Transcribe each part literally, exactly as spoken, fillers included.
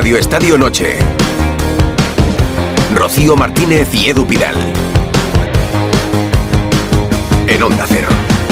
Radio Estadio Noche. Rocío Martínez y Edu Pidal. En Onda Cero.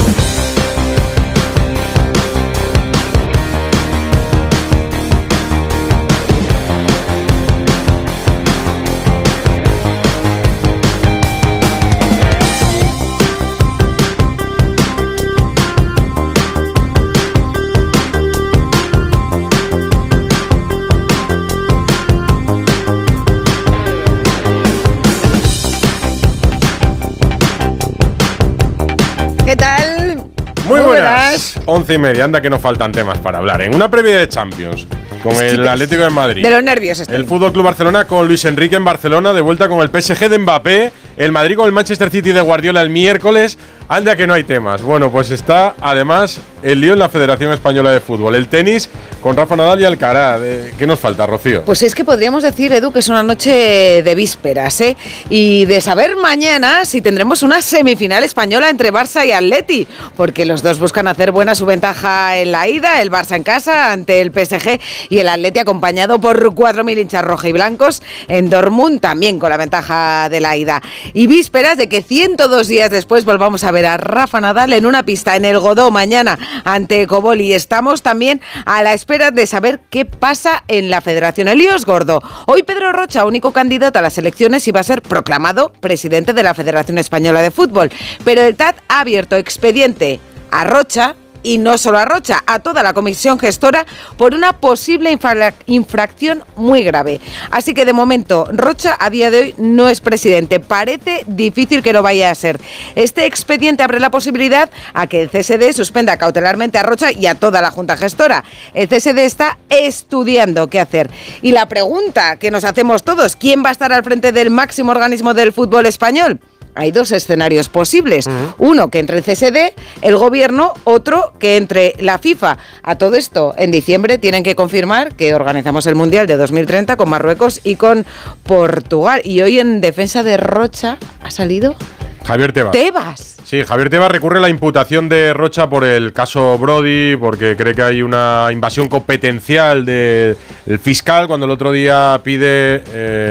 ¿Qué tal? Muy buenas. Once y media, anda que nos faltan temas para hablar. En una previa de Champions, con el Atlético de Madrid. De los nervios estoy. El Fútbol Club Barcelona con Luis Enrique en Barcelona, de vuelta con el P S G de Mbappé. El Madrid con el Manchester City de Guardiola el miércoles. Anda que no hay temas. Bueno, pues está además el lío en la Federación Española de Fútbol. El tenis con Rafa Nadal y Alcaraz. ¿Qué nos falta, Rocío? Pues es que podríamos decir, Edu, que es una noche de vísperas, ¿eh? Y de saber mañana si tendremos una semifinal española entre Barça y Atleti, porque los dos buscan hacer buena su ventaja en la ida, el Barça en casa ante el P S G y el Atleti acompañado por cuatro mil hinchas rojiblancos en Dortmund, también con la ventaja de la ida. Y vísperas de que ciento dos días después volvamos a ver a Rafa Nadal en una pista en el Godó mañana ante Coboli. Estamos también a la espera de saber qué pasa en la Federación. El lío es gordo. Hoy Pedro Rocha, único candidato a las elecciones, iba a ser proclamado presidente de la Federación Española de Fútbol. Pero el T A T ha abierto expediente a Rocha, y no solo a Rocha, a toda la comisión gestora por una posible infra- infracción muy grave. Así que de momento Rocha a día de hoy no es presidente. Parece difícil que lo vaya a ser. Este expediente abre la posibilidad a que el C S D suspenda cautelarmente a Rocha y a toda la junta gestora. El C S D está estudiando qué hacer. Y la pregunta que nos hacemos todos, ¿quién va a estar al frente del máximo organismo del fútbol español? Hay dos escenarios posibles. Uh-huh. Uno, que entre el C S D, el gobierno, otro, que entre la FIFA. A todo esto, en diciembre tienen que confirmar que organizamos el Mundial de dos mil treinta con Marruecos y con Portugal. Y hoy en defensa de Rocha ha salido Javier Tebas. Tebas. Sí, Javier Tebas recurre a la imputación de Rocha por el caso Brody, porque cree que hay una invasión competencial del fiscal, cuando el otro día pide,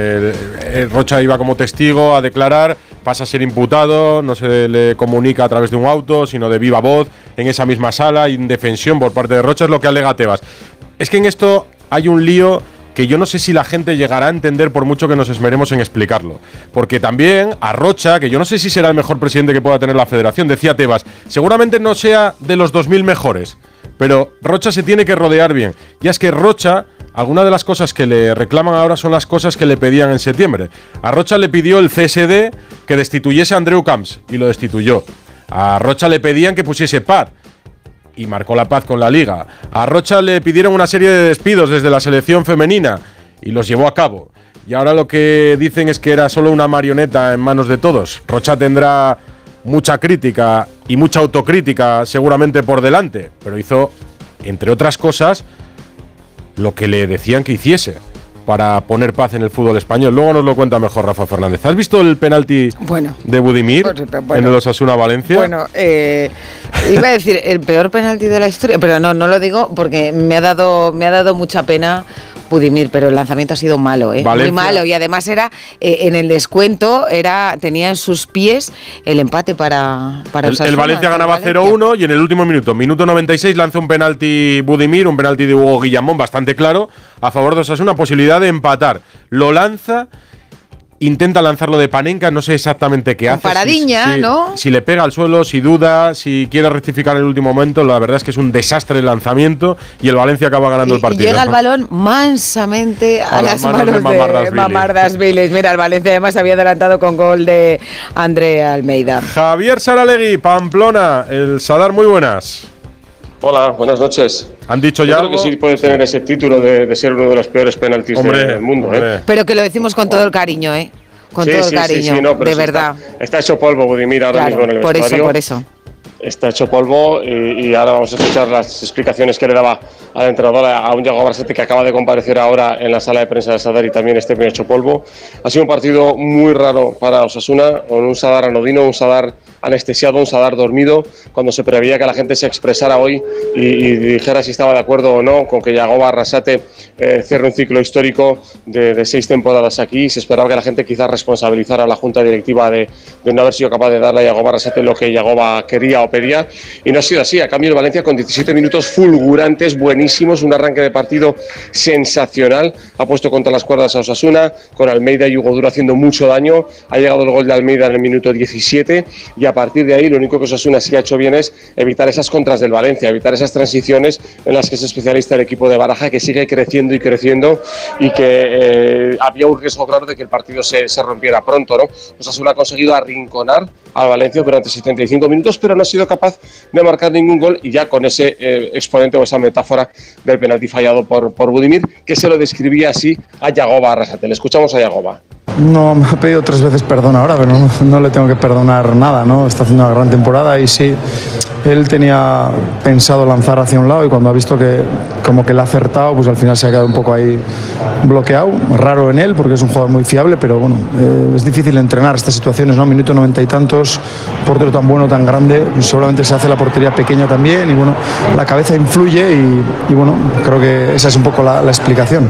eh, Rocha iba como testigo a declarar, pasa a ser imputado, no se le comunica a través de un auto, sino de viva voz, en esa misma sala, indefensión por parte de Rocha, es lo que alega Tebas. Es que en esto hay un lío que yo no sé si la gente llegará a entender por mucho que nos esmeremos en explicarlo. Porque también a Rocha, que yo no sé si será el mejor presidente que pueda tener la federación, decía Tebas, seguramente no sea de los dos mil mejores, pero Rocha se tiene que rodear bien. Y es que Rocha, algunas de las cosas que le reclaman ahora son las cosas que le pedían en septiembre. A Rocha le pidió el C S D que destituyese a Andreu Camps, y lo destituyó. A Rocha le pedían que pusiese paz, y marcó la paz con la Liga. A Rocha le pidieron una serie de despidos desde la selección femenina y los llevó a cabo. Y ahora lo que dicen es que era solo una marioneta en manos de todos. Rocha tendrá mucha crítica y mucha autocrítica seguramente por delante, pero hizo, entre otras cosas, lo que le decían que hiciese para poner paz en el fútbol español. Luego nos lo cuenta mejor Rafa Fernández. ¿Has visto el penalti bueno, de Budimir pues, bueno, en el Osasuna Valencia? Bueno, eh, iba a decir el peor penalti de la historia, pero no, no lo digo porque me ha dado, me ha dado mucha pena Budimir, pero el lanzamiento ha sido malo, ¿eh? Muy malo, y además era eh, en el descuento era tenía en sus pies el empate para para el, el Valencia ganaba cero uno y en el último minuto, minuto noventa y seis, lanza un penalti Budimir, un penalti de Hugo Guillamón bastante claro a favor de Osasuna, posibilidad de empatar. Lo lanza, intenta lanzarlo de Panenka, no sé exactamente qué hace. Paradiña, si, si, ¿no? Si le pega al suelo, si duda, si quiere rectificar en el último momento, la verdad es que es un desastre el lanzamiento y el Valencia acaba ganando y, el partido. Y llega el balón mansamente a, a las manos, manos de Mamardashvili. Mira, el Valencia además había adelantado con gol de André Almeida. Javier Saralegui, Pamplona, el Sadar, muy buenas. Hola, buenas noches. ¿Han dicho ya Yo algo? creo que sí puede tener ese título de, de ser uno de los peores penaltis hombre, del mundo. Hombre. ¿eh? Pero que lo decimos con todo el cariño, ¿eh? Con sí, todo sí, el cariño, sí, sí, no, de sí verdad. Está, está hecho polvo Budimir ahora claro, mismo en el por vestuario. Por eso, por eso. Está hecho polvo y, y ahora vamos a escuchar las explicaciones que le daba al entrenador, a un Yago Barset que acaba de comparecer ahora en la sala de prensa de Sadar, y también este hecho polvo. Ha sido un partido muy raro para Osasuna, con un Sadar anodino, un Sadar anestesiado, un Sadar dormido, cuando se preveía que la gente se expresara hoy y, y dijera si estaba de acuerdo o no con que Yagoba Arrasate eh, cierre un ciclo histórico de, de seis temporadas aquí. Se esperaba que la gente quizás responsabilizara a la junta directiva de, de no haber sido capaz de darle a Yagoba Arrasate lo que Yagoba quería o pedía, y no ha sido así. A cambio, el Valencia con diecisiete minutos fulgurantes, buenísimos, un arranque de partido sensacional, ha puesto contra las cuerdas a Osasuna, con Almeida y Hugo Duro haciendo mucho daño. Ha llegado el gol de Almeida en el minuto diecisiete y a partir de ahí lo único que Osasuna sí ha hecho bien es evitar esas contras del Valencia, evitar esas transiciones en las que es especialista el equipo de Baraja, que sigue creciendo y creciendo y que eh, había un riesgo claro de que el partido se, se rompiera pronto, ¿no? Osasuna ha conseguido arrinconar al Valencia durante setenta y cinco minutos, pero no ha sido capaz de marcar ningún gol, y ya con ese eh, exponente o esa metáfora del penalti fallado por, por Budimir, que se lo describía así a Yagoba Arrasate. Le escuchamos a Yagoba. No, me ha pedido tres veces perdón ahora, pero no, no le tengo que perdonar nada, ¿no? Está haciendo una gran temporada y sí, él tenía pensado lanzar hacia un lado y cuando ha visto que como que le ha acertado, pues al final se ha quedado un poco ahí bloqueado. Raro en él porque es un jugador muy fiable, pero bueno, eh, es difícil entrenar estas situaciones, ¿no? Minuto noventa y tantos, portero tan bueno, tan grande, y seguramente se hace la portería pequeña también y bueno, la cabeza influye y, y bueno, creo que esa es un poco la, la explicación.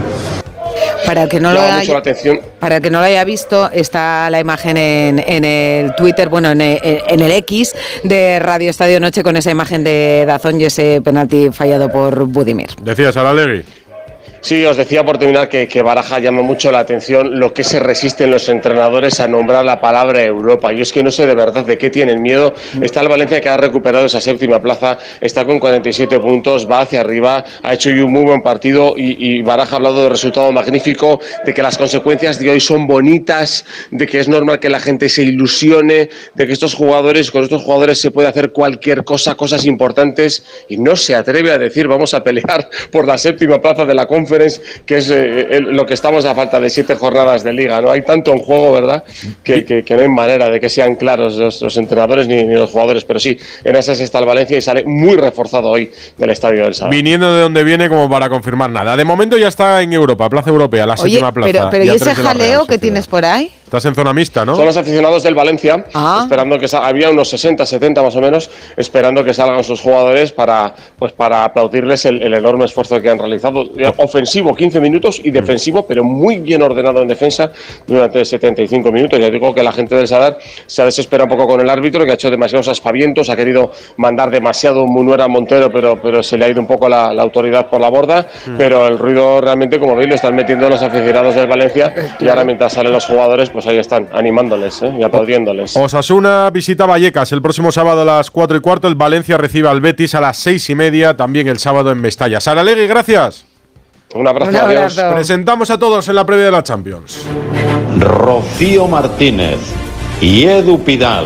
Para que no lo haya, para que no lo haya visto, está la imagen en, en el Twitter, bueno, en el, en el X de Radio Estadio Noche, con esa imagen de Dazón y ese penalti fallado por Budimir. Decías, Aralegui. Sí, os decía por terminar que, que Baraja llama mucho la atención lo que se resisten los entrenadores a nombrar la palabra Europa. Yo es que no sé de verdad de qué tienen miedo. Está el Valencia, que ha recuperado esa séptima plaza, está con cuarenta y siete puntos, va hacia arriba, ha hecho un muy buen partido y, y Baraja ha hablado de resultado magnífico, de que las consecuencias de hoy son bonitas, de que es normal que la gente se ilusione, de que estos jugadores, con estos jugadores se puede hacer cualquier cosa, cosas importantes, y no se atreve a decir vamos a pelear por la séptima plaza de la Conference, que es eh, lo que estamos a falta de siete jornadas de liga, ¿no? Hay tanto en juego, ¿verdad?, que, que, que no hay manera de que sean claros los, los entrenadores ni, ni los jugadores, pero sí, en esas está el Valencia y sale muy reforzado hoy del estadio del Sadar. Viniendo de donde viene como para confirmar nada. De momento ya está en Europa, Plaza Europea, la Oye, séptima plaza. Pero, pero ¿y ese jaleo que tienes por ahí? Estás en zona mixta, ¿no? Son los aficionados del Valencia, ah. esperando que salga, había unos sesenta, setenta más o menos, esperando que salgan sus jugadores para, pues para aplaudirles el, el enorme esfuerzo que han realizado. Ofensivo quince minutos y defensivo, pero muy bien ordenado en defensa durante setenta y cinco minutos. Ya digo que la gente del Sadar se ha desesperado un poco con el árbitro, que ha hecho demasiados aspavientos, ha querido mandar demasiado Munuera Montero, pero, pero se le ha ido un poco la, la autoridad por la borda, mm. pero el ruido realmente, como veis, lo están metiendo los aficionados del Valencia, y ahora mientras salen los jugadores, pues ahí están, animándoles ¿eh? y aplaudiéndoles. Osasuna visita Vallecas el próximo sábado a las cuatro y cuarto. El Valencia recibe al Betis a las seis y media, también el sábado en Mestalla. Aralegui, gracias. Un abrazo, Un abrazo. adiós. Presentamos a todos en la previa de la Champions. Rocío Martínez y Edu Pidal.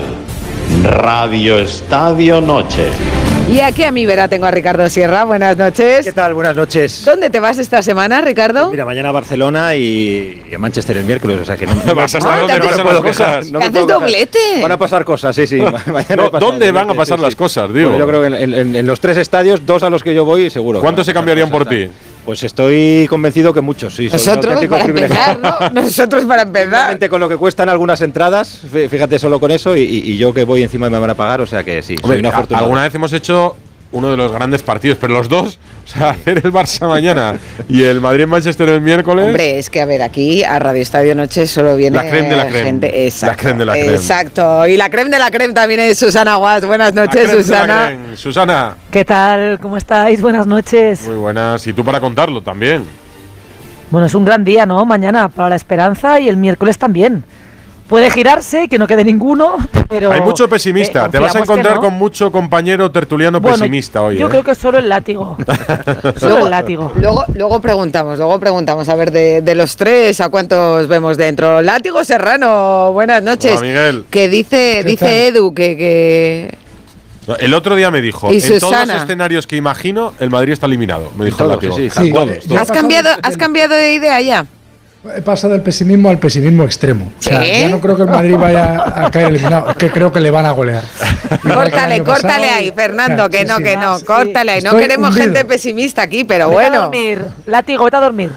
Radio Estadio Noche. Y aquí a mi vera tengo a Ricardo Sierra. Buenas noches. ¿Qué tal? Buenas noches. ¿Dónde te vas esta semana, Ricardo? Mira, mañana a Barcelona y, y a Manchester el miércoles, o sea que no me ¿Vas hasta dónde pasan las cosas? No ¿Haces doblete? Van a pasar cosas, sí, sí. Mañana No, ¿dónde van a pasar sí, las sí. cosas, digo? Bueno, yo creo que en, en, en los tres estadios, dos a los que yo voy, seguro. ¿Cuántos se cambiarían por ti? Pues estoy convencido que muchos, sí. Nosotros para empezar, ¿no? Nosotros para empezar. Realmente con lo que cuestan algunas entradas, fíjate solo con eso, y, y yo que voy encima me van a pagar, o sea que sí, Hombre, soy una fortuna. Alguna vez hemos hecho uno de los grandes partidos, pero los dos, o sea, hacer el Barça mañana y el Madrid-Manchester el miércoles. Hombre, es que a ver, aquí a Radio Estadio Noche solo viene la creme de la creme. gente. Exacto, la creme de la creme. Exacto. Y la creme de la creme también es Susana Guas. Buenas noches, Susana. Susana. ¿Qué tal? ¿Cómo estáis? Buenas noches. Muy buenas. Y tú para contarlo también. Bueno, es un gran día, ¿no? Mañana para la Esperanza y el miércoles también. Puede girarse, que no quede ninguno, pero... Hay mucho pesimista. Eh, Te vas a encontrar no. con mucho compañero tertuliano bueno, pesimista hoy. Yo ¿eh? creo que solo el látigo. Solo luego, el látigo. Luego, luego preguntamos, luego preguntamos, a ver, de, de los tres, ¿a cuántos vemos dentro? Látigo Serrano, buenas noches. Hola, Miguel. Que dice, dice Edu que... que... El otro día me dijo, ¿Y en Susana? todos los escenarios que imagino, el Madrid está eliminado. Me dijo todos, Látigo. sí, sí, todos, todos. ¿Has cambiado, ¿Has cambiado de idea ya? He pasado del pesimismo al pesimismo extremo. O sea, ¿Eh? ya no creo que el Madrid vaya a caer eliminado, es que creo que le van a golear. Córtale, córtale ahí, Fernando, que no, que no, córtale ahí. No Estoy queremos hundido. gente pesimista aquí, pero Vete a bueno. dormir. Látigo, vete a dormir.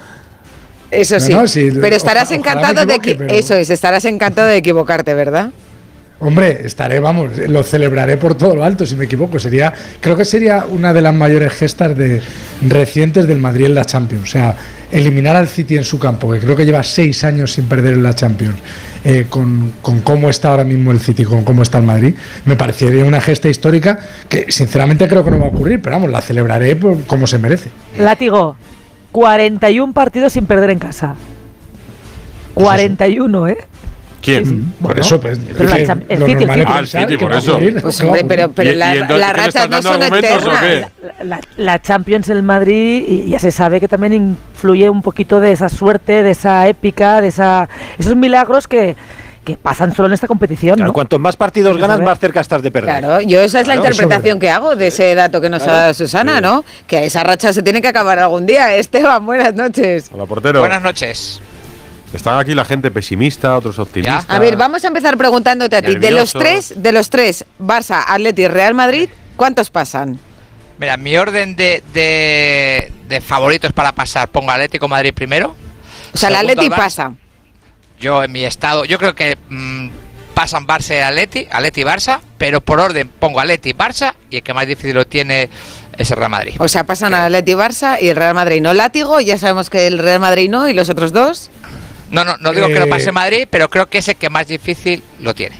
Eso No, sí, no, sí, pero estarás ojalá encantado me de que equivoque, pero- eso es, estarás encantado de equivocarte, ¿verdad? Hombre, estaré, vamos, lo celebraré por todo lo alto, si me equivoco. Sería, creo que sería una de las mayores gestas de, recientes del Madrid en la Champions. O sea, eliminar al City en su campo, que creo que lleva seis años sin perder en la Champions, eh, con, con cómo está ahora mismo el City, con cómo está el Madrid, me parecería una gesta histórica que sinceramente creo que no va a ocurrir, pero vamos, la celebraré por, como se merece. Látigo, cuarenta y uno partidos sin perder en casa. cuarenta y uno, ¿eh? ¿Quién? Sí, sí. Por Bueno, eso, pues, pero que la cham- el lo City, el normal es City. Ah, el pensar City, que por va a eso. ocurrir. Pues Claro. hombre, pero, pero Y- la- y entonces, las ¿qué le rachas estás no dando son argumentos o eternas. qué? La, la Champions el Madrid, y ya se sabe que también influye un poquito de esa suerte, de esa épica, de esa esos milagros que, que pasan solo en esta competición, Claro, ¿no? cuantos más partidos Vamos a ganas, ver. más cerca estás de perder. Claro, yo esa es la Claro, interpretación que hago de ese dato que nos ha dado Susana, ¿no? Que esa racha se tiene que acabar algún día. Esteban, buenas noches. Hola, portero. Buenas noches. Están aquí la gente pesimista, otros optimistas. A ver, vamos a empezar preguntándote a ti. De los Nerviosos. tres, de los tres, Barça, Atleti y Real Madrid, ¿cuántos pasan? Mira, mi orden de, de, de favoritos para pasar, pongo Atlético Madrid primero. O sea, el Segundo, Atleti el Barça. pasa. Yo en mi estado, yo creo que mmm, pasan Barça y Atleti, Atleti y Barça, pero por orden pongo Atleti y Barça y el que más difícil lo tiene es el Real Madrid. O sea, pasan al Atleti Barça y el Real Madrid no. Látigo, ya sabemos que el Real Madrid no, y los otros dos. No, no, no digo que Eh, lo pase Madrid, pero creo que es el que más difícil lo tiene.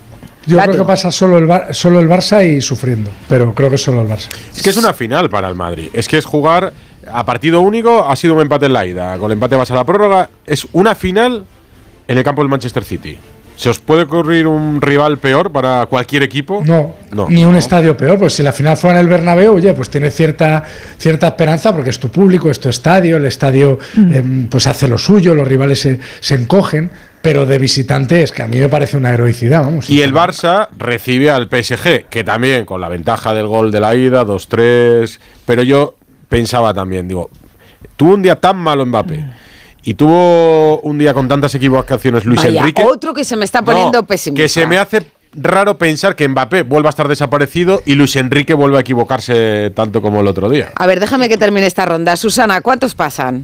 Yo Látigo. creo que pasa solo el, Bar- solo el Barça y sufriendo, pero creo que solo el Barça. Es que es una final para el Madrid. Es que es jugar a partido único, ha sido un empate en la ida. Con el empate vas a la prórroga. Es una final en el campo del Manchester City. ¿Se os puede ocurrir un rival peor para cualquier equipo? No, No. ni un estadio peor, pues si la final fuera en el Bernabéu, oye, pues tiene cierta, cierta esperanza porque es tu público, es tu estadio, el estadio eh, pues hace lo suyo, los rivales se, se encogen, pero de visitante es que a mí me parece una heroicidad, vamos. Y el Barça recibe al P S G, que también con la ventaja del gol de la ida, dos tres. Pero yo pensaba también, digo, tuvo un día tan malo Mbappé y tuvo un día con tantas equivocaciones Luis Vaya, Enrique. otro que se me está poniendo No, pesimista. que se me hace raro pensar que Mbappé vuelva a estar desaparecido y Luis Enrique vuelva a equivocarse tanto como el otro día. A ver, déjame que termine esta ronda. Susana, ¿cuántos pasan?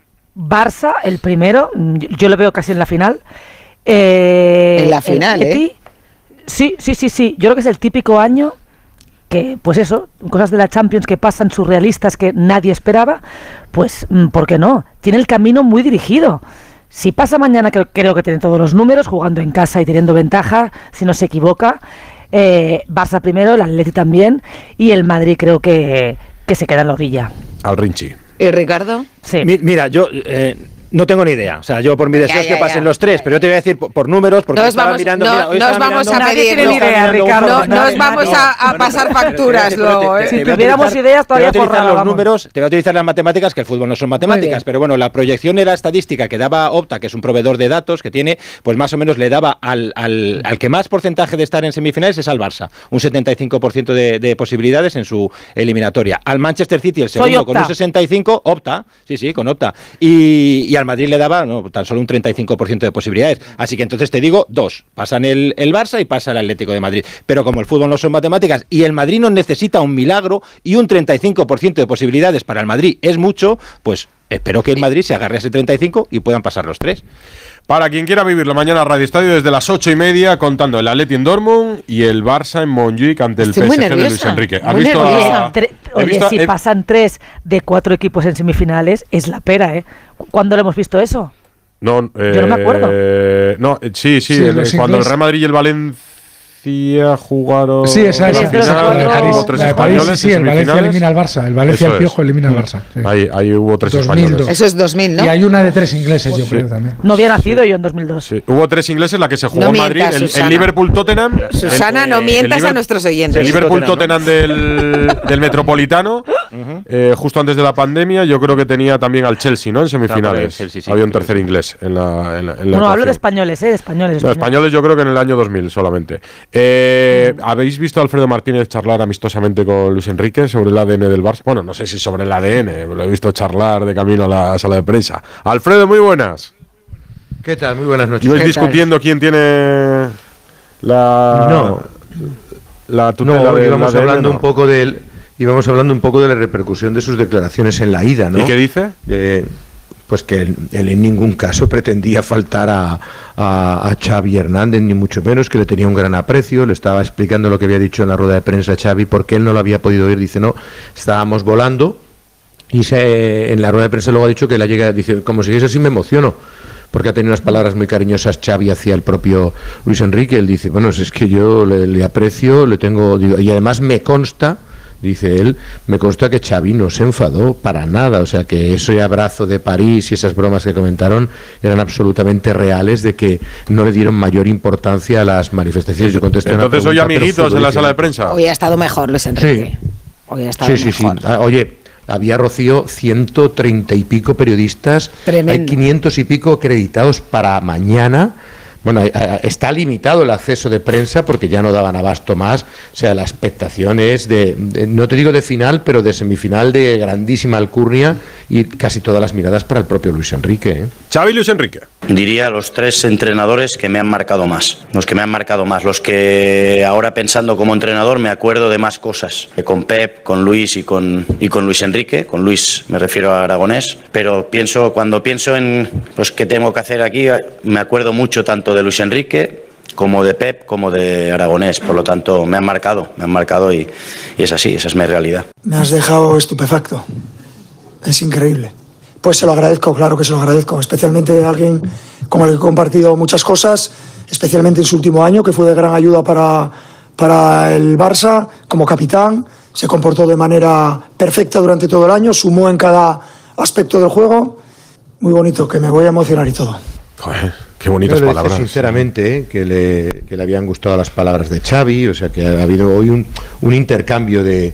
Barça, el primero, yo, yo lo veo casi en la final. Eh, En la el final, Atleti, ¿eh? Sí, sí, sí, sí. Yo creo que es el típico año que, pues eso, cosas de la Champions que pasan surrealistas que nadie esperaba, pues, mm, ¿por qué no? Tiene el camino muy dirigido. Si pasa mañana, creo, creo que tiene todos los números, jugando en casa y teniendo ventaja, si no se equivoca. Eh, Barça primero, el Atleti también, y el Madrid creo que, que se queda en la orilla. Al Rinchi. ¿Y Ricardo? Sí. Mi- Mira, yo eh, no tengo ni idea. O sea, yo por mi deseo Ya, es ya, que pasen ya. los tres, pero yo te voy a decir por, por números, porque No os estaba vamos, mirando. no, mira, hoy no os estaba vamos mirando- a Nadie pedir. tiene ni no, idea, no, Ricardo. No, no os vamos a, a No, pasar no, facturas pero te- luego. pero te- ¿eh? te- Si te voy a tuviéramos utilizar- ideas, te voy a todavía utilizar forrada, los vamos. números, te voy a utilizar las matemáticas, que el fútbol no son Muy matemáticas, bien. pero bueno, la proyección era estadística que daba Opta, que es un proveedor de datos que tiene, pues más o menos le daba al, al, al que más porcentaje de estar en semifinales es al Barça, un setenta y cinco por ciento de, de posibilidades en su eliminatoria. Al Manchester City, el Soy segundo, con Opta. un sesenta y cinco, Opta, sí, sí, con Opta, y, y al Madrid le daba no, tan solo un treinta y cinco por ciento de posibilidades. Así que entonces te digo, dos, pasan el, el Barça y pasa el Atlético de Madrid. Pero como el fútbol no son matemáticas y el Madrid no necesita un milagro y un treinta y cinco por ciento de posibilidades para el Madrid es mucho, pues espero que el Madrid se agarre a ese treinta y cinco y puedan pasar los tres. Para quien quiera vivirlo mañana Radio Estadio desde las ocho y media, contando el Atleti en Dortmund y el Barça en Montjuic ante el Estoy muy P S G de Luis nerviosa, Enrique. ¿Has muy visto nerviosa. a- Tre- he Oye, visto- si he- pasan tres de cuatro equipos en semifinales, es la pera, ¿eh? ¿Cuándo lo hemos visto eso? No, Yo no me acuerdo. eh, no, eh, sí, sí, Sí, el- los cuando el ingleses. Real Madrid y el Valencia jugaron Sí, esa es la la Pero final, la de París, hubo tres la de París, españoles sí, en el Valencia semifinales. elimina al Barça, el Valencia Eso el Piojo es. elimina al Barça. sí. Ahí, ahí hubo tres dos mil dos. españoles. Eso es dos mil, ¿no? Y hay una de tres ingleses, yo Sí. creo también. No había nacido yo en dos mil dos. Sí, hubo tres ingleses, la que se jugó No en Madrid, mientas, el, el Susana. Liverpool-Tottenham. Susana, el- no el mientas a Liver- nuestros El oyentes. Liverpool-Tottenham del, del Metropolitano, eh, justo antes de la pandemia, yo creo que tenía también al Chelsea, ¿no? En semifinales. el Chelsea, sí. Había un tercer inglés en la, en la, en la No, hablo ecuación. de españoles, ¿eh? De españoles. Los españoles yo creo que en el año dos mil solamente. Eh, ¿Habéis visto a Alfredo Martínez charlar amistosamente con Luis Enrique sobre el A D N del Barça? Bueno, no sé si sobre el A D N, lo he visto charlar de camino a la sala de prensa. Alfredo, muy buenas. ¿Qué tal? Muy buenas noches. ¿Ibais ¿Qué discutiendo quién tiene la, No. la tutela No, del íbamos A D N? hablando no? un poco del íbamos hablando un poco de la repercusión de sus declaraciones en la ida, ¿no? ¿Y qué dice? Eh, pues que él, él en ningún caso pretendía faltar a, a, a Xavi Hernández, ni mucho menos, que le tenía un gran aprecio. Le estaba explicando lo que había dicho en la rueda de prensa a Xavi, porque él no lo había podido oír. Dice, no, estábamos volando, y se, en la rueda de prensa luego ha dicho que la llega, dice, como si eso así me emociono, porque ha tenido unas palabras muy cariñosas Xavi hacia el propio Luis Enrique. Él dice, bueno, es que yo le, le aprecio, le tengo, digo, y además me consta, dice él, me consta que Xavi no se enfadó para nada, o sea que ese abrazo de París y esas bromas que comentaron eran absolutamente reales, de que no le dieron mayor importancia a las manifestaciones. Yo contesté Entonces una hoy pregunta, amiguitos en la sala de prensa. Hoy ha estado mejor Luis Enrique. Sí. Hoy ha estado Sí, sí, sí. mejor. Ah, oye, había, Rocío, ciento treinta y pico periodistas. Tremendo. Hay quinientos y pico acreditados para mañana. Bueno, está limitado el acceso de prensa porque ya no daban abasto más. O sea, la expectación es de, de, no te digo de final, pero de semifinal de grandísima alcurnia, y casi todas las miradas para el propio Luis Enrique, ¿eh? Xavi y Luis Enrique. Diría los tres entrenadores que me han marcado más, los que me han marcado más, los que ahora pensando como entrenador me acuerdo de más cosas, que con Pep, con Luis y con, y con Luis Enrique. Con Luis me refiero a Aragonés, pero pienso, cuando pienso en pues, qué tengo que hacer aquí, me acuerdo mucho tanto de Luis Enrique como de Pep como de Aragonés. Por lo tanto me han marcado, me han marcado y, y es así, esa es mi realidad. Me has dejado estupefacto, es increíble. Pues se lo agradezco, claro que se lo agradezco, especialmente a alguien con el que he compartido muchas cosas, especialmente en su último año, que fue de gran ayuda para, para el Barça como capitán. Se comportó de manera perfecta durante todo el año, sumó en cada aspecto del juego. Muy bonito, que me voy a emocionar y todo. Joder, qué bonitas Yo le palabras. decía sinceramente, ¿eh? que, le, que le habían gustado las palabras de Xavi, o sea que ha habido hoy un, un intercambio de,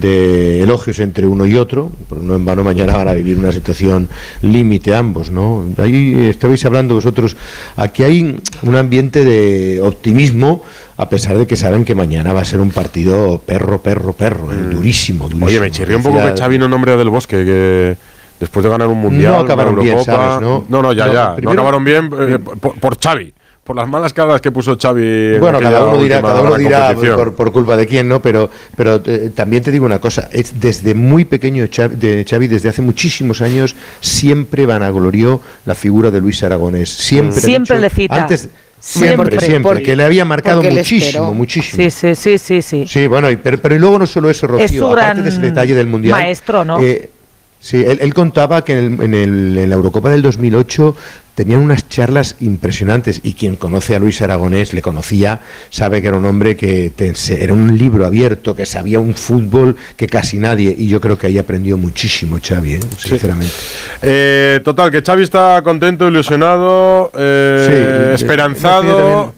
de elogios entre uno y otro, pero no en vano mañana van a vivir una situación límite ambos, ¿no? Ahí estabais hablando vosotros, aquí hay un ambiente de optimismo, a pesar de que saben que mañana va a ser un partido perro, perro, perro, ¿eh? durísimo, durísimo. Oye, me chirrió un poco que Xavi no nombre a Del Bosque, que después de ganar un mundial, no acabaron una bien, Eurocopa, ¿sabes? No, no, no, ya, no, ya, primero, no acabaron bien eh, por, por Xavi, por las malas caras que puso Xavi. En bueno, cada uno dirá, cada uno dirá por, por culpa de quién, ¿no? Pero, pero eh, también te digo una cosa, es desde muy pequeño Xavi, de Xavi, desde hace muchísimos años, siempre vanaglorió la figura de Luis Aragonés. Siempre, siempre dicho, le cita. Antes, Siempre, siempre, siempre, porque, que le había marcado muchísimo, esperó. muchísimo. Sí, sí, sí, sí, sí. Sí, bueno, y, pero, pero y luego no solo eso, Rocío, Es su aparte gran de ese detalle del Mundial. maestro, ¿no? Eh, sí, él, él contaba que en, el, en, el, en la Eurocopa del dos mil ocho tenían unas charlas impresionantes, y quien conoce a Luis Aragonés, le conocía, sabe que era un hombre que te, era un libro abierto, que sabía un fútbol que casi nadie, y yo creo que ahí aprendió muchísimo Xavi, ¿eh? sinceramente. Sí. Eh, total, que Xavi está contento, ilusionado, eh, Sí, esperanzado.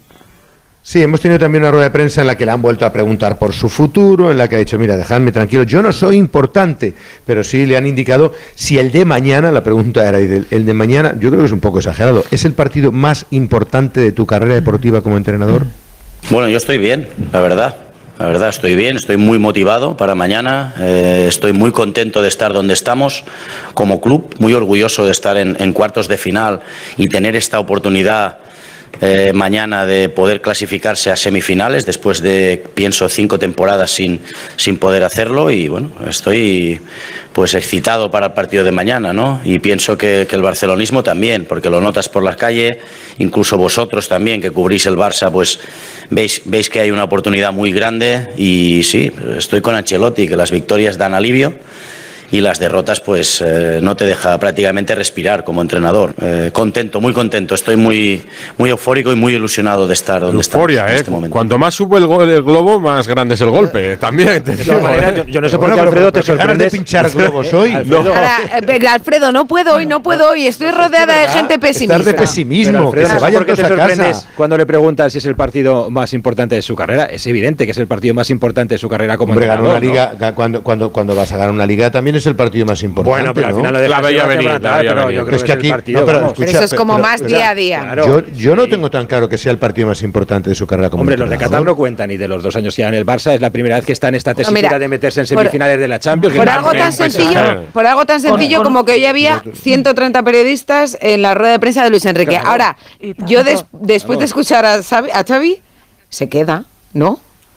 Sí, hemos tenido también una rueda de prensa en la que le han vuelto a preguntar por su futuro, en la que ha dicho, mira, dejadme tranquilo, yo no soy importante, pero sí le han indicado si el de mañana, la pregunta era, el de mañana, yo creo que es un poco exagerado, ¿es el partido más importante de tu carrera deportiva como entrenador? Bueno, yo estoy bien, la verdad. La verdad, estoy bien, estoy muy motivado para mañana, eh, estoy muy contento de estar donde estamos como club, muy orgulloso de estar en, en cuartos de final y tener esta oportunidad Eh, mañana de poder clasificarse a semifinales después de, pienso, cinco temporadas sin, sin poder hacerlo, y bueno, estoy pues excitado para el partido de mañana, ¿no? Y pienso que, que el barcelonismo también, porque lo notas por la calle, incluso vosotros también que cubrís el Barça, pues veis, veis que hay una oportunidad muy grande, y sí, estoy con Ancelotti, que las victorias dan alivio y las derrotas pues eh, no te deja prácticamente respirar como entrenador. Eh, contento, muy contento, estoy muy muy eufórico y muy ilusionado de estar donde Euforia, estamos en ¿eh? este momento. Cuando más sube el, go el globo, más grande es el golpe. También. Te digo, manera, yo, yo no sé por qué, Alfredo, te sorprendes de pinchar globos hoy. Alfredo, No. Ahora, eh, Alfredo, no puedo hoy, no puedo hoy. Estoy rodeada de gente pesimista. Estar de pesimismo, Alfredo, que se ¿por vayan qué te todos a sorprendes casa. cuando le preguntas si es el partido más importante de su carrera? Es evidente que es el partido más importante de su carrera como Hombre, ganó entrenador, una ¿no? liga, cuando, cuando, cuando vas a ganar una liga también es el partido más importante. Bueno, pero al ¿no? final lo La dejas veía sin venir, abratar, la veía pero venir. yo creo Es que que es el aquí- partido, no, pero vamos. escucha, Pero eso es como pero- más pero- día a día. Claro. Yo, yo no tengo tan claro que sea el partido más importante de su carrera como Hombre, los de entrenador. Qatar no cuentan, y de los dos años que llevan el Barça es la primera vez que está en esta tesitura mira, de meterse en por- semifinales de la Champions. Por que algo no- tan sencillo, por algo tan sencillo con- como que hoy había ciento treinta periodistas en la rueda de prensa de Luis Enrique. Claro. Ahora, Y tanto. yo des- después de Vamos. escuchar a Xavi, a Xavi, se queda, ¿no?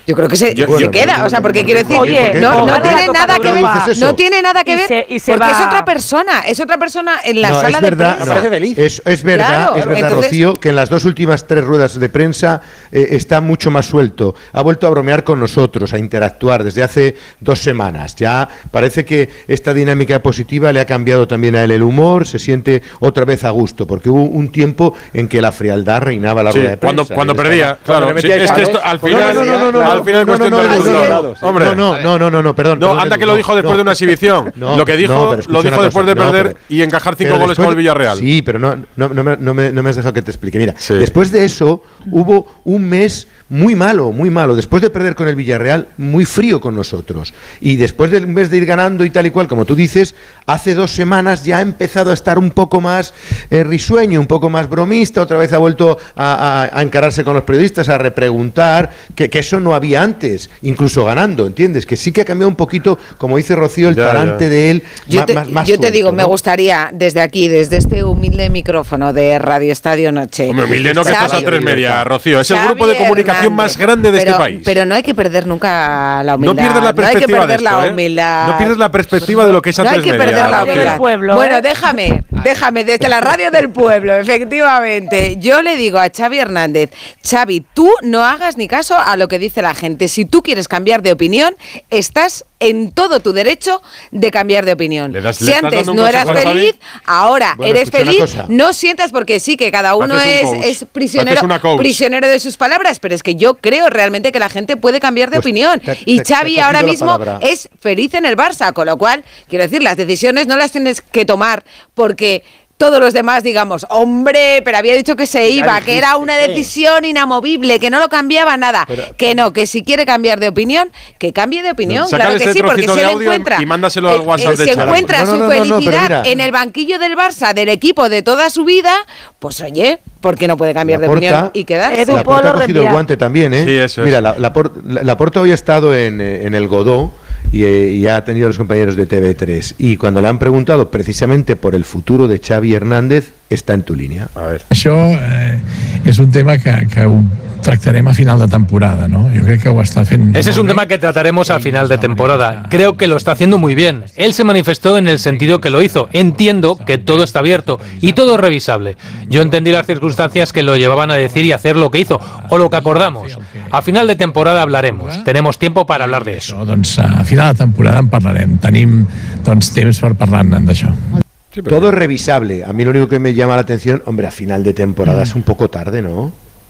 Yo creo que se, Yo- se bueno, queda, pero- o sea, porque quiero decir, Oye, no, no ¿por qué? tiene nada que ver, dices eso? no tiene nada que Y ver, se- y se porque va- es otra persona, es otra persona en la No, sala es de verdad, prensa. no, es, es verdad, Claro, es verdad, entonces- Rocío, que en las dos últimas tres ruedas de prensa eh, está mucho más suelto. Ha vuelto a bromear con nosotros, a interactuar desde hace dos semanas. Ya parece que esta dinámica positiva le ha cambiado también a él el humor, se siente otra vez a gusto, porque hubo un tiempo en que la frialdad reinaba la Sí, rueda de prensa. cuando, cuando Él perdía, estaba- claro. cuando le Sí, metía es que el esto, al No, final, no, no, no, no, al final es no, no, cuestión no, de no, resultados. no, Hombre, no, no, no, no, no, no, perdón. no, perdón, anda que no, lo dijo después no. de una exhibición. No, Lo que dijo, no, pero lo escucha dijo una después cosa, de no, perder pero- y encajar cinco pero goles después con el de- Villarreal. Sí, pero no, no, no, me, no, me, no me has dejado que te explique. Mira, Sí. después de eso hubo un mes muy malo, muy malo. Después de perder con el Villarreal, muy frío con nosotros. Y después del mes de ir ganando y tal y cual, como tú dices, hace dos semanas ya ha empezado a estar un poco más eh, risueño, un poco más bromista. Otra vez ha vuelto a, a- a encararse con los periodistas, a repreguntar, que, que eso no había antes, incluso ganando, ¿entiendes? Que sí que ha cambiado un poquito, como dice Rocío, el Ya, talante ya. de él. Yo ma- te, más, más yo te suelto, digo, me ¿no? gustaría desde aquí, desde este humilde micrófono de Radio Estadio Noche. Hombre, humilde no, que estás a Xavi- tres media, Rocío. Es el Xavi grupo de comunicación Hernández. más grande de pero, este país. Pero no hay que perder nunca la No humildad. pierdes la No hay que perspectiva perder de la esto, ¿eh? humildad. No pierdes la perspectiva de lo que es a No hay tres que media. perder la Rocío. humildad. del pueblo, Bueno, ¿eh? déjame, déjame, desde la radio del pueblo, efectivamente. Yo le digo a Xavi Hernández, Xavi, tú no hagas ni caso a lo que dice la gente. Si tú quieres cambiar de opinión, estás en todo tu derecho de cambiar de opinión. Le das- Si le estás antes dando un no eras consejo a Xavi. feliz, ahora Bueno, eres escucha una feliz, cosa. no sientas porque sí, que cada uno Haces es, un coach. es prisionero, Haces una coach. prisionero de sus palabras, pero es que yo creo realmente que la gente puede cambiar de Pues opinión. te- y te- te Xavi he ahora cogido la mismo palabra. es feliz en el Barça, con lo cual, quiero decir, las decisiones no las tienes que tomar porque todos los demás digamos, hombre, pero había dicho que se iba, que era una decisión inamovible, que no lo cambiaba nada, que no, que si quiere cambiar de opinión, que cambie de opinión, Sácale claro que este sí, porque trocito si de él audio encuentra, y mándaselo al eh, WhatsApp eh, de si Xavi. encuentra No, no, su no, no, pero felicidad mira. en el banquillo del Barça, del equipo de toda su vida, pues oye, ¿por qué no puede cambiar de Laporta- opinión y quedarse? Edu La Polo Porta ha cogido el reenvía. guante también, ¿eh? Sí, eso es. Mira, la, la, Por- la- la Porta hoy ha estado en, eh, en el Godó y, eh, y ha tenido a los compañeros de T V tres. Y cuando le han preguntado precisamente por el futuro de Xavi Hernández, está en tu línea. A ver. Això eh, és un tema que, que ho tractarem a final de temporada, no? Jo crec que ho està fent... Ese es un tema que trataremos al final de temporada. Creo que lo está haciendo muy bien. Él se manifestó en el sentido que lo hizo. Entiendo que todo está abierto y todo es revisable. Yo entendí las circunstancias que lo llevaban a decir y hacer lo que hizo, o lo que acordamos. A final de temporada hablaremos. Tenemos tiempo para hablar de eso. Això, doncs, a final de temporada en parlarem. Tenim doncs, temps per parlar-ne d'això. Todo es revisable. A mí lo único que me llama la atención, hombre, a final de temporada es un poco tarde, ¿no?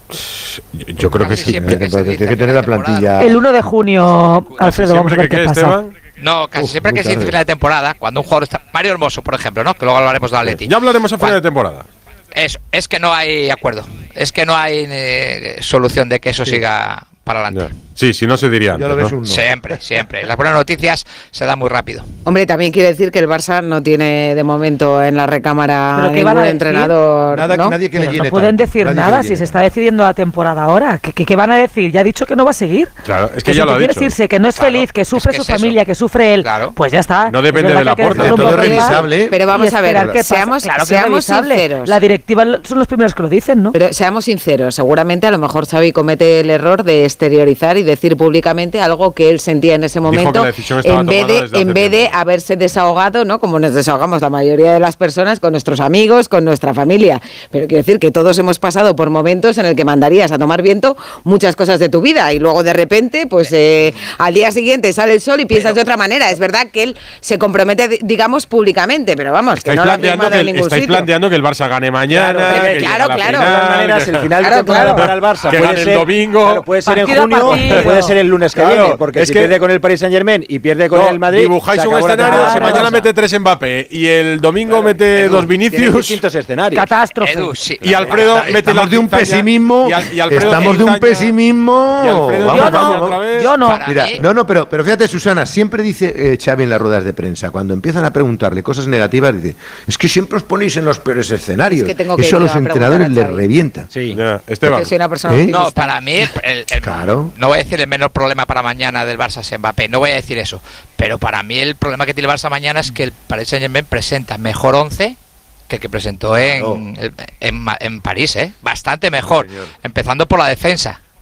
Yo creo que Casi sí. siempre que se Tienes dice que tener la final de plantilla. El uno de junio, Alfredo, vamos a Siempre ver que qué quede, pasa. Esteban. No, casi Uf, siempre muy que se dice tarde. final de temporada, cuando un jugador está... Mario Hermoso, por ejemplo, ¿no? Que luego hablaremos de Atleti. Ya hablaremos a final de temporada. Es, es que no hay acuerdo. Es que no hay eh, solución de que eso siga para adelante. Ya. Sí, si no se diría antes, Ya lo ves ¿no? un no. Siempre, siempre. Las buenas noticias se dan muy rápido. Hombre, también quiere decir que el Barça no tiene de momento en la recámara ¿Pero qué ningún van a decir? entrenador. Nada, ¿no? nadie que le Pero llene no pueden tanto, decir nadie que nada le si llene se está decidiendo la temporada ahora. ¿Qué, qué, qué van a decir? Ya ha dicho que no va a seguir. Claro, es que si ya tú lo ha quieres dicho. irse, que no es Claro, feliz, que sufre es que su es eso. familia, que sufre él, Claro. pues ya está. No depende Es verdad de la que hay que Porta, dejarlo todo un es poco en paz revisable. Pero vamos y a ver, esperar qué pasa. seamos, Claro que seamos es revisable. sinceros. La directiva son los primeros que lo dicen, ¿no? Pero seamos sinceros, seguramente a lo mejor Xavi comete el error de exteriorizar y decir públicamente algo que él sentía en ese Dijo que momento, la decisión estaba en vez tomada de desde hace en vez de tiempo. haberse desahogado, ¿no? Como nos desahogamos la mayoría de las personas con nuestros amigos, con nuestra familia. Pero quiero decir que todos hemos pasado por momentos en el que mandarías a tomar viento muchas cosas de tu vida y luego de repente, pues eh, al día siguiente sale el sol y piensas de otra manera. Es verdad que él se compromete, di- digamos, públicamente, pero vamos, que Estáis, no lo ha planteando firmado que, en ningún estáis sitio. planteando que el Barça gane mañana. Claro, que claro, llegue a la claro. final, De todas maneras, que- el final Claro, de temporada claro. para el Barça Que puede gane el ser, domingo. claro, puede ser en Partido a junio, partido. puede ser el lunes que Claro, viene, porque es si que- pierde con el Paris Saint Germain y pierde con No, el Madrid, dibujáis se un acabó la escenario, temporada si para el mañana Barça. mete tres Mbappé y el domingo mete Edu, dos tiene Vinicius distintos escenarios. Catástrofe. Edu, sí. y Alfredo mete la Estamos de un cizaña, pesimismo. y Al- y Alfredo Estamos de un cizaña, pesimismo. y Alfredo Vamos, Yo cizaña vamos. otra vez. Yo no. Para Mira, mí- no, no, pero, pero fíjate, Susana, siempre dice eh, Xavi en las ruedas de prensa, cuando empiezan a preguntarle cosas negativas, dice, es que siempre os ponéis en los peores escenarios. Es que tengo que Eso a ir los a preguntar entrenadores a les Xavi. revienta. Sí. Ya, Esteban. Porque soy una persona ¿Eh? optimista. No, para mí, el, el- Claro. no voy a decir el menor problema para mañana del Barça es Mbappé, no voy a decir eso. Pero para mí el problema que tiene el Barça mañana es que el Paris Saint-Germain presenta mejor once que el que presentó en, en, Ma- en París, ¿eh? Bastante mejor. Empezando por la defensa.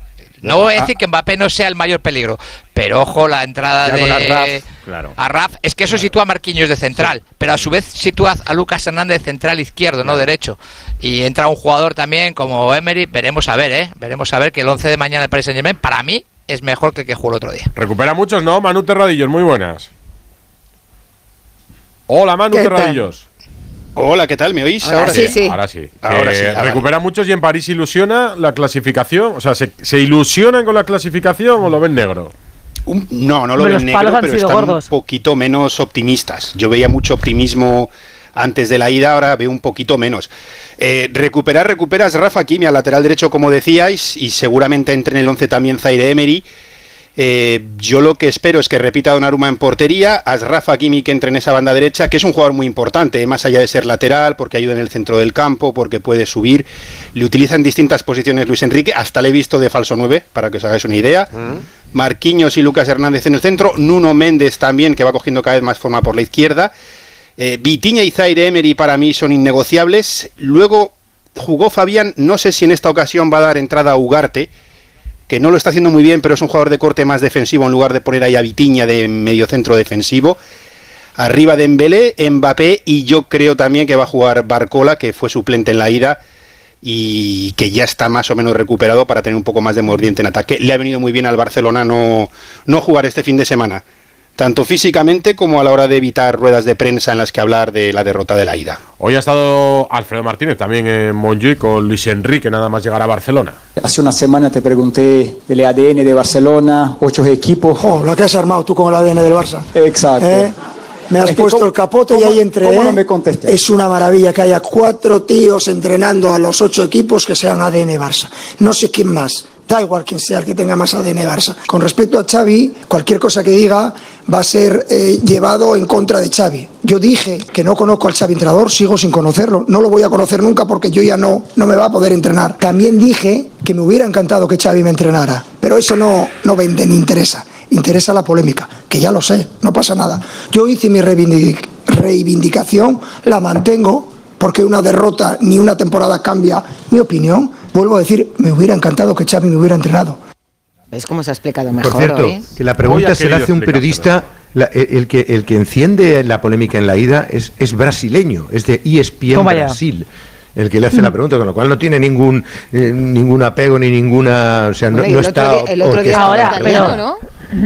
No voy a decir que Mbappé no sea el mayor peligro, pero ojo la entrada Ya de con Arraf, claro. Arraf, es que eso sitúa a Marquinhos de central, sí. pero a su vez sitúa a Lucas Hernández de central izquierdo, claro. no derecho. Y entra un jugador también como Emery, veremos a ver, ¿eh? Veremos a ver que el once de mañana del Paris Saint-Germain, para mí, es mejor que el que jugó el otro día. Recupera muchos, ¿no? Manu Terradillos, muy buenas. Hola, Manu Terradillos. Hola, ¿qué tal? ¿Me oís? Ahora, ahora sí, sí. Ahora sí. Ahora eh, sí ahora recupera vale. muchos y en París ilusiona la clasificación. O sea, ¿se, se ilusionan con la clasificación o lo ven negro? Un, no, no lo ven negro, pero están gordos. un poquito menos optimistas. Yo veía mucho optimismo antes de la ida, ahora veo un poquito menos. Eh, recuperar, recuperas Rafa Hakimi al lateral derecho, como decíais, y seguramente entre en el once también Zaire Emery. Eh, yo lo que espero es que repita Donnarumma en portería, Achraf Hakimi que entre en esa banda derecha, que es un jugador muy importante, eh, más allá de ser lateral, porque ayuda en el centro del campo, porque puede subir, le utiliza en distintas posiciones Luis Enrique, hasta le he visto de falso nueve, para que os hagáis una idea. Mm. Marquinhos y Lucas Hernández en el centro, Nuno Méndez también, que va cogiendo cada vez más forma por la izquierda. eh, Vitinha y Zaire Emery para mí son innegociables. Luego jugó Fabián, no sé si en esta ocasión va a dar entrada a Ugarte, que no lo está haciendo muy bien, pero es un jugador de corte más defensivo en lugar de poner ahí a Vitinha de medio centro defensivo. Arriba Dembélé, Mbappé, y yo creo también que va a jugar Barcola, que fue suplente en la ida y que ya está más o menos recuperado para tener un poco más de mordiente en ataque. Le ha venido muy bien al Barcelona no, no jugar este fin de semana, tanto físicamente como a la hora de evitar ruedas de prensa en las que hablar de la derrota de la ida. Hoy ha estado Alfredo Martínez también en Montjuïc con Luis Enrique, nada más llegar a Barcelona. Hace una semana te pregunté del A D N de Barcelona, ocho equipos. Oh, lo que has armado tú con el A D N del Barça. Exacto. ¿Eh? Me has es puesto ¿cómo, el capote cómo, y ahí entré. ¿Cómo ¿eh? no me contesté? Es una maravilla que haya cuatro tíos entrenando a los ocho equipos que sean A D N Barça. No sé quién más. Da igual quién sea el que tenga más A D N Barça. Con respecto a Xavi, cualquier cosa que diga va a ser eh, llevado en contra de Xavi. Yo dije que no conozco al Xavi entrenador, sigo sin conocerlo. No lo voy a conocer nunca porque yo ya no, no me va a poder entrenar. También dije que me hubiera encantado que Xavi me entrenara, pero eso no, no vende ni interesa. Interesa la polémica, que ya lo sé, no pasa nada. Yo hice mi reivindic- reivindicación, la mantengo, porque una derrota ni una temporada cambia mi opinión. Vuelvo a decir, me hubiera encantado que Xavi me hubiera entrenado. ¿Ves cómo se ha explicado mejor? Por cierto, hoy? que la pregunta se la hace un periodista, la, el, el, que, el que enciende la polémica en la ida es, es brasileño, es de E S P N Brasil. El que le hace la pregunta, con lo cual no tiene ningún eh, ningún apego ni ninguna, o sea, no, no está. El otro día ahora, pero ¿no?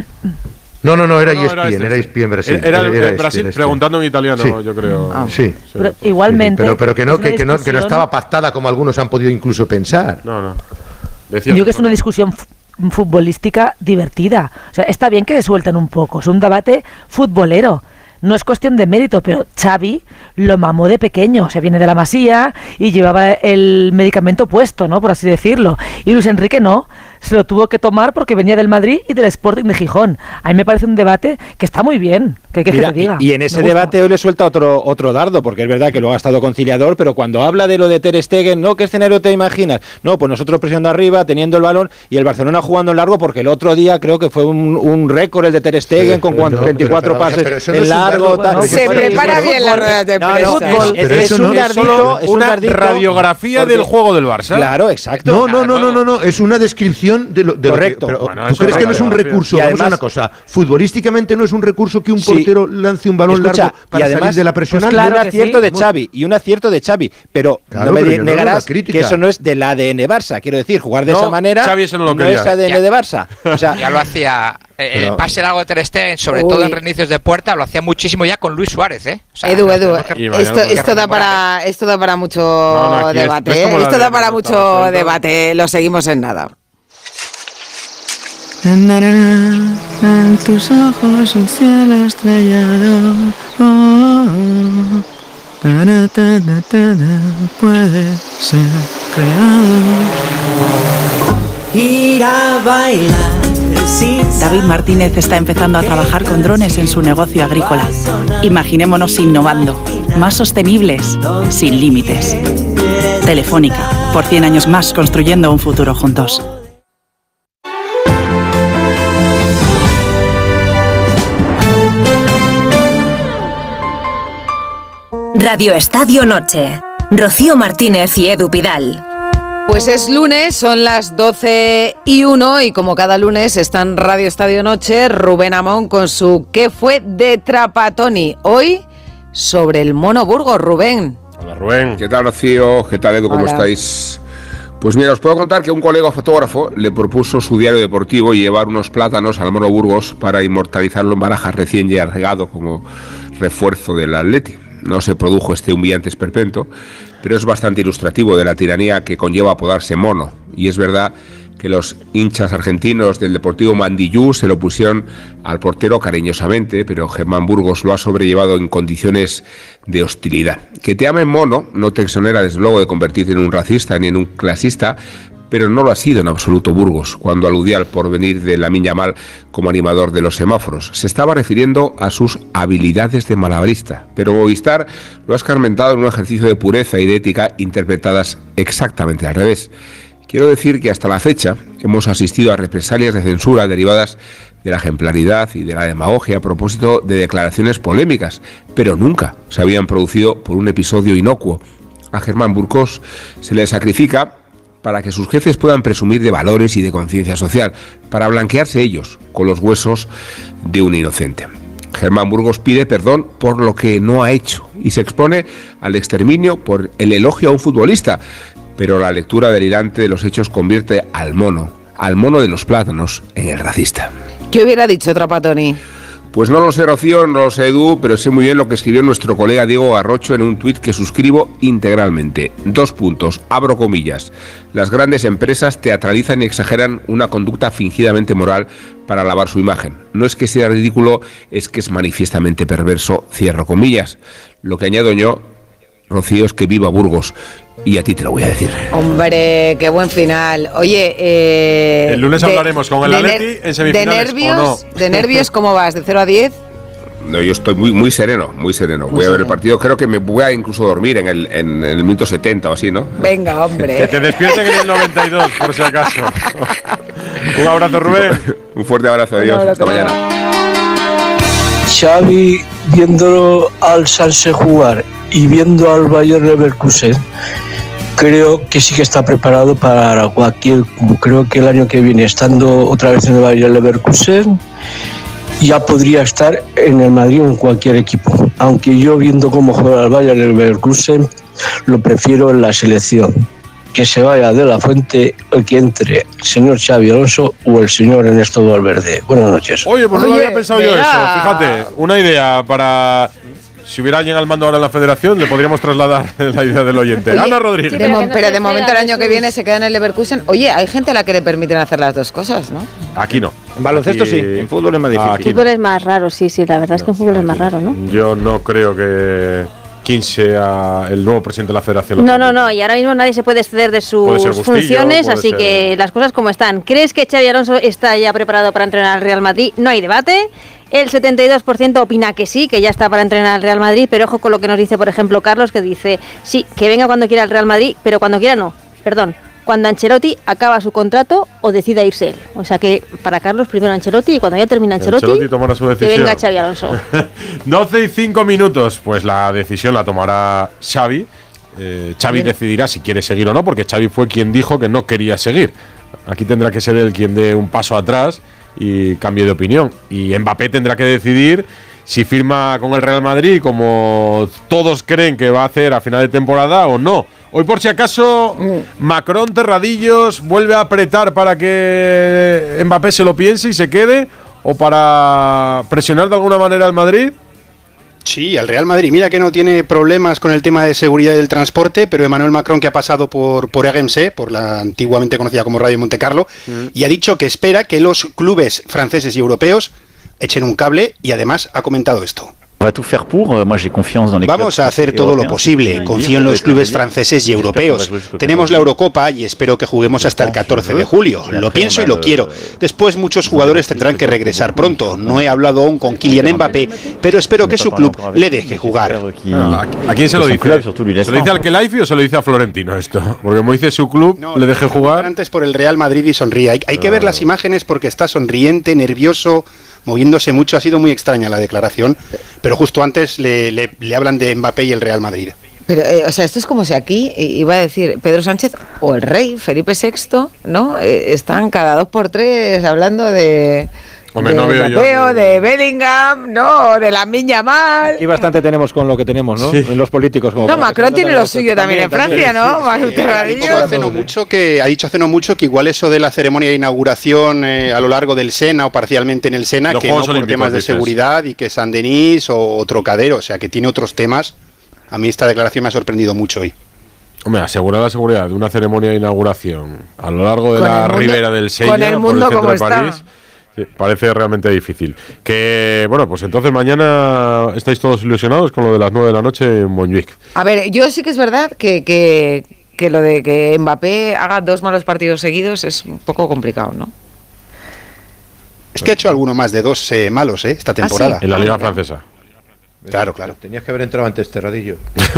No, no, no, era no, E S P N, era, era E S P N Brasil. Era, era, era este, Brasil era este. preguntando en italiano, sí. yo creo. Ah, sí. Pero igualmente. Pero, pero que, no, que, que, no, que no discusión... estaba pactada como algunos han podido incluso pensar. No, no. Decía, Yo creo que es una discusión futbolística divertida. O sea, está bien que se suelten un poco. Es un debate futbolero. No es cuestión de mérito, pero Xavi lo mamó de pequeño, o sea, viene de la Masía y llevaba el medicamento puesto, ¿no? Por así decirlo. Y Luis Enrique no, se lo tuvo que tomar porque venía del Madrid y del Sporting de Gijón. A mí me parece un debate que está muy bien, que hay que Mira, se diga. Y, y en ese debate hoy le suelta otro otro dardo, porque es verdad que luego ha estado conciliador, pero cuando habla de lo de Ter Stegen, ¿no? ¿Qué escenario te imaginas? No, pues nosotros presionando arriba, teniendo el balón y el Barcelona jugando en largo, porque el otro día creo que fue un, un récord el de Ter Stegen sí, con no, veinticuatro pero, pero, pases pero en largo. Bueno, tal, se prepara bien la rueda de prensa. No, no, es, es, es un dardito, es una un radiografía porque, del juego del Barça. Claro, exacto. No, no, no, no, no, no, es una descripción de lo, de correcto. Lo que, pero, bueno, ¿tú crees que no es un recurso? Y Vamos además, a una cosa, futbolísticamente no es un recurso que un portero sí, lance un balón escucha, largo para además, salir de la presión. Pues claro, un acierto sí. de Xavi y un acierto de Xavi, pero claro, no me pero negarás no que eso no es del A D N Barça. Quiero decir, jugar de no, esa manera Xavi eso no, lo no es A D N ya, de Barça. O sea, ya lo hacía el pero, pase largo de Ter Stegen, sobre uy. todo en reinicios de puerta, lo hacía muchísimo ya con Luis Suárez, ¿eh? O sea, Edu, Edu, que, esto, esto da para esto da para mucho no, no, debate, es, ¿eh? es Esto da para mucho debate, lo seguimos en nada. En tus ojos un cielo estrellado, oh, puede ser creado. Ir a bailar. David Martínez está empezando a trabajar con drones en su negocio agrícola. Imaginémonos innovando, más sostenibles, sin límites. Telefónica, por cien años más construyendo un futuro juntos. Radio Estadio Noche. Rocío Martínez y Edu Pidal. Pues es lunes, son las doce y uno y como cada lunes está en Radio Estadio Noche Rubén Amón con su ¿Qué fue de Trapattoni? Hoy sobre el Mono Burgos. Rubén. Hola Rubén. ¿Qué tal, Rocío? ¿Qué tal, Edu? ¿Cómo Hola. estáis? Pues mira, os puedo contar que un colega fotógrafo le propuso su diario deportivo llevar unos plátanos al Mono Burgos para inmortalizarlo en barajas recién llegado como refuerzo del Atleti. No se produjo este humillante esperpento, pero es bastante ilustrativo de la tiranía que conlleva apodarse Mono. Y es verdad que los hinchas argentinos del Deportivo Mandillú se lo pusieron al portero cariñosamente, pero Germán Burgos lo ha sobrellevado en condiciones de hostilidad. Que te amen Mono no te exonera desde luego de convertirte en un racista ni en un clasista, pero no lo ha sido en absoluto Burgos, cuando aludía al porvenir de Lamine Yamal como animador de los semáforos. Se estaba refiriendo a sus habilidades de malabarista, pero Movistar lo ha escarmentado en un ejercicio de pureza y de ética interpretadas exactamente al revés. Quiero decir que hasta la fecha hemos asistido a represalias de censura derivadas de la ejemplaridad y de la demagogia a propósito de declaraciones polémicas, pero nunca se habían producido por un episodio inocuo. A Germán Burgos se le sacrifica para que sus jefes puedan presumir de valores y de conciencia social, para blanquearse ellos con los huesos de un inocente. Germán Burgos pide perdón por lo que no ha hecho y se expone al exterminio por el elogio a un futbolista, pero la lectura delirante de los hechos convierte al mono, al mono de los plátanos, en el racista. ¿Qué hubiera dicho Trapattoni? Pues no lo sé, Rocío, no lo sé, Edu, pero sé muy bien lo que escribió nuestro colega Diego Garrocho en un tuit que suscribo integralmente. Dos puntos, abro comillas. Las grandes empresas teatralizan y exageran una conducta fingidamente moral para lavar su imagen. No es que sea ridículo, es que es manifiestamente perverso, cierro comillas. Lo que añado yo, Rocío, es que viva Burgos. Y a ti te lo voy a decir. Hombre, qué buen final. Oye, eh, el lunes de, hablaremos con el Atleti en semifinales. ¿De nervios, ¿o no? ¿De nervios cómo vas? ¿De cero a diez? No, yo estoy muy muy sereno, muy sereno. Muy voy sereno. a ver el partido, creo que me voy a incluso dormir en el, en, en el minuto setenta o así, ¿no? Venga, hombre. Que te despierten en el noventa y dos, por si acaso. Un abrazo, Rubén. Un fuerte abrazo, adiós. Hasta mañana. Xavi, viéndolo al Sanse jugar y viendo al Bayer Leverkusen, creo que sí que está preparado para cualquier. Creo que el año que viene, estando otra vez en el Bayer Leverkusen, ya podría estar en el Madrid o en cualquier equipo. Aunque yo, viendo cómo juega el Bayer Leverkusen, lo prefiero en la selección. Que se vaya de la fuente el que entre, el señor Xabi Alonso o el señor Ernesto Valverde. Buenas noches. Oye, pues no Oye, lo había pensado yo mira. eso. Fíjate, una idea para... Si hubiera alguien al mando ahora en la federación, le podríamos trasladar la idea del oyente. Oye, Ana Rodríguez. de mo- pero de momento el año que viene se queda en el Leverkusen. Oye, hay gente a la que le permiten hacer las dos cosas, ¿no? Aquí no. En baloncesto Aquí- sí, en fútbol es más difícil. Aquí Fútbol es más raro, sí, sí, la verdad es que en fútbol es más raro, ¿no? Yo no creo que quien sea el nuevo presidente de la federación. No, no, no, y ahora mismo nadie se puede exceder de Puede ser sus Bustillo, funciones, puede así ser- que las cosas como están. ¿Crees que Xabi Alonso está ya preparado para entrenar al Real Madrid? No hay debate. El setenta y dos por ciento opina que sí, que ya está para entrenar al Real Madrid, pero ojo con lo que nos dice, por ejemplo, Carlos, que dice, sí, que venga cuando quiera al Real Madrid, pero cuando quiera no, perdón, cuando Ancelotti acaba su contrato o decida irse él. O sea que para Carlos primero Ancelotti y cuando ya termina Ancelotti, Ancelotti tomará su que decisión. venga Xabi Alonso. doce y cinco minutos, pues la decisión la tomará Xavi. Eh, Xavi decidirá si quiere seguir o no, porque Xavi fue quien dijo que no quería seguir. Aquí tendrá que ser él quien dé un paso atrás y cambie de opinión. Y Mbappé tendrá que decidir si firma con el Real Madrid, como todos creen que va a hacer a final de temporada, o no. Hoy, por si acaso, Macron Terradillos vuelve a apretar para que Mbappé se lo piense y se quede, o para presionar de alguna manera al Madrid. Sí, al Real Madrid. Mira que no tiene problemas con el tema de seguridad del transporte, pero Emmanuel Macron, que ha pasado por, por R M C, por la antiguamente conocida como Radio Monte Carlo, mm. y ha dicho que espera que los clubes franceses y europeos echen un cable, y además ha comentado esto. Vamos a hacer todo lo posible. Confío en los clubes franceses y europeos. Tenemos la Eurocopa y espero que juguemos hasta el catorce de julio. Lo pienso y lo quiero. Después muchos jugadores tendrán que regresar pronto. No he hablado aún con Kylian Mbappé, pero espero que su club le deje jugar. ¿A, ¿A quién se lo dice? ¿Se lo dice al Kelaifi o se lo dice a Florentino esto? Porque como dice su club, no, le deje jugar. Antes por el Real Madrid y sonríe. Hay, hay que ver las imágenes porque está sonriente, nervioso, moviéndose mucho. Ha sido muy extraña la declaración, pero justo antes le, le, le hablan de Mbappé y el Real Madrid. Pero, eh, o sea, esto es como si aquí, iba a decir, Pedro Sánchez o el rey, Felipe sexto, ¿no? Eh, están cada dos por tres hablando de... Hombre, de no veo yo. Mateo, de Bellingham, no, de Lamine Yamal. Y bastante tenemos con lo que tenemos, ¿no? Sí. En los políticos. Como No, Macron tiene lo suyo también en Francia, ¿no? Ha dicho hace no mucho que ha dicho hace no mucho que igual eso de la ceremonia de inauguración eh, a lo largo del Sena o parcialmente en el Sena, Los que no Juegos por Olímpicos, temas de dices. seguridad y que San Denis o Trocadero, o sea que tiene otros temas. A mí esta declaración me ha sorprendido mucho hoy. Hombre, asegurar la seguridad de una ceremonia de inauguración a lo largo de Con la el mundo- ribera del Sena, con el por mundo centro como de está. París, sí, parece realmente difícil. Que, bueno, pues entonces mañana estáis todos ilusionados con lo de las nueve de la noche en Montjuic. A ver, yo sí que es verdad que, que, que lo de que Mbappé haga dos malos partidos seguidos es un poco complicado, ¿no? Es que ha hecho alguno más de dos eh, malos eh, esta temporada. En la Liga Francesa. Claro, claro. Tenías que haber entrado antes, Terradillo.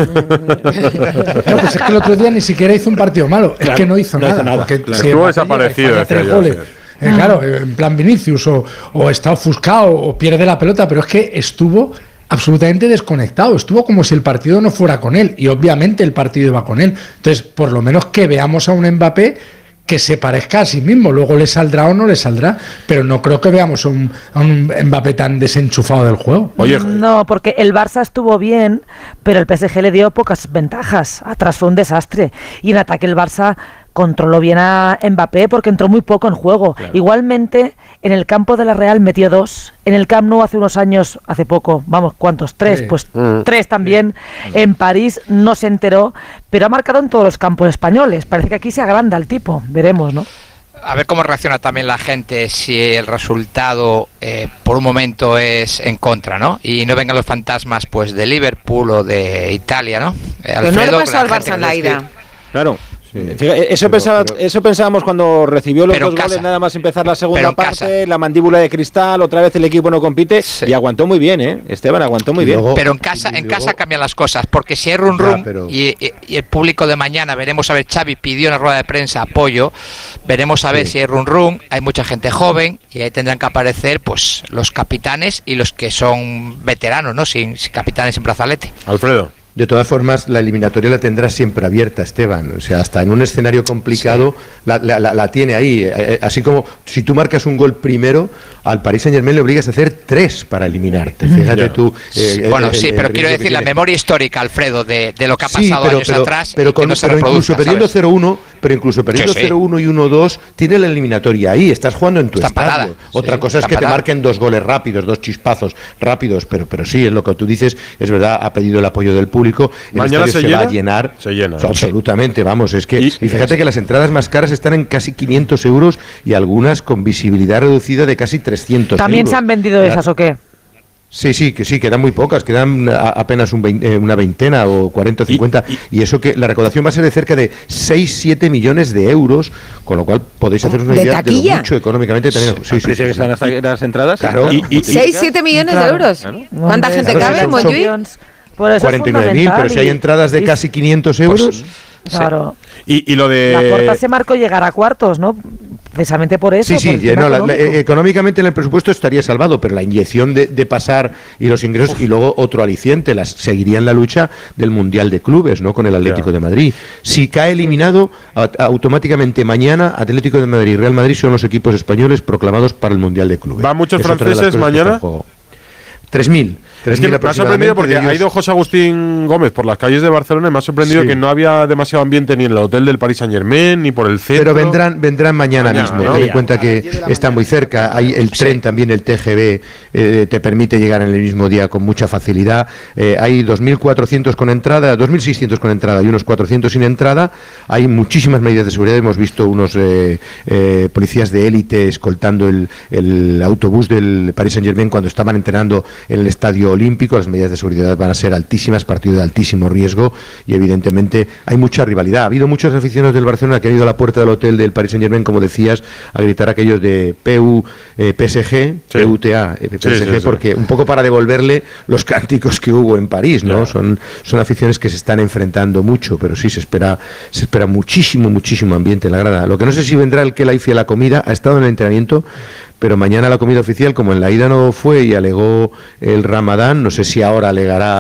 No, pues es que el otro día ni siquiera hizo un partido malo, es Claro, que no hizo no nada. hizo nada, porque claro. si Estuvo Mbappé llega y desaparecido, falla decía tres yo, goles, sí. eh, claro, en plan Vinicius, o, o está ofuscado, o pierde la pelota, pero es que estuvo absolutamente desconectado, estuvo como si el partido no fuera con él, y obviamente el partido iba con él. Entonces, por lo menos que veamos a un Mbappé que se parezca a sí mismo, luego le saldrá o no le saldrá, pero no creo que veamos a un, a un Mbappé tan desenchufado del juego. Oye, No, porque el Barça estuvo bien, pero el P S G le dio pocas ventajas. Atrás fue un desastre. Y en ataque el Barça controló bien a Mbappé porque entró muy poco en juego. Claro. Igualmente, en el campo de la Real metió dos. En el Camp Nou hace unos años, hace poco, vamos, ¿cuántos? Tres, Sí. pues Mm. tres también. En París no se enteró, pero ha marcado en todos los campos españoles. Parece que aquí se agranda el tipo. Veremos, ¿no? A ver cómo reacciona también la gente si el resultado eh, por un momento es en contra, ¿no? Y no vengan los fantasmas pues de Liverpool o de Italia, ¿no? Eh, Pero no le Alfredo, pasó que al la Barça gente en la nos ida. escribe- Claro. Sí. Fíjate, Eso, Pero- pensaba, pero- eso pensábamos cuando recibió los Pero dos en goles, casa. nada más empezar la Pero segunda en parte, casa. la mandíbula de cristal, otra vez el equipo no compite, Sí. y aguantó muy bien, ¿eh? Esteban aguantó muy Y bien. luego- Pero en casa, y en luego- casa cambian las cosas, porque si hay run Ya, run pero- y, y- y el público de mañana veremos a ver, Xavi pidió en la rueda de prensa apoyo, veremos a ver Sí. si hay run run, hay mucha gente joven y ahí tendrán que aparecer pues los capitanes y los que son veteranos, ¿no? Sin, sin capitanes sin brazalete. Alfredo. De todas formas, la eliminatoria la tendrá siempre abierta, Esteban. O sea, hasta en un escenario complicado la, la- la- la tiene ahí. Eh, eh, Así como si tú marcas un gol primero, al Paris Saint-Germain le obligas a hacer tres para eliminarte. Fíjate Ya. tú. eh, bueno, el- sí, el pero riesgo quiero que decir la tiene. memoria histórica, Alfredo, de, de lo que ha Sí, pasado pero, años pero- atrás pero y que con- no se pero incluso reproduzca, perdiendo ¿sabes? cero uno, pero incluso perdiendo Sí, sí. cero uno y uno dos, tiene la eliminatoria ahí, estás jugando en tu Está estadio. parada. Otra Sí, cosa es está que te parada. marquen dos goles rápidos, dos chispazos rápidos, pero pero sí, es lo que tú dices, es verdad, ha pedido el apoyo del público, el Mañana estadio se se, va a llena. llenar. Se llena. Absolutamente, vamos, es que Y- y, fíjate que las entradas más caras están en casi quinientos euros y algunas con visibilidad reducida de casi trescientos ¿También euros. se han vendido Ya- esas o qué? Sí, sí, que sí, quedan muy pocas, quedan a- apenas un vein- eh, una veintena o cuarenta o cincuenta, y, eso que la recaudación va a ser de cerca de seis siete millones de euros, con lo cual podéis haceros una ¿De idea de taquilla? lo mucho económicamente también. Sí, sí, Precio sí, que sí. están las, las entradas. Claro. Y- y- seis siete millones de Claro. euros. Claro. ¿Cuánta Hombre, gente claro, cabe en son- Montjuic? Por eso es cuarenta y nueve mil, pero si hay fundamental y- entradas de y- casi quinientos euros, Claro. Y, y lo La Porta de. se marcó llegar a cuartos, ¿no? Precisamente por eso. sí, sí, por el ya, tema no, la- la- económico. eh, económicamente en el presupuesto estaría salvado, pero la inyección de, de pasar y los ingresos y luego otro aliciente, las seguirían la lucha del Mundial de Clubes, ¿no? Con el Atlético Ya. de Madrid. Si cae eliminado, a- automáticamente mañana Atlético de Madrid y Real Madrid son los equipos españoles proclamados para el Mundial de Clubes. ¿Van muchos Es otra de las franceses cosas que está mañana? en juego. tres mil. Es que me ha sorprendido porque ha ido José Agustín Gómez por las calles de Barcelona y me ha sorprendido Sí. que no había demasiado ambiente ni en el hotel del Paris Saint Germain ni por el centro. Pero vendrán, vendrán mañana, Mañana, mismo. ¿no? Ten en cuenta que está muy cerca. Hay el tren también, el T G V, eh, te permite llegar en el mismo día con mucha facilidad. Eh, hay dos mil cuatrocientos con entrada, dos mil seiscientos con entrada y unos cuatrocientos sin entrada. Hay muchísimas medidas de seguridad. Hemos visto unos eh, eh, policías de élite escoltando el, el autobús del Paris Saint Germain cuando estaban entrenando en el Estadio Olímpico. Las medidas de seguridad van a ser altísimas, partido de altísimo riesgo y evidentemente hay mucha rivalidad. Ha habido muchos aficionados del Barcelona que han ido a la puerta del hotel del Paris Saint Germain, como decías, a gritar aquellos de P U, eh, P S G, Sí. P U T A, eh, P S G, Sí, sí, sí. porque un poco para devolverle los cánticos que hubo en París, ¿no? Claro. Son, son aficiones que se están enfrentando mucho, pero sí se espera, se espera muchísimo, muchísimo ambiente en la grada. Lo que no sé si vendrá el que la hice a la comida, ha estado en el entrenamiento, pero mañana la comida oficial, como en la ida no fue y alegó el Ramadán, no sé si ahora alegará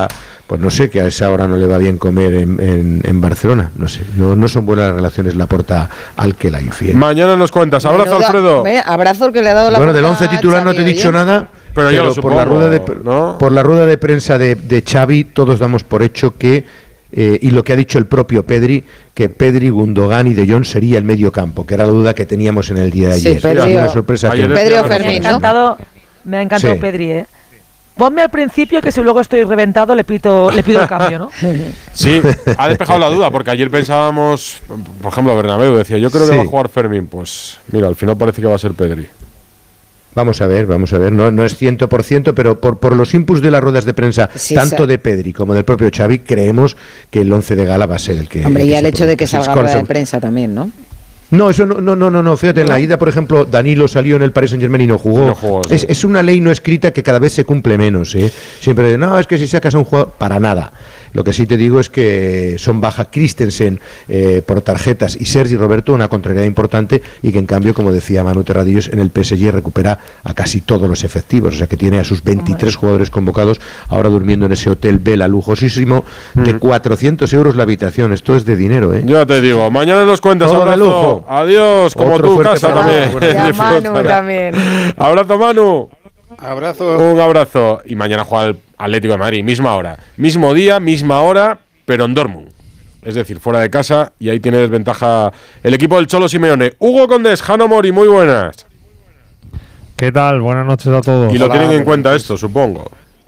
pues no sé, que a esa hora no le va bien comer en, en, en Barcelona, no sé, no, no son buenas las relaciones Laporta al que la infiel. Mañana nos cuentas. Abrazo, Menuda, Alfredo. Ve, abrazo el que le ha dado la Bueno, del Porta once titular a no te he Xavi, dicho oye. nada, pero, pero, yo lo por, supongo, la rueda de, ¿no? por la rueda de prensa de, de Xavi todos damos por hecho que Eh, y lo que ha dicho el propio Pedri, que Pedri, Gundogan y De Jong sería el medio campo, que era la duda que teníamos en el día de Sí, ayer. Pedri, una sorpresa ayer que... Pedri o Me Fermín, ha encantado, me ha encantado Sí. Pedri, ¿eh? Ponme al principio que si luego estoy reventado le pido, le pido el cambio, ¿no? Sí, ha despejado la duda, porque ayer pensábamos, por ejemplo, Bernabéu decía, yo creo que Sí. va a jugar Fermín. Pues mira, al final parece que va a ser Pedri. Vamos a ver, vamos a ver, no, no es cien por ciento, pero por, por los inputs de las ruedas de prensa, Sí, tanto sí. de Pedri como del propio Xavi, creemos que el once de gala va a ser el que... Hombre, el y que el se hecho de que produzca. salga rueda de prensa también, ¿no? No, eso no, no, no, no, no. Fíjate, en la ida, por ejemplo, Danilo salió en el Paris Saint-Germain y no jugó. No jugó, sí. es, es una ley no escrita que cada vez se cumple menos, ¿eh? Siempre, no, es que si sacas a un jugador, para nada. Lo que sí te digo es que son baja Christensen eh, por tarjetas y Sergi Roberto, una contrariedad importante, y que en cambio, como decía Manu Terradillos, en el P S G recupera a casi todos los efectivos, o sea que tiene a sus veintitrés jugadores convocados, ahora durmiendo en ese hotel Vela lujosísimo, de cuatrocientos euros la habitación. Esto es de dinero, ¿eh? Ya te digo, mañana nos cuentas. Todo de Abrazo. lujo. Adiós, como Otro tu fuerte casa para también. Manu. Ya Manu Disfrutará. también. Abrazo, Manu. Abrazo. Un abrazo. Y mañana juega el Atlético de Madrid, misma hora. Mismo día, misma hora, pero en Dortmund. Es decir, fuera de casa, y ahí tiene desventaja el equipo del Cholo Simeone. Hugo Condés, Jano Mori, muy buenas. ¿Qué tal? Buenas noches a todos. Y lo Hola, tienen en buenas cuenta noches. esto, supongo.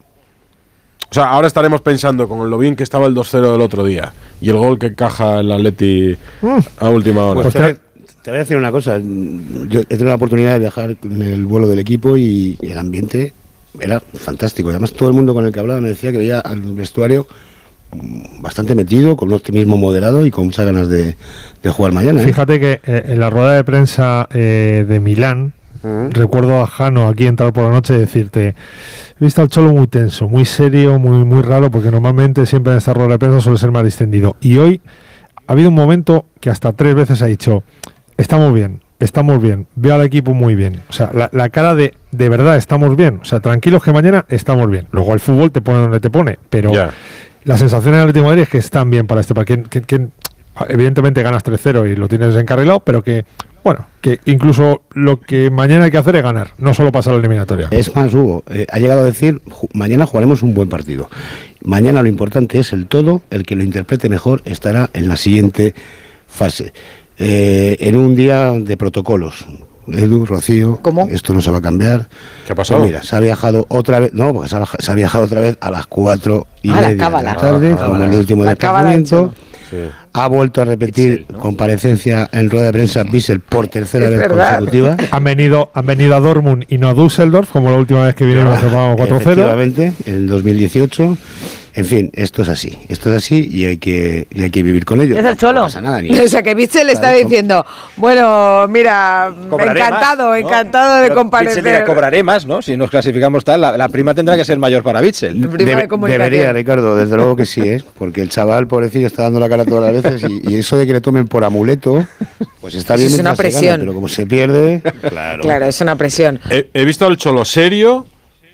O sea, ahora estaremos pensando con lo bien que estaba el dos cero del otro día y el gol que encaja el Atleti a última hora. Pues te, voy- te voy a decir una cosa. Yo he tenido la oportunidad de viajar en el vuelo del equipo y el ambiente era fantástico. Además, todo el mundo con el que hablaba me decía que veía al vestuario bastante metido, con un optimismo moderado y con muchas ganas de, de jugar mañana. ¿eh? Fíjate que eh, en la rueda de prensa eh, de Milán, recuerdo a Jano aquí entrar por la noche y decirte, he visto al Cholo muy tenso, muy serio, muy, muy raro, porque normalmente siempre en esta rueda de prensa suele ser más distendido. Y hoy ha habido un momento que hasta tres veces ha dicho, estamos bien, estamos bien, veo al equipo muy bien. O sea, la, la cara de, de verdad, estamos bien. O sea, tranquilos que mañana estamos bien. Luego el fútbol te pone donde te pone, pero Ya. la sensación en el Atlético de Madrid es que están bien para este partido. Que, que- que, evidentemente ganas tres cero y lo tienes encarrilado, pero que, bueno, que incluso lo que mañana hay que hacer es ganar, no solo pasar la eliminatoria. Es más, Hugo, eh, ha llegado a decir, "Ju- mañana jugaremos un buen partido. Mañana lo importante es el todo, el que lo interprete mejor estará en la siguiente fase. Eh, en un día de protocolos. Edu, Rocío, esto no se va a cambiar. ¿Qué ha pasado? Pues mira, se ha viajado otra vez, no, porque se ha, se ha viajado otra vez a las cuatro y Ah, la media de cábala. la tarde, Ah, como el la- último la cábala del desplazamiento. Cholo. Ha vuelto a repetir comparecencia en rueda de prensa Bissell por tercera Es vez verdad. consecutiva. Han venido, han venido a Dortmund y no a Düsseldorf, como la última vez que vinieron nos llevamos cuatro cero. Efectivamente, en el dos mil dieciocho. En fin, esto es así, esto es así y hay que, y hay que vivir con ello. Es el Cholo. No pasa nada, ni- O sea, que Bitzel le está Claro, diciendo, bueno, mira, Cobraré encantado, más, ¿no? encantado de Pero comparecer. Bitzel dirá, cobraré más, ¿no? Si nos clasificamos tal, la, la prima tendrá que ser mayor para Bitzel. Debe- debería, Ricardo, desde luego que sí, ¿eh? Porque el chaval, pobrecillo, está dando la cara todas las veces y, y eso de que le tomen por amuleto, pues está bien. Es una mientras se gana, presión. pero como se pierde, claro. Claro, es una presión. He, he visto al Cholo serio,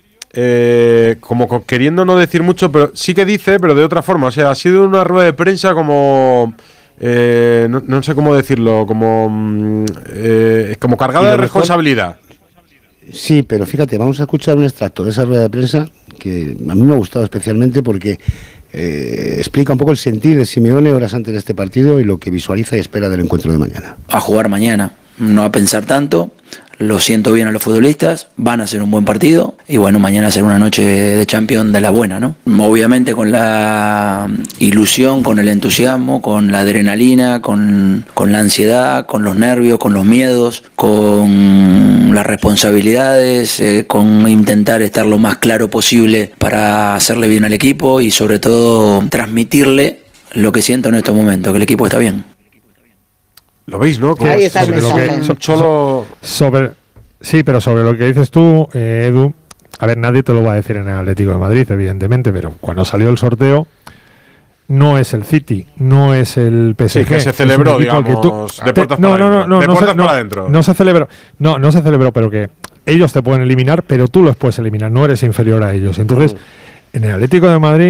eh, como co- queriendo no decir mucho, pero sí que dice, pero de otra forma. O sea, ha sido una rueda de prensa como... eh, no, no sé cómo decirlo, como, mm, eh, como Y cargada lo de mejor- responsabilidad. Sí, pero fíjate, vamos a escuchar un extracto de esa rueda de prensa que a mí me ha gustado especialmente porque eh, explica un poco el sentir de Simeone horas antes de este partido y lo que visualiza y espera del encuentro de mañana. A jugar mañana, no a pensar tanto. Lo siento bien a los futbolistas, van a hacer un buen partido y bueno, mañana será una noche de Champions de la buena, ¿no? Obviamente con la ilusión, con el entusiasmo, con la adrenalina, con, con la ansiedad, con los nervios, con los miedos, con las responsabilidades, eh, con intentar estar lo más claro posible para hacerle bien al equipo y sobre todo transmitirle lo que siento en estos momentos, que el equipo está bien. ¿Lo veis, no? Ahí está el Sobre lo mensaje. que- so- Cholo... sobre, sí, pero sobre lo que dices tú, eh, Edu, a ver, nadie te lo va a decir en el Atlético de Madrid, evidentemente, pero cuando salió el sorteo, no es el City, no es el P S G. Sí, que se es celebró, un equipo al que tú- digamos, de te- puertas no, para no, no, adentro. no, De no puertas se, no, para adentro. no se celebró, no, no se celebró, pero que ellos te pueden eliminar, pero tú los puedes eliminar, no eres inferior a ellos. Entonces, en el Atlético de Madrid,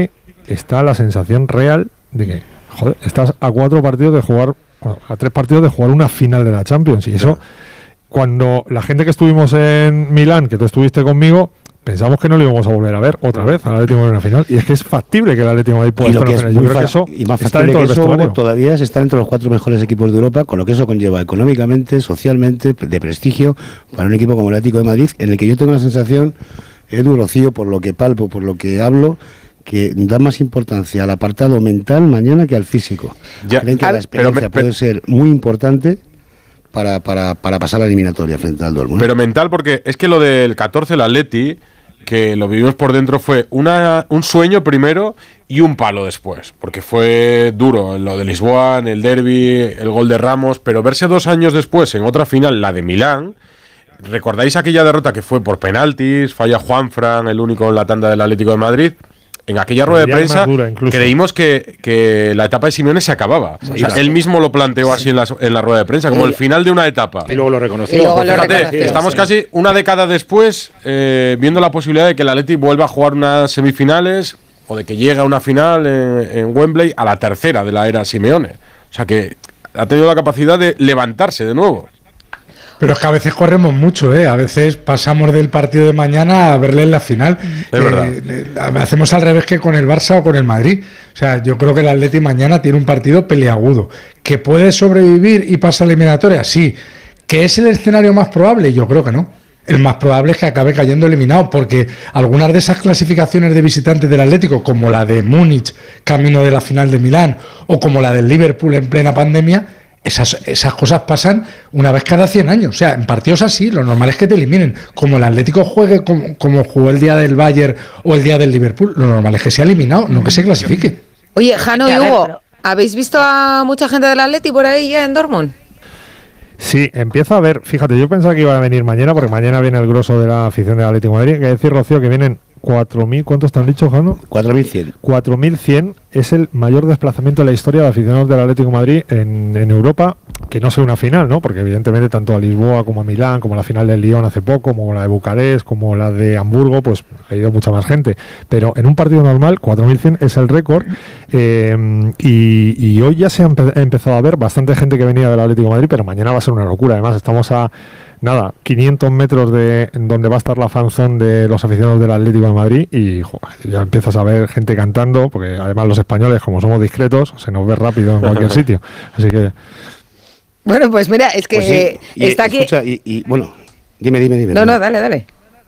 está la sensación real de que, joder, estás a cuatro partidos de jugar, bueno, a tres partidos de jugar una final de la Champions. Y eso, cuando la gente que estuvimos en Milán, que tú estuviste conmigo, pensamos que no lo íbamos a volver a ver otra vez al Atlético de Madrid en una final. Y es que es factible que el Atlético de Madrid pueda estar en una final. Yo creo que eso y más está factible dentro que del eso, vestuario. todavía es estar entre los cuatro mejores equipos de Europa, con lo que eso conlleva económicamente, socialmente, de prestigio, para un equipo como el Atlético de Madrid, en el que yo tengo la sensación, Edu, Rocío, por lo que palpo, por lo que hablo, que da más importancia al apartado mental mañana que al físico. Ya, Creen que a, la experiencia pero, puede pero, ser muy importante para, para, para pasar la eliminatoria frente al Dortmund. Pero mental, porque es que lo del catorce, el Atleti, que lo vivimos por dentro, fue una, un sueño primero y un palo después, porque fue duro lo de Lisboa, en el derbi, el gol de Ramos, pero verse dos años después en otra final, la de Milán. ¿Recordáis aquella derrota que fue por penaltis? Falla Juanfran, el único en la tanda del Atlético de Madrid. En aquella rueda de prensa dura, creímos que, que la etapa de Simeone se acababa. O sea, él mismo lo planteó así en la, en la rueda de prensa, como el final de una etapa. Y luego lo reconoció. Y luego lo Fíjate, reconoció, estamos sí. casi una década después eh, viendo la posibilidad de que el Atleti vuelva a jugar unas semifinales o de que llegue a una final en, en Wembley, a la tercera de la era Simeone. O sea que ha tenido la capacidad de levantarse de nuevo. Pero es que a veces corremos mucho, ¿eh? A veces pasamos del partido de mañana a verle en la final. Es verdad. Eh, hacemos al revés que con el Barça o con el Madrid. O sea, yo creo que el Atleti mañana tiene un partido peliagudo. ¿Que puede sobrevivir y pasar a la eliminatoria? Sí. ¿Que es el escenario más probable? Yo creo que no. El más probable es que acabe cayendo eliminado, porque algunas de esas clasificaciones de visitantes del Atlético, como la de Múnich, camino de la final de Milán, o como la del Liverpool en plena pandemia, Esas, esas cosas pasan una vez cada cien años. O sea, en partidos así, lo normal es que te eliminen. Como el Atlético juegue como, como jugó el día del Bayern o el día del Liverpool, lo normal es que sea eliminado, no que se clasifique. Oye, Jano y Hugo, ¿habéis visto a mucha gente del Atleti por ahí ya en Dortmund? Sí, empieza a ver, fíjate, yo pensaba que iba a venir mañana, porque mañana viene el grosso de la afición del Atlético de Madrid. Hay que decir, Rocío, que vienen cuatro mil, ¿cuántos te han dicho, Jano? cuatro mil cien. cuatro mil cien es el mayor desplazamiento de la historia de aficionados del Atlético de Madrid en, en Europa, que no sea una final, ¿no? Porque evidentemente tanto a Lisboa como a Milán, como la final del Lyon hace poco, como la de Bucarest, como la de Hamburgo, pues ha ido mucha más gente. Pero en un partido normal, cuatro mil cien es el récord, eh, y, y hoy ya se ha empe- empezado a ver bastante gente que venía del Atlético de Madrid, pero mañana va a ser una locura. Además, estamos a nada, quinientos metros de donde va a estar la fanzone de los aficionados del Atlético de Madrid y joder, ya empiezas a ver gente cantando, porque además los españoles, como somos discretos, se nos ve rápido en cualquier sitio. Así que... Bueno, pues mira, es que Pues sí, y, está aquí... escucha, y, y bueno, dime, dime, dime. No, dime. no, dale, dale.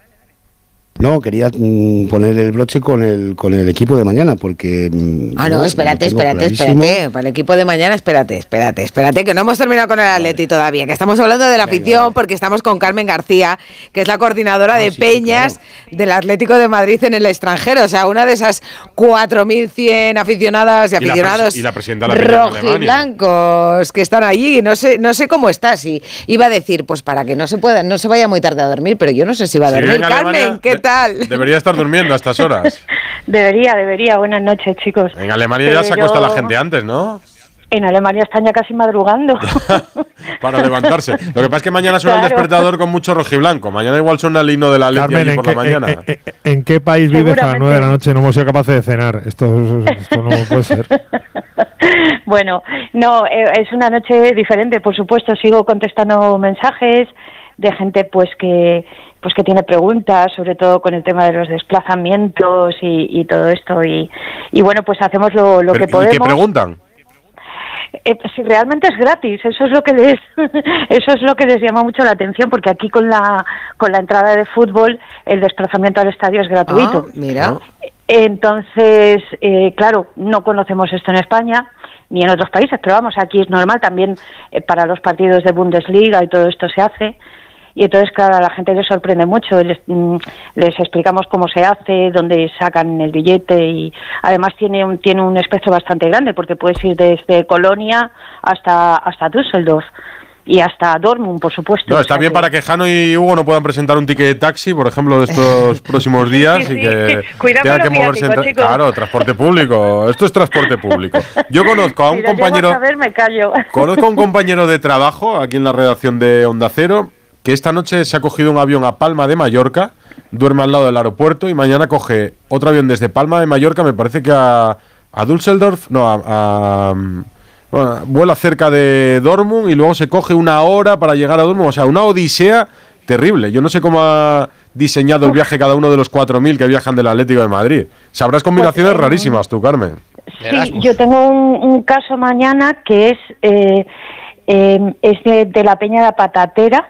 No, quería mm, poner el broche con el con el equipo de mañana, porque... Mm, Ah, no, yo espérate, lo tengo espérate, clarísimo. espérate. Para el equipo de mañana, espérate, espérate, espérate, que no hemos terminado con el Atleti todavía, que estamos hablando de la afición, porque estamos con Carmen García, que es la coordinadora de peñas del Atlético de Madrid en el extranjero. O sea, una de esas cuatro mil cien aficionadas y Y la aficionados pres- y la presidenta de la peña en Alemania. rojiblancos que están allí. No sé, no sé cómo está. Si iba a decir, pues para que no se pueda, no se vaya muy tarde a dormir, pero yo no sé si va a Si dormir. vive en Alemania, Carmen, ¿qué de- tal? Debería estar durmiendo a estas horas. Debería, debería. Buenas noches, chicos. En Alemania ya se Pero acuesta la gente antes, ¿no? En Alemania están ya casi madrugando. Para levantarse. Lo que pasa es que mañana suena el Claro. despertador con mucho rojiblanco. Mañana igual suena el himno de la Atleti Carmen, allí ¿en por qué, la mañana. en- en- en qué país vives a las nueve de la noche? No hemos sido capaces de cenar. Esto, esto no puede ser. Bueno, no, eh, es una noche diferente, por supuesto. Sigo contestando mensajes de gente pues que pues que tiene preguntas, sobre todo con el tema de los desplazamientos y, y todo esto. Y, y bueno, pues hacemos lo, lo Pero, que ¿y podemos. qué preguntan? Eh, si realmente es gratis, eso es lo que les eso es lo que les llama mucho la atención, porque aquí con la con la entrada de fútbol el desplazamiento al estadio es gratuito. Ah, mira. Entonces, eh, claro, no conocemos esto en España ni en otros países, pero vamos, aquí es normal también, eh, para los partidos de Bundesliga y todo esto se hace. Y entonces, claro, a la gente les sorprende mucho, les, mm, les explicamos cómo se hace, dónde sacan el billete, y además tiene un, tiene un espectro bastante grande, porque puedes ir desde Colonia hasta, hasta Düsseldorf y hasta Dortmund, por supuesto. No, está bien para que Jano y Hugo no puedan presentar un ticket de taxi, por ejemplo, de estos próximos días Sí, y sí. que Cuidado tengan con que los moverse. viáticos, tra- chicos. Claro, transporte público. Esto es transporte público. Yo conozco a un Si lo llego compañero. a saber, me callo. Conozco a un compañero de trabajo aquí en la redacción de Onda Cero que esta noche se ha cogido un avión a Palma de Mallorca duerme al lado del aeropuerto y mañana coge otro avión desde Palma de Mallorca, me parece que a, a Düsseldorf, no, a, a bueno, vuela cerca de Dortmund y luego se coge una hora para llegar a Dortmund, o sea, una odisea terrible. Yo no sé cómo ha diseñado el viaje cada uno de los cuatro mil que viajan del Atlético de Madrid. Sabrás combinaciones pues, eh, rarísimas tú, Carmen. Sí, yo tengo un, un caso mañana que es, eh, eh, es de, de la Peña de la Patatera.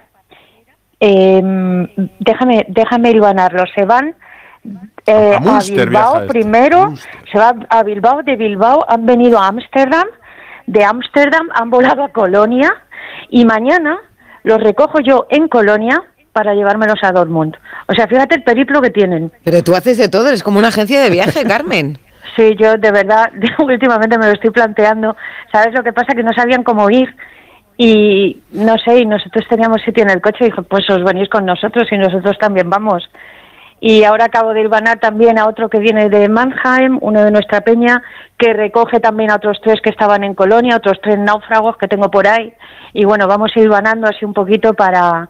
Eh, déjame, déjame hilvanarlo. Se van eh, a, a Bilbao primero, se van a Bilbao, de Bilbao han venido a Ámsterdam, de Ámsterdam han volado a Colonia y mañana los recojo yo en Colonia para llevármelos a Dortmund. O sea, fíjate el periplo que tienen. Pero tú haces de todo, eres como una agencia de viaje, Carmen. Sí, yo de verdad, últimamente me lo estoy planteando. ¿Sabes lo que pasa? Que no sabían cómo ir. Y no sé, y nosotros teníamos sitio en el coche y dije, pues os venís con nosotros y nosotros también vamos. Y ahora acabo de hilvanar también a otro que viene de Mannheim, uno de nuestra peña, que recoge también a otros tres que estaban en Colonia, otros tres náufragos que tengo por ahí. Y bueno, vamos hilvanando así un poquito para...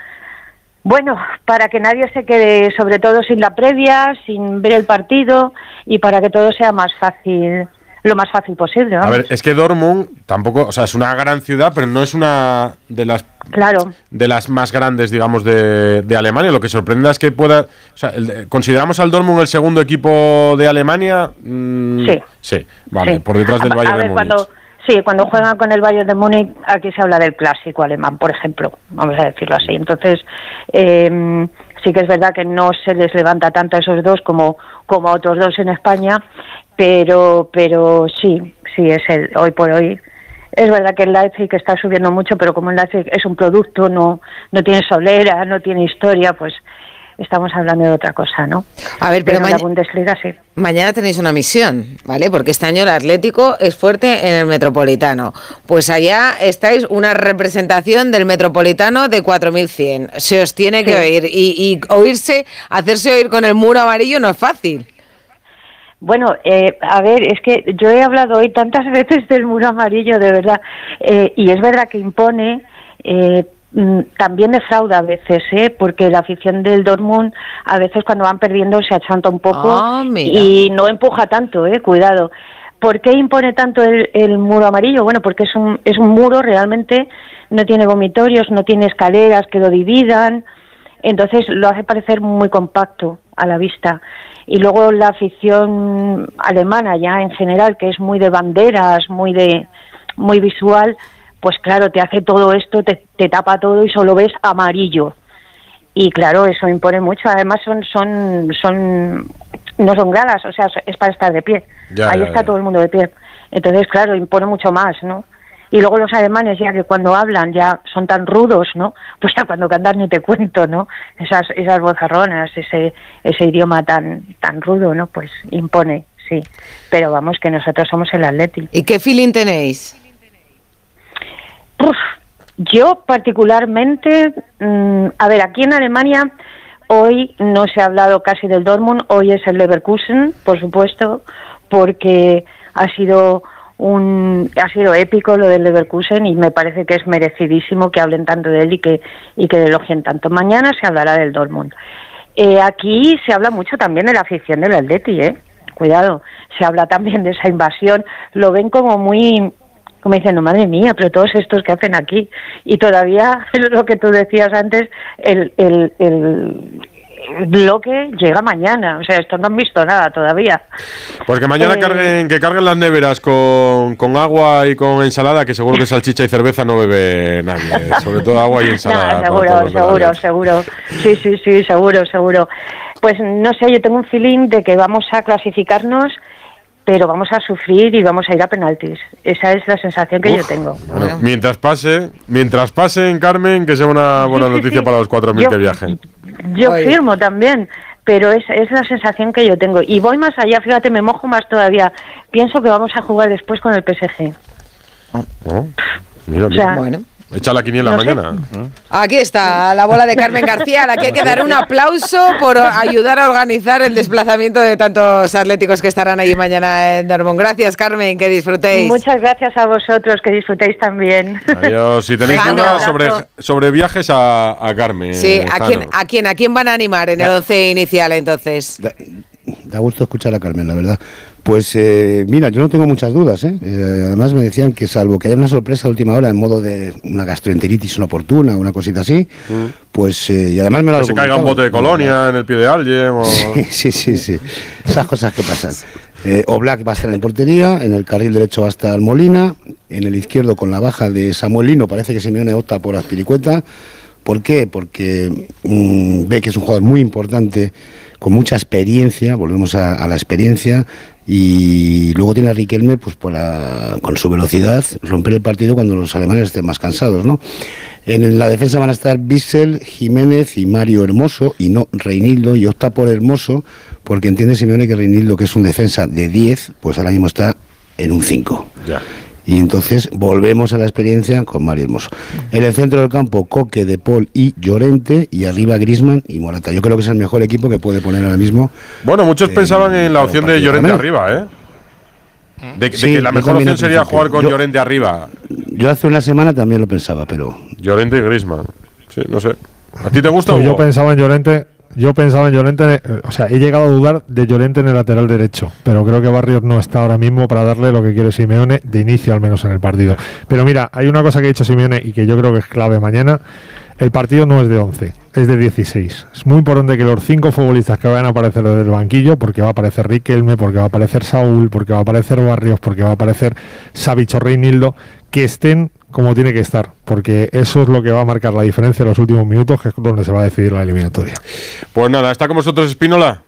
Bueno, para que nadie se quede, sobre todo sin la previa, sin ver el partido y para que todo sea más fácil, lo más fácil posible. Vamos. A ver, es que Dortmund tampoco, o sea, es una gran ciudad, pero no es una de las claro. de las más grandes, digamos, de, de Alemania. Lo que sorprende es que pueda, o sea, el, ¿consideramos al Dortmund el segundo equipo de Alemania? Mm, sí. Sí, vale, sí. por detrás del a, Bayern a ver, de Múnich. Cuando, sí, cuando juegan con el Bayern de Múnich, aquí se habla del clásico alemán, por ejemplo, vamos a decirlo así. Entonces, eh, sí que es verdad que no se les levanta tanto a esos dos como, como a otros dos en España, pero pero sí, sí, es el hoy por hoy. Es verdad que el Leipzig está subiendo mucho, pero como el Leipzig es un producto, no, no tiene solera, no tiene historia, pues estamos hablando de otra cosa, ¿no? A ver, pero, pero la Bundesliga sí. Mañana tenéis una misión, ¿vale? Porque este año el Atlético es fuerte en el Metropolitano. Pues allá estáis una representación del Metropolitano de cuatro mil cien. Se os tiene que sí. oír. Y, y oírse, hacerse oír con el muro amarillo no es fácil. Bueno, eh, a ver, es que yo he hablado hoy tantas veces del muro amarillo, de verdad, eh, y es verdad que impone, eh, también defrauda a veces, ¿eh? Porque la afición del Dortmund a veces cuando van perdiendo se achanta un poco oh, y no empuja tanto, ¿eh? Cuidado. ¿Por qué impone tanto el, el muro amarillo? Bueno, porque es un, es un muro realmente, no tiene vomitorios, no tiene escaleras que lo dividan, entonces lo hace parecer muy compacto a la vista. Y luego la afición alemana ya en general, que es muy de banderas, muy de muy visual, pues claro, te hace todo esto, te, te tapa todo y solo ves amarillo. Y claro, eso impone mucho. Además son son son no son gradas, o sea, es para estar de pie. Ya, Ahí ya, está ya. todo el mundo de pie. Entonces, claro, impone mucho más, ¿no? Y luego los alemanes, ya que cuando hablan ya son tan rudos, ¿no? Pues ya cuando cantan ni te cuento, ¿no? Esas esas vozarronas, ese ese idioma tan tan rudo, ¿no? Pues impone, sí. Pero vamos, que nosotros somos el Atleti. ¿Y qué feeling tenéis? Uf, yo particularmente, mmm, a ver, aquí en Alemania hoy no se ha hablado casi del Dortmund, hoy es el Leverkusen, por supuesto, porque ha sido un ha sido épico lo del Leverkusen y me parece que es merecidísimo que hablen tanto de él y que y que elogien tanto. Mañana se hablará del Dortmund. Eh, aquí se habla mucho también de la afición del Atleti, ¿eh? Cuidado, se habla también de esa invasión, lo ven como muy, como diciendo, madre mía, pero todos estos que hacen aquí. Y todavía, lo que tú decías antes, el, el, el bloque llega mañana. O sea, esto no han visto nada todavía. Pues que mañana eh, carguen, que carguen las neveras con, con agua y con ensalada, que seguro que salchicha y cerveza no bebe nadie. Sobre todo agua y ensalada. No, seguro, seguro, seguro. Sí, sí, sí, seguro, seguro. Pues no sé, yo tengo un feeling de que vamos a clasificarnos, pero vamos a sufrir y vamos a ir a penaltis. Esa es la sensación que Uf, yo tengo. Bueno, mientras pase, mientras pasen, Carmen, que sea una buena sí, sí, noticia sí. para los cuatro mil que viajen. Yo Oye. firmo también, pero es, es la sensación que yo tengo. Y voy más allá, fíjate, me mojo más todavía. Pienso que vamos a jugar después con el P S G. Oh, mira, o sea, bueno, Echa la quiniela No sé. mañana. Aquí está la bola de Carmen García, a la que hay que dar un aplauso por ayudar a organizar el desplazamiento de tantos atléticos que estarán allí mañana en Dortmund. Gracias, Carmen, que disfrutéis. Muchas gracias a vosotros, que disfrutéis también. Adiós. Si tenéis Jano. dudas sobre, sobre viajes, a, a Carmen. Sí, ¿a Jano. quién, ¿a quién? ¿A quién van a animar en el once inicial entonces? Da, da gusto escuchar a Carmen, la verdad. Pues eh, mira, yo no tengo muchas dudas, ¿eh? Eh, además me decían que salvo que haya una sorpresa a última hora en modo de una gastroenteritis inoportuna, una cosita así, mm. pues eh, y además me lo Que se caiga un bote de colonia en el pie de alguien. O... Sí, sí, sí, sí. Esas cosas que pasan. Eh, Oblak va a estar en portería, en el carril derecho va a estar Molina, en el izquierdo con la baja de Samuel Lino, parece que Simeone opta por Azpilicueta. ¿Por qué? Porque mmm, ve que es un jugador muy importante, con mucha experiencia, volvemos a, a la experiencia, y luego tiene a Riquelme pues para, con su velocidad, romper el partido cuando los alemanes estén más cansados, ¿no? En la defensa van a estar Bissell, Jiménez y Mario Hermoso, y no Reinildo, y opta por Hermoso, porque entiende Simeone que Reinildo, que es un defensa de diez, pues ahora mismo está en un cinco. Ya. Y entonces volvemos a la experiencia con Mario Hermoso. En el centro del campo, Coque, De Paul y Llorente, y arriba Griezmann y Morata. Yo creo que es el mejor equipo que puede poner ahora mismo. Bueno, muchos eh, pensaban en la opción de Llorente arriba, ¿eh? De, de Sí, que la yo mejor también opción lo sería pensé. jugar con Yo- Llorente arriba. Yo hace una semana también lo pensaba, pero... Llorente y Griezmann. Sí, no sé. ¿A ti te gusta Pues o yo no? pensaba en Llorente, yo pensaba en Llorente, eh, o sea, he llegado a dudar de Llorente en el lateral derecho, pero creo que Barrios no está ahora mismo para darle lo que quiere Simeone, de inicio al menos en el partido. Pero mira, hay una cosa que ha dicho Simeone y que yo creo que es clave mañana. El partido no es de once, es de dieciséis. Es muy importante que los cinco futbolistas que vayan a aparecer desde el banquillo, porque va a aparecer Riquelme, porque va a aparecer Saúl, porque va a aparecer Barrios, porque va a aparecer Savic o Reinildo, que estén como tiene que estar, porque eso es lo que va a marcar la diferencia en los últimos minutos, que es donde se va a decidir la eliminatoria. Pues nada, está con vosotros Espínola.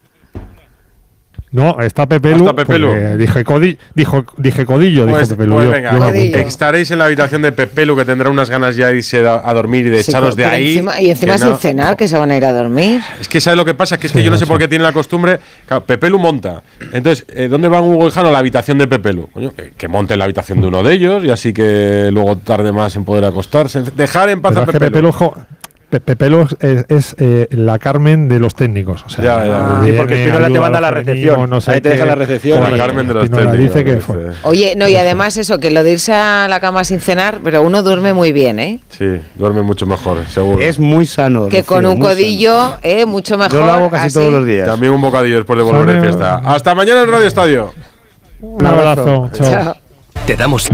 No, está Pepelu. Está Pepelu. porque Dije, codi, dijo, dije Codillo, Pues, dijo Pepelu. pues yo- venga, yo me Codillo. apunto. Estaréis en la habitación de Pepelu, que tendrá unas ganas ya de irse a, a dormir y de Sí, echaros de pero ahí. encima- y encima que sin no- cenar, que se van a ir a dormir. Es que ¿sabes lo que pasa? Que es que yo no sé por qué tiene la costumbre. Claro, Pepelu monta. Entonces, eh, ¿dónde van Hugo y Jano? A la habitación de Pepelu. Coño, que, que monte en la habitación de uno de ellos y así que luego tarde más en poder acostarse. Dejar en paz Pero a es que Pepelu. Pepelu, jo- Pe- Pepelu es, es, eh, la Carmen de los técnicos. O sea, Ya, ya. viene, Sí, porque Espínola te ayuda manda a la los recepción. niños, no sé Ahí te qué. deja la recepción. La Correcto. Carmen de los Espínola técnicos, dice que dice. fue. Oye, no, y además eso, que lo de irse a la cama sin cenar, pero uno duerme muy bien, ¿eh? Sí, duerme mucho mejor, seguro. Es muy sano. Que con Rocío, un muy codillo, eh, mucho mejor. Yo lo hago casi así. todos los días. También un bocadillo después de volver de Sano. fiesta. Hasta mañana en Radio Estadio. Un abrazo. Chao. Chao. Te damos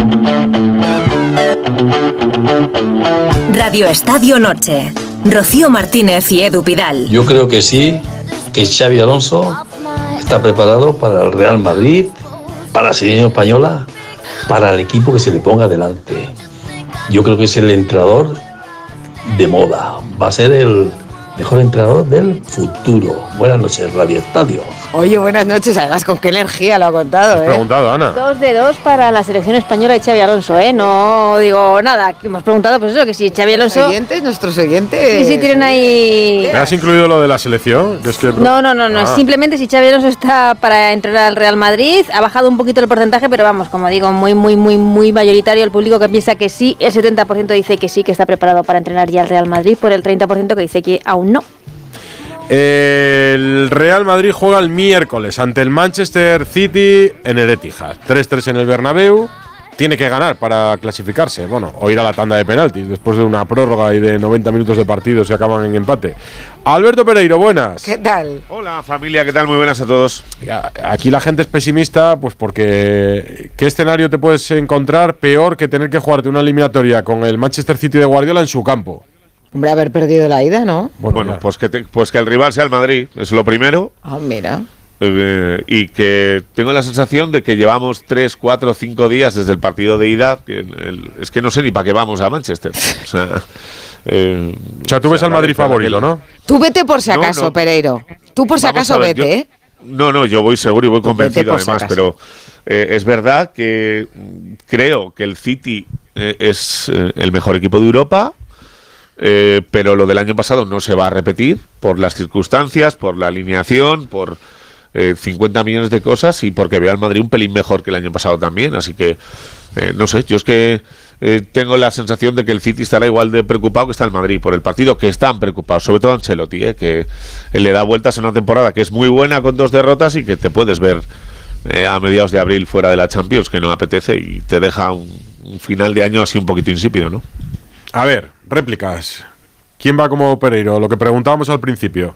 Radio Estadio Noche. Rocío Martínez y Edu Pidal. Yo creo que sí, que Xavi Alonso está preparado para el Real Madrid, para la selección española, para el equipo que se le ponga delante. Yo creo que es el entrenador de moda, va a ser el mejor entrenador del futuro. Buenas noches, Radio Estadio. Oye, buenas noches, además con qué energía lo ha contado, ¿eh? Preguntado, Ana. Dos de dos para la selección española de Xavi Alonso, ¿eh? No digo nada, que hemos preguntado pues eso, que si Xavi Alonso... ¿Oyentes? ¿Nuestros oyentes? Sí, sí, tienen ahí... ¿Me has incluido lo de la selección? Que es que... No, no, no, no. Ah. Simplemente si Xavi Alonso está para entrenar al Real Madrid, ha bajado un poquito el porcentaje, pero vamos, como digo, muy, muy, muy, muy mayoritario el público que piensa que sí. El setenta por ciento dice que sí, que está preparado para entrenar ya al Real Madrid, por el treinta por ciento que dice que aún no. El Real Madrid juega el miércoles ante el Manchester City en el Etihad. tres tres en el Bernabéu. Tiene que ganar para clasificarse. Bueno, o ir a la tanda de penaltis después de una prórroga y de noventa minutos de partido se acaban en empate. Alberto Pereiro, buenas. ¿Qué tal? Hola familia, ¿qué tal? Muy buenas a todos. Aquí la gente es pesimista, pues porque ¿qué escenario te puedes encontrar peor que tener que jugarte una eliminatoria con el Manchester City de Guardiola en su campo? Hombre, haber perdido la ida, ¿no? Bueno, bueno pues, que te, pues que el rival sea el Madrid, es lo primero. Ah, mira. Eh, y que tengo la sensación de que llevamos tres, cuatro, cinco días desde el partido de ida. Que el, el, es que no sé ni para qué vamos a Manchester. O sea, eh, o sea tú ves al Madrid favorito, ¿no? Tú vete por si acaso, No, no. Pereiro. Tú por si Vamos acaso a ver, vete, yo- ¿eh? No, no, yo voy seguro y voy convencido por si además, acaso. pero eh, es verdad que mm, creo que el City eh, es eh, el mejor equipo de Europa. Eh, pero lo del año pasado no se va a repetir por las circunstancias, por la alineación, por eh, cincuenta millones de cosas y porque veo al Madrid un pelín mejor que el año pasado también. Así que, eh, no sé, yo es que eh, tengo la sensación de que el City estará igual de preocupado que está el Madrid por el partido, que están preocupados, sobre todo Ancelotti, eh, que le da vueltas en una temporada que es muy buena con dos derrotas y que te puedes ver eh, a mediados de abril fuera de la Champions, que no apetece y te deja un, un final de año así un poquito insípido, ¿no? A ver, réplicas. ¿Quién va como Pereiro? Lo que preguntábamos al principio.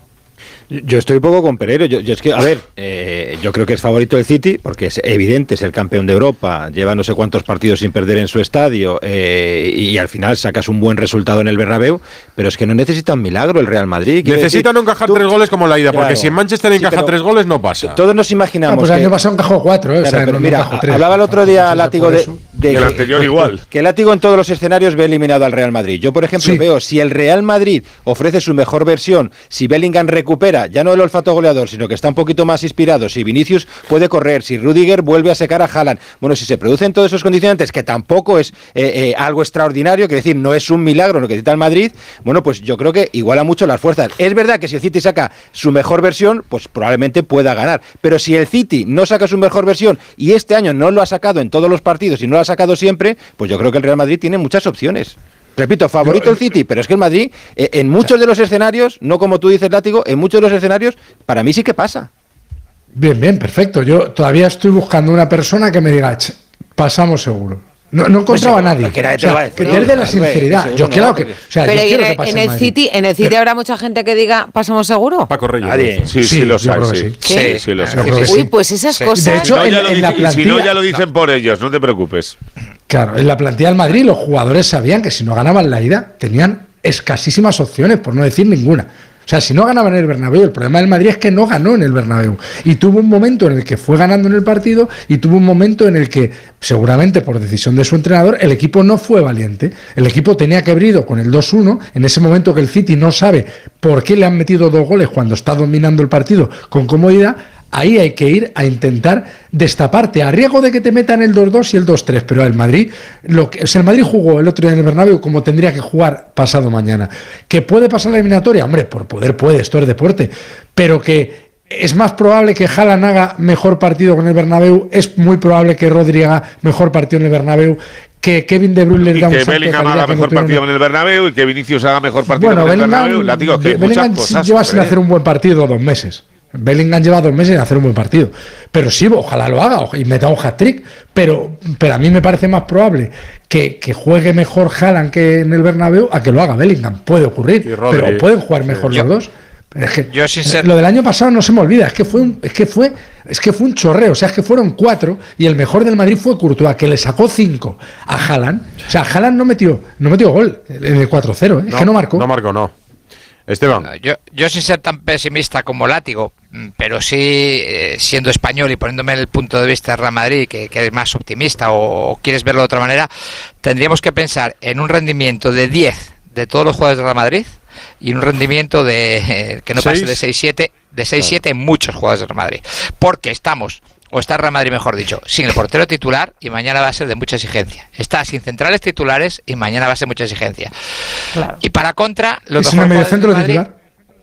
Yo estoy un poco con Pereiro. Yo, yo es que, a ver, eh, yo creo que es favorito el City porque es evidente, es el campeón de Europa, lleva no sé cuántos partidos sin perder en su estadio eh, y al final sacas un buen resultado en el Bernabéu, pero es que no necesita un milagro el Real Madrid. Necesita decir, no encajar tú, tres goles como la ida, claro, porque si en Manchester encaja sí, tres goles no pasa. Todos nos imaginamos. Ah, pues el año pasado encajó cuatro, ¿eh? Claro, o sea, pero no, mira, no tres, hablaba el otro día no, Látigo de, de que el anterior igual. Que el Látigo en todos los escenarios ve eliminado al Real Madrid. Yo, por ejemplo, sí. veo si el Real Madrid ofrece su mejor versión, si Bellingham recupera, ya no el olfato goleador, sino que está un poquito más inspirado, si Vinicius puede correr, si Rüdiger vuelve a secar a Haaland, bueno, si se producen todos esos condicionantes, que tampoco es eh, eh, algo extraordinario, que decir, no es un milagro lo que necesita el Madrid, bueno, pues yo creo que iguala mucho las fuerzas. Es verdad que si el City saca su mejor versión, pues probablemente pueda ganar, pero si el City no saca su mejor versión y este año no lo ha sacado en todos los partidos y no lo ha sacado siempre, pues yo creo que el Real Madrid tiene muchas opciones. Repito, favorito el City, pero es que el Madrid, eh, en muchos de los escenarios, no como tú dices, Látigo, en muchos de los escenarios, para mí sí que pasa. Bien, bien, perfecto. Yo todavía estoy buscando una persona que me diga, pasamos seguro. No, no encontraba a nadie. Que era, o sea, que no, desde la sinceridad. no, yo quiero que, o sea, pero yo quiero que en, pase en el Madrid. City, en el City pero, habrá mucha gente que diga, pasamos seguro. Paco Reyes. Nadie. Sí, sí, sí, lo sabe, sí. Sí, sí, sí, lo sabe. Uy, sí. Pues esas sí. cosas. De hecho, no, en, en en dice, la plantilla, si no, ya lo dicen no. por ellos, no te preocupes. Claro, en la plantilla del Madrid los jugadores sabían que si no ganaban la ida tenían escasísimas opciones, por no decir ninguna. O sea, si no ganaban en el Bernabéu, el problema del Madrid es que no ganó en el Bernabéu. Y tuvo un momento en el que fue ganando en el partido y tuvo un momento en el que, seguramente por decisión de su entrenador, el equipo no fue valiente. El equipo tenía que haber ido con el dos uno, en ese momento que el City no sabe por qué le han metido dos goles cuando está dominando el partido con comodidad. Ahí hay que ir a intentar destaparte, a riesgo de que te metan el dos dos y el dos tres, pero el Madrid, lo que, o sea, el Madrid jugó el otro día en el Bernabéu como tendría que jugar pasado mañana. ¿Que puede pasar la eliminatoria? Hombre, por poder puede, esto es deporte, pero que es más probable que Haaland haga mejor partido con el Bernabéu, es muy probable que Rodri haga mejor partido en el Bernabéu, que Kevin De Bruyne le da un salto de calidad. Que Bellingham haga mejor partido en el Bernabéu y que Vinicius haga mejor partido bueno, en el Bellingham, Bernabéu. La digo que Bellingham muchas cosas, lleva sin hacer un buen partido dos meses. Bellingham lleva dos meses en hacer un buen partido. Pero sí, ojalá lo haga y meta un hat-trick. Pero, pero a mí me parece más probable que, que juegue mejor Haaland que en el Bernabéu a que lo haga Bellingham. Puede ocurrir, pero pueden jugar mejor sí. los dos. Es que yo sin ser... Lo del año pasado no se me olvida, es que fue un, es que fue, es que fue un chorreo, o sea, es que fueron cuatro y el mejor del Madrid fue Courtois, que le sacó cinco a Haaland. O sea, Haaland no metió, no metió gol en el cuatro cero, ¿eh? no, es que no marcó. No marcó, no. Esteban. Yo, yo sin ser tan pesimista como Látigo, pero sí eh, siendo español y poniéndome en el punto de vista de Real Madrid, que, que eres más optimista o, o quieres verlo de otra manera, tendríamos que pensar en un rendimiento de diez de todos los jugadores de Real Madrid y un rendimiento de eh, que no pase de seis siete de seis siete en muchos jugadores de Real Madrid, porque estamos, o está Real Madrid mejor dicho, sin el portero titular y mañana va a ser de mucha exigencia. Está sin centrales titulares y mañana va a ser mucha exigencia. Claro. Y para contra, los sin el mediocentro titular.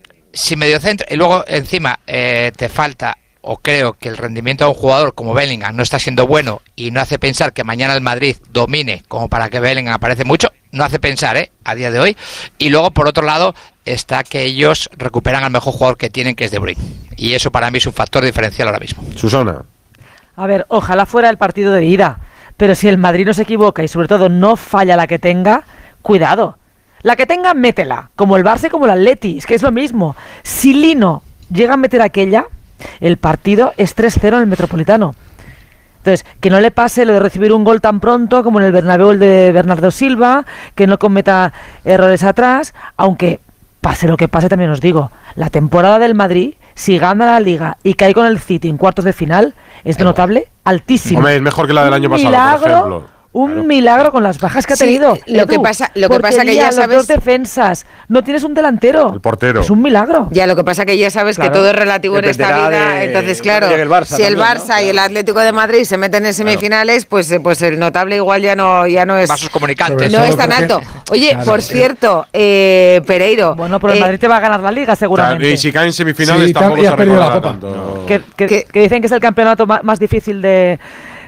Sin mediocentro, y luego encima eh, te falta, o creo que el rendimiento de un jugador como Bellingham no está siendo bueno y no hace pensar que mañana el Madrid domine como para que Bellingham aparece mucho, no hace pensar, ¿eh? A día de hoy. Y luego, por otro lado, está que ellos recuperan al mejor jugador que tienen, que es De Bruyne. Y eso para mí es un factor diferencial ahora mismo. Susana. A ver, ojalá fuera el partido de ida, pero si el Madrid no se equivoca y sobre todo no falla la que tenga, cuidado. La que tenga, métela, como el Barça y como el Atleti, es que es lo mismo. Si Lino llega a meter aquella, el partido es tres cero en el Metropolitano. Entonces, que no le pase lo de recibir un gol tan pronto como en el Bernabéu el de Bernardo Silva, que no cometa errores atrás, aunque pase lo que pase, también os digo, la temporada del Madrid, si gana la Liga y cae con el City en cuartos de final, es de notable altísimo. Hombre, es mejor que la del año un pasado, milagro, por ejemplo. Un claro. milagro con las bajas que ha sí, tenido. Lo Edu, que pasa, lo que pasa que ya sabes. Los dos defensas, no tienes un delantero. El portero. Es un milagro. Ya, lo que pasa que ya sabes claro. que todo es relativo en esta vida. De, Entonces, claro, el Barça si el Barça también, ¿no? y el Atlético de Madrid se meten en semifinales, claro. pues, pues el notable igual ya no, ya no es. Vasos comunicantes. No es tan alto. Oye, claro, por cierto, eh, Pereiro. Bueno, pero el eh, Madrid te va a ganar la Liga, seguramente. Claro, y si caen en semifinales, sí, tampoco y se ha perdido la recordará Copa. tanto. Que, que, que dicen que es el campeonato más, más difícil de.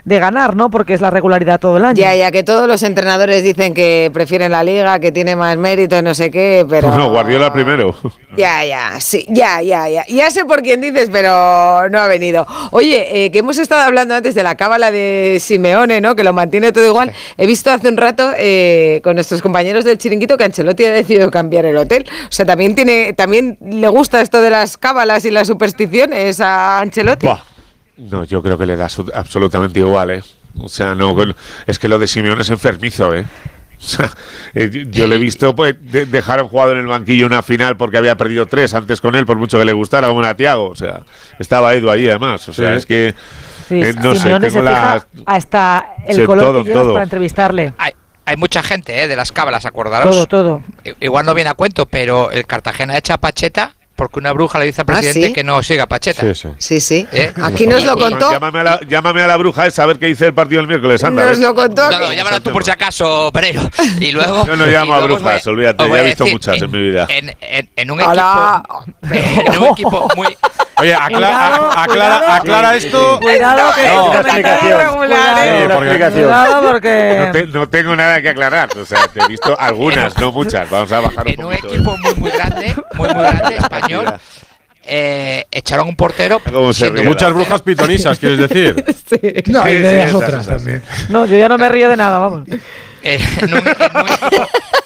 de ganar, ¿no? Porque es la regularidad todo el año. Ya, ya que todos los entrenadores dicen que prefieren la Liga, que tiene más mérito y no sé qué, pero... No, Guardiola primero. Ya, ya, sí, ya, ya, ya. Ya sé por quién dices, pero no ha venido. Oye, eh, que hemos estado hablando antes de la cábala de Simeone, ¿no? Que lo mantiene todo igual. He visto hace un rato eh, con nuestros compañeros del Chiringuito que Ancelotti ha decidido cambiar el hotel. O sea, también tiene, también le gusta esto de las cábalas y las supersticiones a Ancelotti. Buah. No, yo creo que le da su- absolutamente igual, ¿eh? O sea, no, es que lo de Simeone es enfermizo, ¿eh? O sea, eh, yo le he visto pues, de, dejar a un jugador en el banquillo una final porque había perdido tres antes con él, por mucho que le gustara, como a Thiago. O sea, estaba Edu ahí además. O sea, Sí. es que Sí, eh, no sé, Simeone tengo se la... fija hasta el Sí, color todo, que llevas todo. para entrevistarle. Hay, hay mucha gente, ¿eh? De las cábalas, acordaros. Todo, todo. I- Igual no viene a cuento, pero el Cartagena echa a Pacheta porque una bruja le dice al ¿Ah, presidente sí? que no siga a Pacheta. Sí, sí. Sí, sí. ¿Eh? Aquí nos lo contó. Llámame a la, llámame a la bruja esa a ver qué dice el partido el miércoles, anda. Nos lo contó. No, no, llámalo tú por si acaso, Pereiro. Y luego. Yo no y llamo a luego os brujas, voy- olvídate, os voy ya a he visto decir, muchas en mi vida. En, en, en un Hola. equipo. En un equipo muy. Oye, acla- Cuidado, a- aclara, cuidado. aclara esto. Cuidado que No, que explicación. Cuidado, Sí, porque- cuidado porque... No, te- no tengo nada que aclarar, o sea, te he visto algunas, no muchas. Vamos a bajar un En un poquito. equipo muy, muy grande, muy, muy grande, español. Eh, echaron un portero. ¿Cómo se siendo ríe? Muchas brujas pitonisas, ¿quieres decir? No, y Sí, de sí, las esas, otras esas. también. No, yo ya no me río de nada, vamos. Eh, en, un, en un equipo.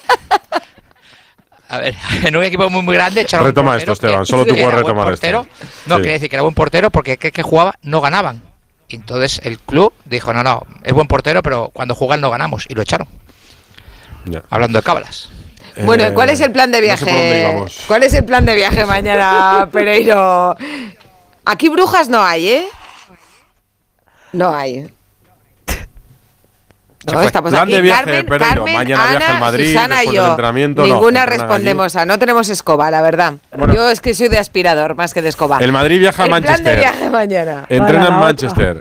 A ver, en un equipo muy muy grande echaron Retoma un portero esto, Esteban, que solo tú era puedes buen retomar portero. esto. No, Sí. quería decir que era buen portero porque que, que jugaba no ganaban. Y entonces el club dijo, no, no, es buen portero, pero cuando juegan no ganamos. Y lo echaron. Ya. Hablando de cábalas. Bueno, Eh, ¿cuál es el plan de no sé por dónde viaje? íbamos. ¿Cuál es el plan de viaje mañana, Pereiro? Aquí brujas no hay, ¿eh? No hay. No, estamos Plan aquí. de viaje, Carmen, Pereiro. Carmen, Mañana viaje Ana, al Madrid, Susana y después del yo. entrenamiento, no, Ninguna entrenan respondemos a. No tenemos escoba, la verdad. Bueno. Yo es que soy de aspirador más que de escoba. El Madrid viaja a El plan de Manchester. viaje mañana. Entrena Para en la otra. Manchester.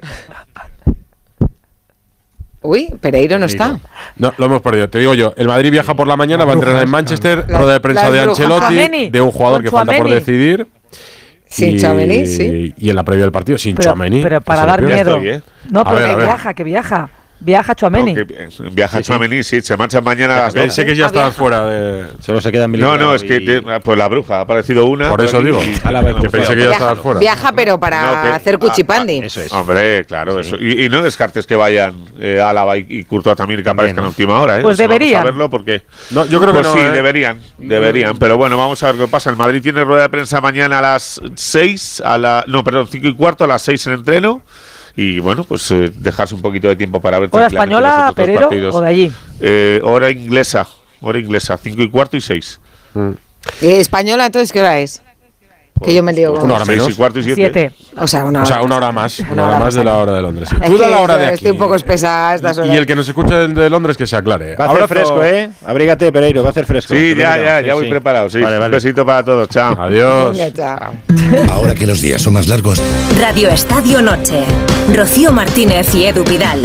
Uy, Pereiro no está. No, lo hemos perdido. Te digo yo, el Madrid viaja por la mañana, va a entrenar en Manchester, Las- rueda de prensa las de brujas. Ancelotti, Tchouaméni. de un jugador Con que falta por Tchouaméni. decidir. Sin y, Tchouaméni, sí. Y en la previa del partido, sin Pero, Tchouaméni. pero para Se dar le pierde. miedo. estoy, ¿eh? No, A pero ver, a que ver. viaja, que viaja. Viaja Tchouaméni. No, que, eh, viaja Tchouaméni, sí, se marchan mañana a las Pensé doce. que ya estaban fuera de. Solo se quedan No, no, es que te- pues la bruja ha aparecido una. Por eso aquí digo, y- a la vez, que pensé que ya Viaja, estaban fuera. viaja, pero para No, que- hacer cuchipandi. Eso es. Hombre, claro, eso. Y, y no descartes que vayan eh, Álava y, y Courtois también que aparezcan a última hora, ¿eh? Pues Eso deberían. Vamos a verlo porque. No, yo creo que Pues no, sí, ¿eh? deberían, deberían. Pero bueno, vamos a ver qué pasa. El Madrid tiene rueda de prensa mañana a las seis, a la, no, perdón, cinco y cuarto, a las seis en entreno. Y bueno, pues eh, dejarse un poquito de tiempo para ver. ¿Hora tranquilamente española, los otros dos Pereiro, partidos. o de allí? Eh, hora inglesa, hora inglesa, cinco y cuarto y seis. Eh, Española, entonces, ¿qué hora es? Que yo me lío con... Una hora Seis menos. y cuarto y siete. Siete. O sea, una O sea, hora. una hora más. Una, Una hora hora más de la hora de Londres. sí. Es Tú da que la hora de aquí. estoy un poco espesada a estas horas. Y el que nos escuche de, de Londres que se aclare. Va a hacer Abrazo. fresco, ¿eh? Abrígate, Pereiro, va a hacer fresco. Sí, ya, Pereiro. ya, Sí, ya voy sí. preparado. Sí. Vale, vale. Un besito para todos. Chao. Adiós. Venga, chao. Ahora que los días son más largos, Radio Estadio Noche. Rocío Martínez y Edu Pidal.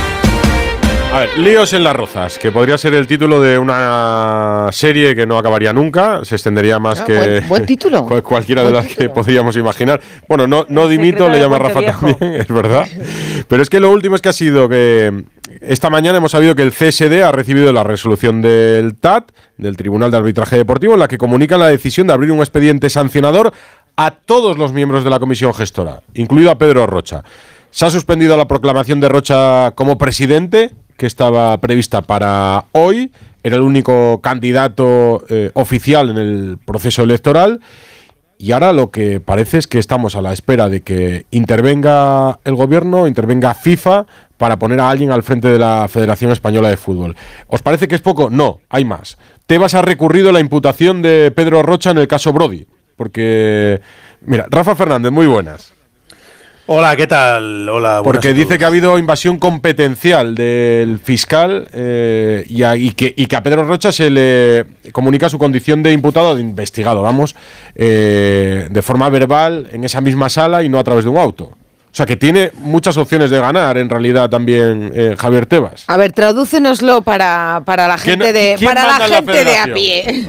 A ver, Líos en las Rozas, que podría ser el título de una serie que no acabaría nunca, se extendería más Ah, que buen- buen título. cual- cualquiera de Buen las título. que podríamos imaginar. Bueno, no, no El dimito, secreto le de llama Puente Rafa Viejo. también, es verdad. Pero es que lo último es que ha sido que esta mañana hemos sabido que el C S D ha recibido la resolución del T A T, del Tribunal de Arbitraje Deportivo, en la que comunica la decisión de abrir un expediente sancionador a todos los miembros de la comisión gestora, incluido a Pedro Rocha. Se ha suspendido la proclamación de Rocha como presidente, que estaba prevista para hoy. Era el único candidato eh, oficial en el proceso electoral. Y ahora lo que parece es que estamos a la espera de que intervenga el gobierno, intervenga FIFA, para poner a alguien al frente de la Federación Española de Fútbol. ¿Os parece que es poco? No, hay más. Tebas ha recurrido la imputación de Pedro Rocha en el caso Brody. Porque, mira, Rafa Fernández, muy buenas. Hola, ¿qué tal? Hola, buenas Porque a dice todos. que ha habido invasión competencial del fiscal eh, y, a, y, que, y que a Pedro Rocha se le comunica su condición de imputado, de investigado, vamos, eh, de forma verbal en esa misma sala y no a través de un auto. O sea que tiene muchas opciones de ganar en realidad también eh, Javier Tebas. A ver, tradúcenoslo para, para la ¿Quién- gente de quién para manda la en la gente de a federación? pie.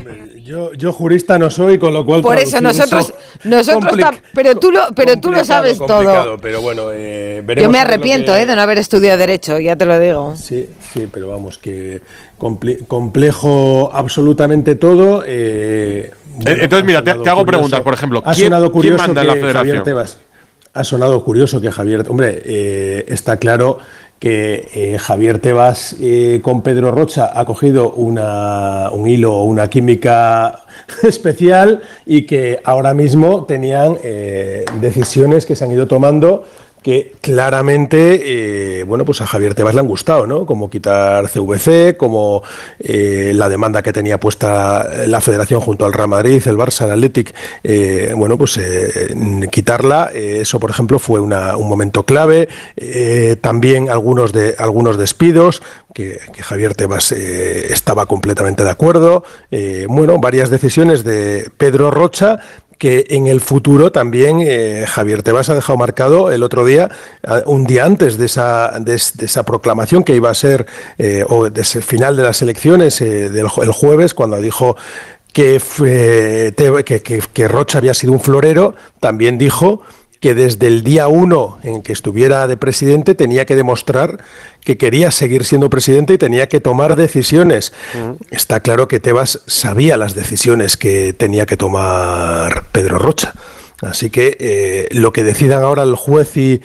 Yo, yo jurista no soy, con lo cual... Por eso nosotros... nosotros compli- pero tú lo, pero tú lo sabes todo. Pero bueno, eh, yo me arrepiento que... eh, de no haber estudiado Derecho, ya te lo digo. Sí, sí, pero vamos, que comple- complejo absolutamente todo. Eh, bueno, Entonces, mira, te, te hago curioso, preguntas, por ejemplo. Ha ¿quién, sonado curioso ¿quién manda en la que federación? Javier Tebas, ha sonado curioso que Javier... Hombre, eh, está claro... que eh, Javier Tebas eh, con Pedro Rocha ha cogido una, un hilo, una química especial y que ahora mismo tenían eh, decisiones que se han ido tomando que claramente, eh, bueno, pues a Javier Tebas le han gustado, ¿no? Como quitar C V C, como eh, la demanda que tenía puesta la Federación junto al Real Madrid, el Barça, el Athletic, eh, bueno, pues eh, quitarla, eh, eso por ejemplo fue una, un momento clave, eh, también algunos, de, algunos despidos, que, que Javier Tebas eh, estaba completamente de acuerdo, eh, bueno, varias decisiones de Pedro Rocha, que en el futuro también eh, Javier Tebas ha dejado marcado el otro día, un día antes de esa, de, de esa proclamación que iba a ser, eh, o de ese final de las elecciones, eh, del el jueves, cuando dijo que, fue, que, que, que Rocha había sido un florero, también dijo que desde el día uno en que estuviera de presidente tenía que demostrar que quería seguir siendo presidente y tenía que tomar decisiones. Uh-huh. Está claro que Tebas sabía las decisiones que tenía que tomar Pedro Rocha. Así que eh, lo que decidan ahora el juez y,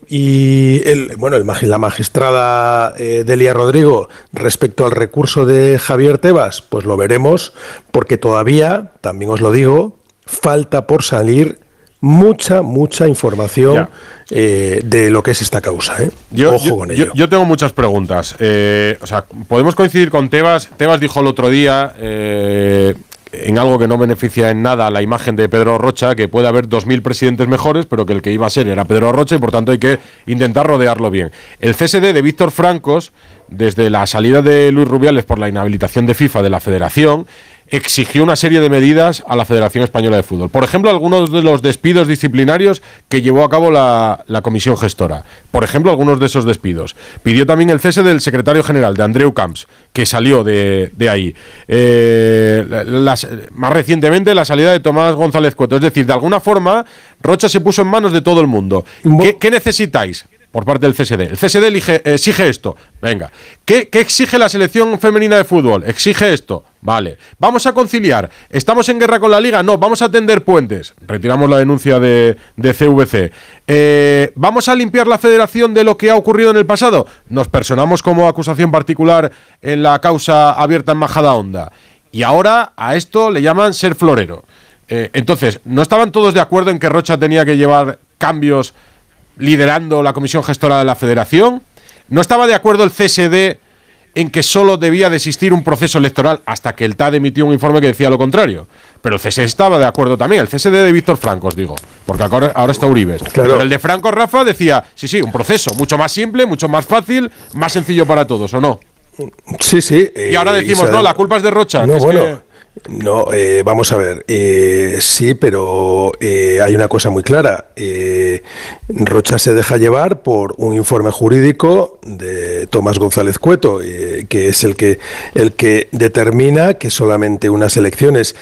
y el, bueno, el, la magistrada eh, Delia Rodrigo respecto al recurso de Javier Tebas, pues lo veremos, porque todavía, también os lo digo, falta por salir mucha, mucha información eh, de lo que es esta causa. ¿eh? Yo, Ojo yo, con ello. Yo, yo tengo muchas preguntas. Eh, o sea, podemos coincidir con Tebas. Tebas dijo el otro día, eh, en algo que no beneficia en nada a la imagen de Pedro Rocha, que puede haber dos mil presidentes mejores, pero que el que iba a ser era Pedro Rocha y por tanto hay que intentar rodearlo bien. El C S D de Víctor Francos, desde la salida de Luis Rubiales por la inhabilitación de FIFA de la Federación, exigió una serie de medidas a la Federación Española de Fútbol. Por ejemplo, algunos de los despidos disciplinarios que llevó a cabo la, la comisión gestora. Por ejemplo, algunos de esos despidos. Pidió también el cese del secretario general, de Andreu Camps, que salió de, de ahí. Eh, las, más recientemente, la salida de Tomás González Cueto. Es decir, de alguna forma, Rocha se puso en manos de todo el mundo. ¿Qué, qué necesitáis? Por parte del C S D. El C S D elige, exige esto. Venga. ¿Qué, ¿Qué exige la selección femenina de fútbol? Exige esto. Vale. ¿Vamos a conciliar? ¿Estamos en guerra con la Liga? No. ¿Vamos a tender puentes? Retiramos la denuncia de, de C V C. Eh, ¿Vamos a limpiar la federación de lo que ha ocurrido en el pasado? Nos personamos como acusación particular en la causa abierta en Majadahonda. Y ahora a esto le llaman ser florero. Eh, entonces, ¿no estaban todos de acuerdo en que Rocha tenía que llevar cambios liderando la comisión gestora de la Federación? ¿No estaba de acuerdo el C S D en que solo debía de existir un proceso electoral hasta que el T A D emitió un informe que decía lo contrario? Pero el C S D estaba de acuerdo también, el C S D de Víctor Francos, digo, porque ahora, ahora está Uribes. Claro. Pero el de Francos, Rafa, decía, sí, sí, un proceso mucho más simple, mucho más fácil, más sencillo para todos, ¿o no? Sí, sí. Eh, y ahora decimos, no, la culpa es de Rocha. No, es bueno. Que... No, eh, vamos a ver, eh, sí, pero eh, hay una cosa muy clara. Eh, Rocha se deja llevar por un informe jurídico de Tomás González Cueto, eh, que es el que, el que determina que solamente unas elecciones.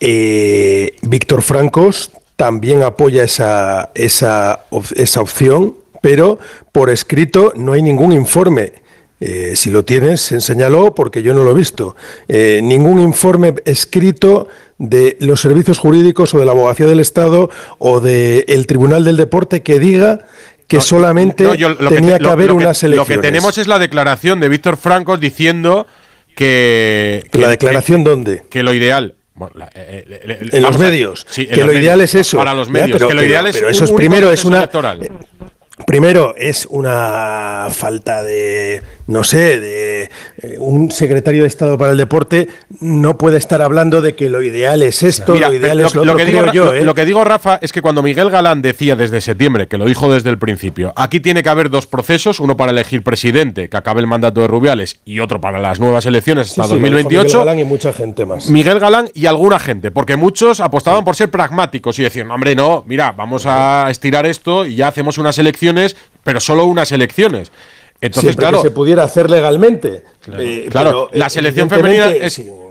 Eh, Víctor Francos también apoya esa, esa, esa opción, pero por escrito no hay ningún informe. Eh, si lo tienes, enséñalo, porque yo no lo he visto. Eh, ningún informe escrito de los servicios jurídicos o de la Abogacía del Estado o del Tribunal del Deporte que diga que no, solamente no, yo, lo tenía que, te, lo, que haber lo que, unas elecciones. Lo que tenemos es la declaración de Víctor Francos diciendo que... que ¿La declaración que, dónde? Que lo ideal... Bueno, la, eh, eh, en los medios. Sí, que en lo los ideal medios, es eso. Para los medios. Ya, pero, que lo pero, ideal pero es eso un, es primero es una... electoral. Primero, es una falta de, no sé, de eh, un secretario de Estado para el deporte no puede estar hablando de que lo ideal es esto, Mira, lo ideal lo, es lo, lo otro, que digo, creo yo. Lo, ¿eh? lo que digo, Rafa, es que cuando Miguel Galán decía desde septiembre, que lo dijo desde el principio, aquí tiene que haber dos procesos, uno para elegir presidente, que acabe el mandato de Rubiales, y otro para las nuevas elecciones hasta sí, sí, dos mil veintiocho. Miguel Galán y mucha gente más. Miguel Galán y alguna gente, porque muchos apostaban sí. por ser pragmáticos y decir, no, hombre, no, mira, vamos a estirar esto y ya hacemos unas elecciones, pero solo unas elecciones. Entonces, Siempre claro, que se pudiera hacer legalmente. Claro, eh, claro pero, la selección femenina es,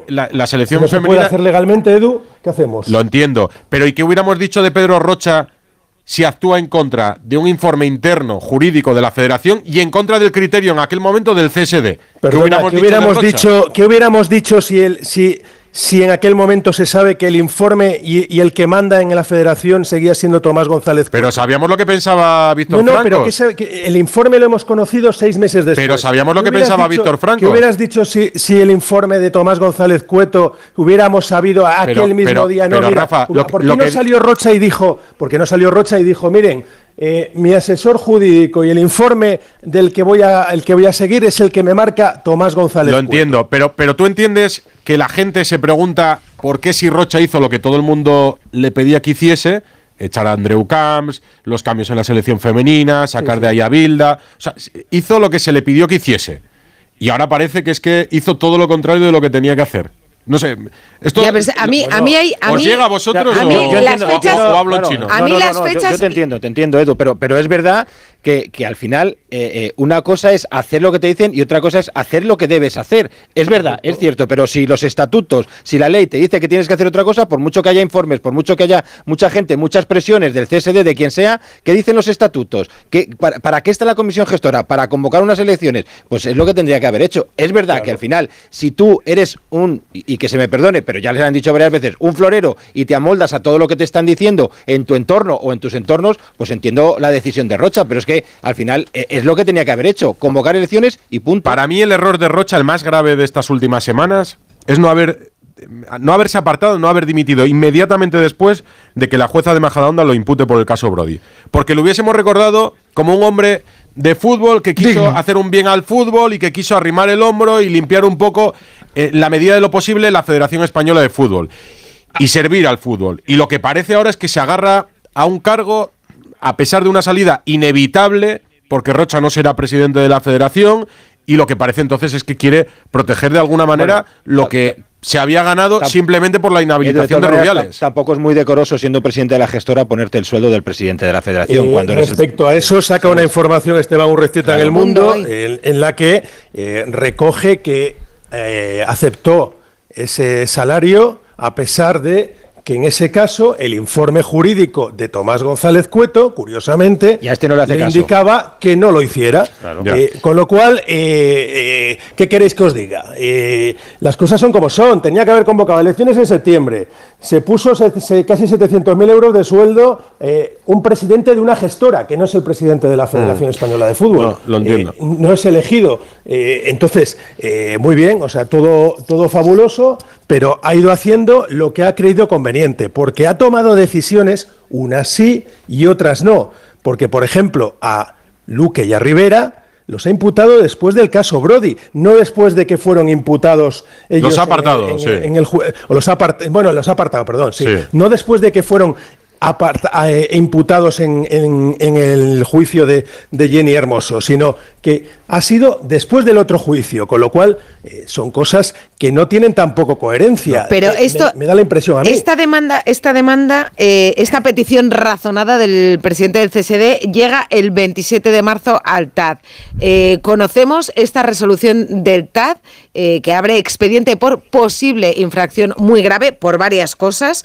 la, la selección si no femenina... se puede hacer legalmente, Edu, ¿qué hacemos? Lo entiendo. Pero ¿y qué hubiéramos dicho de Pedro Rocha si actúa en contra de un informe interno jurídico de la Federación y en contra del criterio en aquel momento del C S D? Perdona, ¿qué hubiéramos, ¿qué hubiéramos dicho, ¿qué hubiéramos dicho si el si si en aquel momento se sabe que el informe y, y el que manda en la Federación seguía siendo Tomás González Cueto? Pero sabíamos lo que pensaba Víctor No, no, Francos. pero que, se, que el informe lo hemos conocido seis meses después. Pero sabíamos lo que pensaba dicho, Víctor Francos. ¿Qué hubieras dicho si, si el informe de Tomás González Cueto hubiéramos sabido aquel pero, mismo pero, día? No, pero, mira, Rafa, lo, ¿por qué lo no que... salió Rocha y dijo, porque no salió Rocha y dijo, miren, eh, mi asesor jurídico y el informe del que voy a el que voy a seguir es el que me marca Tomás González Lo Cueto? entiendo, pero, pero tú entiendes que la gente se pregunta por qué si Rocha hizo lo que todo el mundo le pedía que hiciese, echar a Andreu Camps, los cambios en la selección femenina, sacar sí, sí. de ahí a Bilda, o sea, hizo lo que se le pidió que hiciese. Y ahora parece que es que hizo todo lo contrario de lo que tenía que hacer. No sé, esto ya, a mí, bueno, a mí hay, a ¿os mí, llega a vosotros a mí o, las fechas, o, o hablo en chino? A mí no, no, las no, fechas. Yo, yo te entiendo, te entiendo, Edu, pero, pero es verdad que, que al final eh, eh, una cosa es hacer lo que te dicen y otra cosa es hacer lo que debes hacer. Es verdad, es cierto, pero si los estatutos, si la ley te dice que tienes que hacer otra cosa, por mucho que haya informes, por mucho que haya mucha gente, muchas presiones del C S D, de quien sea, ¿qué dicen los estatutos? ¿Qué, para, ¿Para qué está la comisión gestora? ¿Para convocar unas elecciones? Pues es lo que tendría que haber hecho. Es verdad claro. que al final, si tú eres un, y, y que se me perdone, pero ya les han dicho varias veces, un florero y te amoldas a todo lo que te están diciendo en tu entorno o en tus entornos, pues entiendo la decisión de Rocha, pero es que al final es lo que tenía que haber hecho, convocar elecciones y punto. Para mí el error de Rocha, el más grave de estas últimas semanas, es no haber no haberse apartado, no haber dimitido inmediatamente después de que la jueza de Majadahonda lo impute por el caso Brody. Porque lo hubiésemos recordado como un hombre de fútbol que quiso Digno. hacer un bien al fútbol y que quiso arrimar el hombro y limpiar un poco, en eh, la medida de lo posible, la Federación Española de Fútbol y servir al fútbol. Y lo que parece ahora es que se agarra a un cargo a pesar de una salida inevitable, porque Rocha no será presidente de la Federación, y lo que parece entonces es que quiere proteger de alguna manera bueno, lo que se había ganado simplemente por la inhabilitación de, de Rubiales. Tampoco es muy decoroso, siendo presidente de la gestora, ponerte el sueldo del presidente de la Federación. Eh, cuando respecto eres el... a eso, saca una información Esteban Urrestieta claro. en El Mundo, en, en la que eh, recoge que eh, aceptó ese salario a pesar de que en ese caso el informe jurídico de Tomás González Cueto, curiosamente, y a este no le, hace le caso. indicaba que no lo hiciera. Claro. Eh, con lo cual, eh, eh, ¿qué queréis que os diga? Eh, las cosas son como son. Tenía que haber convocado elecciones en septiembre. Se puso se, se, casi setecientos mil euros de sueldo eh, un presidente de una gestora, que no es el presidente de la Federación mm. Española de Fútbol. No, lo entiendo. Eh, no es elegido. Eh, entonces, eh, muy bien, o sea, todo, todo fabuloso, pero ha ido haciendo lo que ha creído conveniente, porque ha tomado decisiones, unas sí y otras no. Porque, por ejemplo, a Luque y a Rivera los ha imputado después del caso Brody, no después de que fueron imputados ellos. Los ha apartado, en, en, sí. En el, o los ha apart, bueno, los ha apartado, perdón, sí. sí. No después de que fueron aparta, eh, imputados en, en, en el juicio de, de Jenny Hermoso, sino que ha sido después del otro juicio, con lo cual eh, son cosas que no tienen tampoco coherencia. No, pero eh, esto, me, me da la impresión a mí. Esta demanda, esta demanda, eh, esta petición razonada del presidente del C S D llega el veintisiete de marzo al T A D. Eh, conocemos esta resolución del T A D eh, que abre expediente por posible infracción muy grave por varias cosas.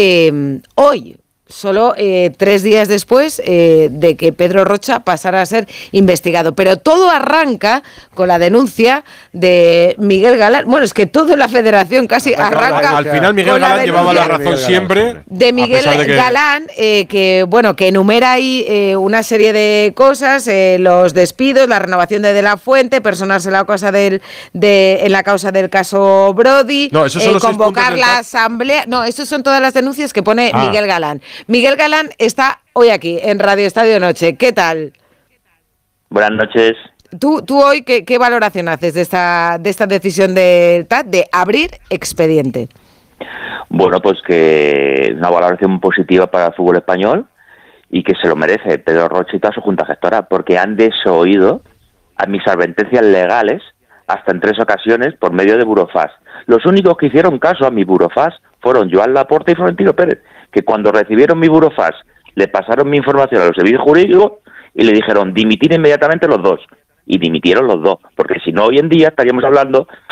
Eh, hoy. Solo eh, tres días después eh, de que Pedro Rocha pasara a ser investigado. Pero todo arranca con la denuncia de Miguel Galán. Bueno, es que toda la federación casi arranca. Al final Miguel Galán llevaba la razón siempre. De Miguel de que... Galán, eh, que bueno, que enumera ahí eh, una serie de cosas, eh, los despidos, la renovación de De la Fuente, personarse en la causa del, de, en la causa del caso Brody, no, esos son eh, los convocar la asamblea. No, esas son todas las denuncias que pone ah. Miguel Galán. Miguel Galán está hoy aquí en Radio Estadio Noche. ¿Qué tal? Buenas noches. ¿Tú, tú hoy qué, qué valoración haces de esta, de esta decisión del T A D de abrir expediente? Bueno, pues que una valoración positiva para el fútbol español y que se lo merece Pedro Rocha y toda su junta gestora, porque han desoído a mis advertencias legales hasta en tres ocasiones por medio de Burofax. Los únicos que hicieron caso a mi Burofax fueron Joan Laporta y Florentino Pérez, que cuando recibieron mi Burofax le pasaron mi información a los servicios jurídicos y le dijeron dimitir inmediatamente los dos. Y dimitieron los dos, porque si no hoy en día estaríamos hablando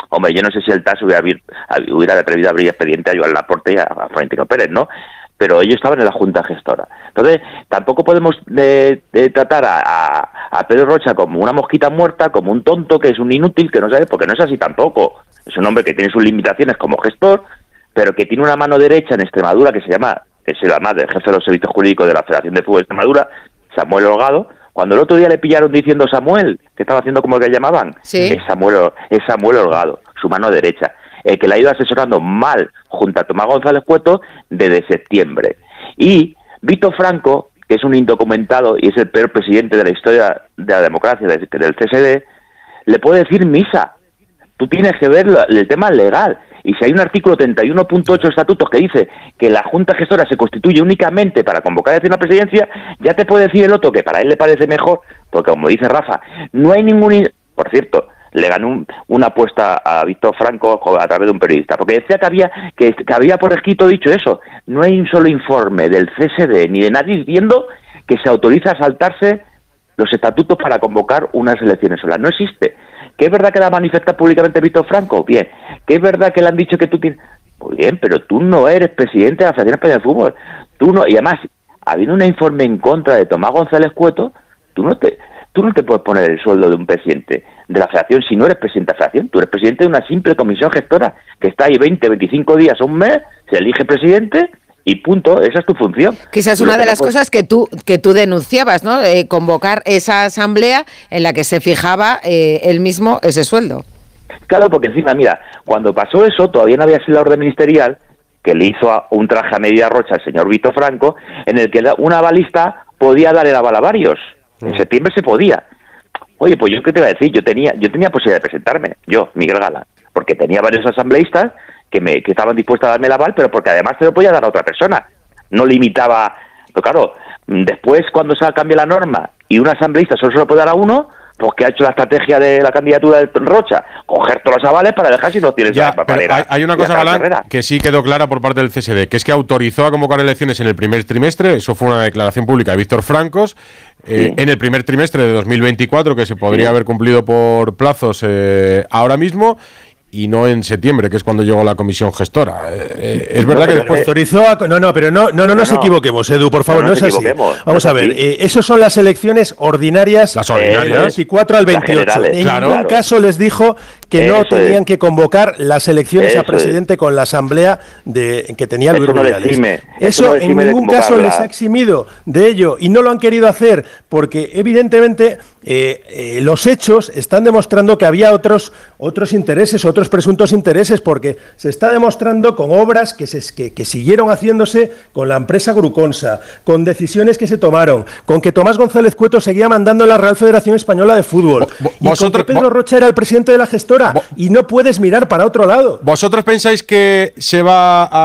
Hombre, yo no sé si el T A S hubiera, hubiera atrevido a abrir expediente a Joan Laporte y a, a Florentino Pérez, ¿no? Pero ellos estaban en la Junta Gestora. Entonces, tampoco podemos de, de tratar a, a, a Pedro Rocha como una mosquita muerta, como un tonto que es un inútil, que no sabe, porque no es así tampoco. Es un hombre que tiene sus limitaciones como gestor, pero que tiene una mano derecha en Extremadura que se llama, que se llama el jefe de los servicios jurídicos de la Federación de Fútbol de Extremadura, Samuel Holgado. Cuando el otro día le pillaron diciendo Samuel, que estaba haciendo como que llamaban, ¿Sí? es Samuel, es Samuel Holgado, su mano derecha, el que le ha ido asesorando mal junto a Tomás González Cueto desde septiembre. Y Vito Franco, que es un indocumentado y es el peor presidente de la historia de la democracia del C S D, le puede decir misa. Tú tienes que ver el tema legal. Y si hay un artículo treinta y uno punto ocho de estatutos que dice que la Junta Gestora se constituye únicamente para convocar a una presidencia, ya te puede decir el otro que para él le parece mejor, porque como dice Rafa, no hay ningún... Por cierto, le ganó un, una apuesta a Víctor Franco a través de un periodista, porque decía que había, que, que había por escrito dicho eso. No hay un solo informe del C S D ni de nadie diciendo que se autoriza a saltarse los estatutos para convocar unas elecciones solas. No existe. ¿Que es verdad que la manifiesta públicamente Víctor Franco? Bien. ¿Que es verdad que le han dicho que tú tienes...? Muy bien, pero tú no eres presidente de la Federación Española de Fútbol. Tú no... Y además, habiendo un informe en contra de Tomás González Cueto, tú no te... Tú no te puedes poner el sueldo de un presidente de la federación si no eres presidente de la federación. Tú eres presidente de una simple comisión gestora que está ahí veinte, veinticinco días o un mes, se elige presidente y punto. Esa es tu función. Quizás es una de las cosas que tú que tú denunciabas, ¿no? Eh, convocar esa asamblea en la que se fijaba eh, él mismo ese sueldo. Claro, porque encima, mira, cuando pasó eso, todavía no había sido la orden ministerial que le hizo a un traje a medida Rocha al señor Vito Franco, en el que una balista podía dar el aval a varios. En septiembre se podía. Oye, pues yo qué te iba a decir, yo tenía yo tenía posibilidad de presentarme, yo, Miguel Gala, porque tenía varios asambleístas que me que estaban dispuestos a darme el aval, pero porque además te lo podía dar a otra persona. No limitaba... Pero claro, después cuando se cambia la norma y un asambleísta solo se lo puede dar a uno, pues que ha hecho la estrategia de la candidatura de Rocha, coger todos los avales para dejar si no tienes ya, la papelera. Hay, hay una cosa, Galán, que sí quedó clara por parte del C S D, que es que autorizó a convocar elecciones en el primer trimestre, eso fue una declaración pública de Víctor Francos, eh, sí. en el primer trimestre de dos mil veinticuatro, que se podría sí. haber cumplido por plazos eh, ahora mismo, y no en septiembre, que es cuando llegó la comisión gestora. Eh, eh, es verdad no, que después... Autorizó a... No, no, pero no, no, no, no nos no. equivoquemos, Edu, por favor, no, no, no es así. Vamos a ver, eh, esos son las elecciones ordinarias, las ordinarias. del veinticuatro al veintiocho. En claro. ningún caso les dijo que Eso no tenían es. que convocar las elecciones Eso a presidente es. con la asamblea de que tenía Luis Rubiales. Eso, Eso, Eso en ningún caso les ha eximido de ello y no lo han querido hacer porque evidentemente eh, eh, los hechos están demostrando que había otros otros intereses, otros presuntos intereses, porque se está demostrando con obras que, se, que, que siguieron haciéndose con la empresa Gruconsa, con decisiones que se tomaron, con que Tomás González Cueto seguía mandando en la Real Federación Española de Fútbol, y con que Pedro Rocha era el presidente de la gestora. Y no puedes mirar para otro lado. ¿Vosotros pensáis que se va a,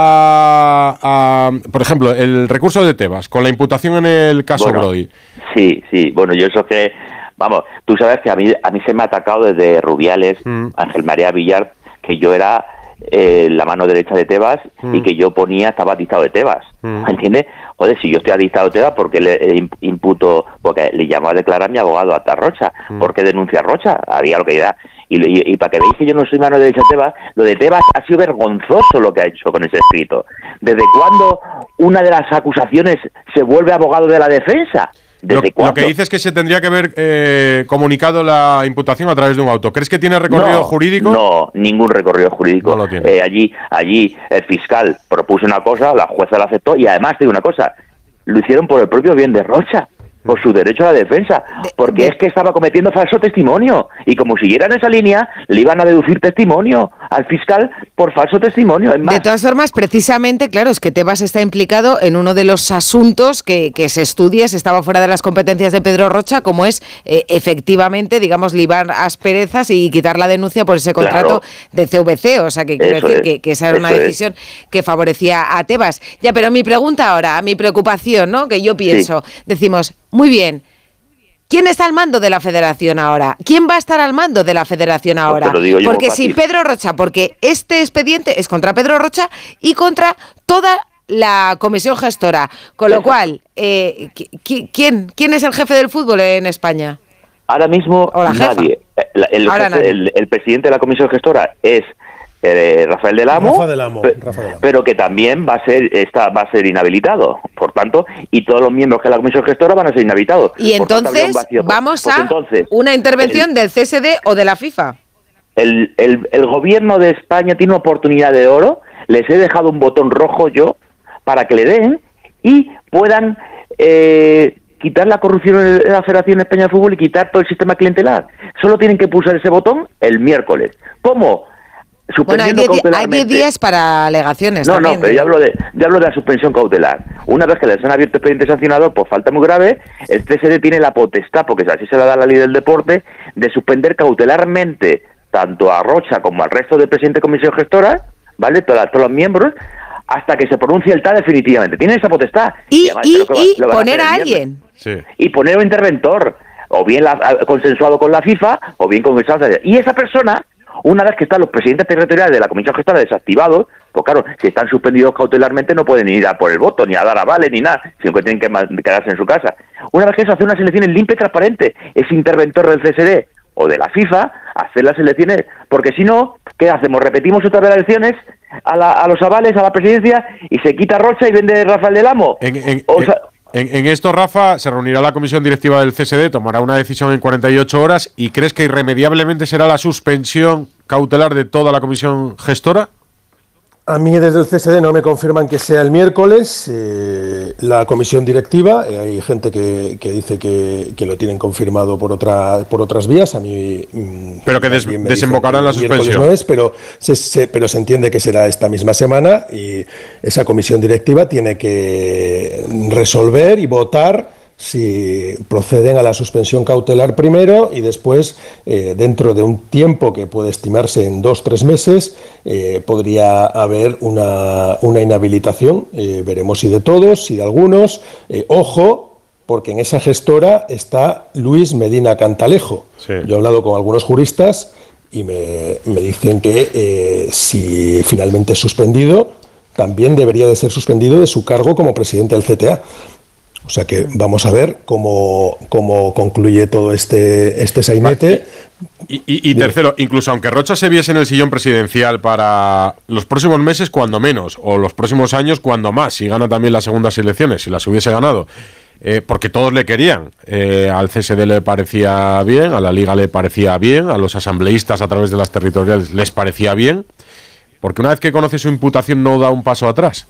a por ejemplo, el recurso de Tebas con la imputación en el caso bueno, Brody? Sí, sí, bueno, yo eso que, vamos, tú sabes que a mí a mí se me ha atacado desde Rubiales, mm. Ángel María Villar, que yo era eh, la mano derecha de Tebas mm. y que yo ponía, estaba dictado de Tebas, mm. ¿entiendes? Joder, si yo estoy adictado de Tebas, ¿por qué le imputo, porque le llamó a declarar a mi abogado hasta Rocha? Mm. ¿Por qué denuncia a Rocha? Había lo que era. Y, y, y para que veáis que yo no soy mano derecha de Tebas, lo de Tebas ha sido vergonzoso lo que ha hecho con ese escrito. ¿Desde cuándo una de las acusaciones se vuelve abogado de la defensa? ¿Desde lo, lo que dices es que se tendría que haber eh, comunicado la imputación a través de un auto. ¿Crees que tiene recorrido no, jurídico? No, ningún recorrido jurídico. No lo tiene. Eh, allí, allí el fiscal propuso una cosa, la jueza la aceptó y además te digo una cosa, lo hicieron por el propio bien de Rocha, por su derecho a la defensa, porque es que estaba cometiendo falso testimonio y como siguieran esa línea le iban a deducir testimonio al fiscal por falso testimonio. Es más, de todas formas, precisamente, claro, es que Tebas está implicado en uno de los asuntos que, que se estudia, se estaba fuera de las competencias de Pedro Rocha, como es eh, efectivamente, digamos, libar asperezas y quitar la denuncia por ese contrato claro. de C V C, o sea, que quiero decir es, que, que esa era una decisión es. que favorecía a Tebas. Ya, pero mi pregunta ahora, mi preocupación, ¿no?, que yo pienso, sí. decimos, muy bien, ¿quién está al mando de la federación ahora? ¿Quién va a estar al mando de la federación ahora? No, porque si Pedro Rocha, porque este expediente es contra Pedro Rocha y contra toda la comisión gestora, con lo cual, eh, ¿quién, ¿quién es el jefe del fútbol en España? Ahora mismo nadie. El, el, Ahora jefe, nadie. El, el presidente de la comisión gestora es eh, Rafael del Amo, Rafa del Amo, pe- Rafa del Amo. pero que también va a ser está, va a ser inhabilitado. Por tanto, y todos los miembros de la comisión gestora van a ser inhabilitados. Y Por tanto, habría un entonces vacío. vamos Pues a entonces, una intervención del C S D o de la FIFA. el, el, el gobierno de España tiene una oportunidad de oro. Les he dejado un botón rojo yo para que le den y puedan eh, quitar la corrupción en la Federación Española de Fútbol y quitar todo el sistema clientelar. Solo tienen que pulsar ese botón el miércoles. ¿Cómo? Bueno, hay Suspendiendo diez di- hay cautelarmente. diez días para alegaciones. No, también, no, pero ¿eh? yo hablo, de, yo hablo de la suspensión cautelar. Una vez que les han abierto expediente sancionador por falta muy grave, el C S D tiene la potestad, porque así se la da la ley del deporte, de suspender cautelarmente tanto a Rocha como al resto del presidente de comisión gestora, ¿vale? Todas, todos los miembros, hasta que se pronuncie el T A definitivamente. Tienen esa potestad. Y, además y, creo que va- y lo van a poner hacer a el viernes. alguien. Sí. Y poner un interventor, o bien la- a- consensuado con la FIFA, o bien consensuado. Y esa persona, una vez que están los presidentes territoriales de la comisión gestora desactivados, pues claro, si están suspendidos cautelarmente no pueden ir a por el voto, ni a dar avales, ni nada, sino que tienen que ma- quedarse en su casa. Una vez que eso, hace unas elecciones limpias y transparentes. Ese interventor del C S D o de la FIFA, hacer las elecciones, porque si no, ¿qué hacemos? Repetimos otra vez las elecciones a, la- a los avales, a la presidencia, y se quita Rocha y vende Rafael del Amo. En, en- O sea, en- en esto, Rafa, se reunirá la comisión directiva del C S D, tomará una decisión en cuarenta y ocho horas y ¿crees que irremediablemente será la suspensión cautelar de toda la comisión gestora? A mí desde el C S D no me confirman que sea el miércoles. eh, la comisión directiva, eh, hay gente que, que dice que, que lo tienen confirmado por otra por otras vías. A mí, mm, Pero que des- también me desembocará en la dicen que el miércoles suspensión. No es, pero se, se- pero se entiende que será esta misma semana y esa comisión directiva tiene que resolver y votar si proceden a la suspensión cautelar primero y después, eh, dentro de un tiempo que puede estimarse en dos o tres meses, eh, podría haber una, una inhabilitación. Eh, veremos si de todos, si de algunos. Eh, ojo, porque en esa gestora está Luis Medina Cantalejo. Sí. Yo he hablado con algunos juristas y me, me dicen que eh, si finalmente es suspendido, también debería de ser suspendido de su cargo como presidente del C T A. O sea que vamos a ver cómo, cómo concluye todo este, este sainete. Y, y- y tercero, incluso aunque Rocha se viese en el sillón presidencial para los próximos meses, cuando menos, o los próximos años, cuando más, si gana también las segundas elecciones, si las hubiese ganado, eh, porque todos le querían. Eh, al C S D le parecía bien, a la Liga le parecía bien, a los asambleístas a través de las territoriales les parecía bien, porque una vez que conoce su imputación no da un paso atrás.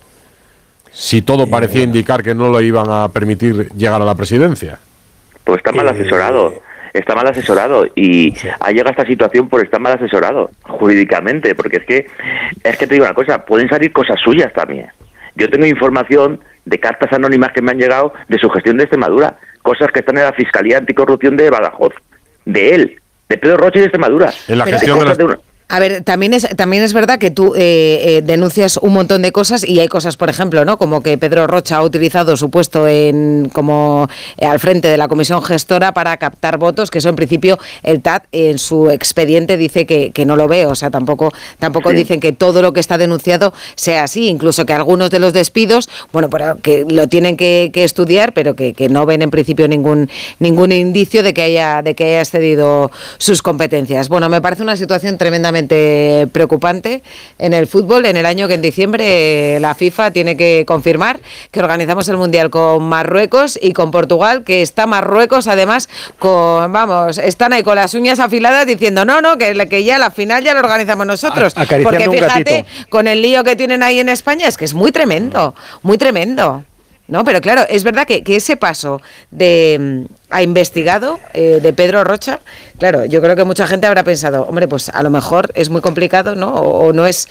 Si todo parecía indicar que no lo iban a permitir llegar a la presidencia. pues está mal asesorado. Está mal asesorado y ha llegado a esta situación por estar mal asesorado jurídicamente, porque es que es que te digo una cosa, pueden salir cosas suyas también. Yo tengo información de cartas anónimas que me han llegado de su gestión de Extremadura, cosas que están en la Fiscalía Anticorrupción de Badajoz, de él, de Pedro Rocha y de Extremadura. En la Pero- gestión de Cosas las... de una- A ver, también es, también es verdad que tú eh, eh, denuncias un montón de cosas y hay cosas, por ejemplo, ¿no? Como que Pedro Rocha ha utilizado su puesto en, como eh, al frente de la comisión gestora para captar votos, que eso en principio el T A T en su expediente dice que, que no lo ve, o sea, tampoco, tampoco Sí. dicen que todo lo que está denunciado sea así, incluso que algunos de los despidos, bueno, pero que lo tienen que, que estudiar, pero que, que no ven en principio ningún, ningún indicio de que haya, de que haya excedido sus competencias. Bueno, me parece una situación tremendamente preocupante en el fútbol, en el año que en diciembre eh, la FIFA tiene que confirmar que organizamos el Mundial con Marruecos y con Portugal, que está Marruecos además con, vamos, están ahí con las uñas afiladas diciendo no, no, que, que ya la final ya lo organizamos nosotros. A- acariciando Porque un fíjate, gatito. con el lío que tienen ahí en España, es que es muy tremendo, muy tremendo. No, pero claro, es verdad que, que ese paso de mm, a investigado eh, de Pedro Rocha, claro, yo creo que mucha gente habrá pensado, hombre, pues a lo mejor es muy complicado, ¿no? O, o no es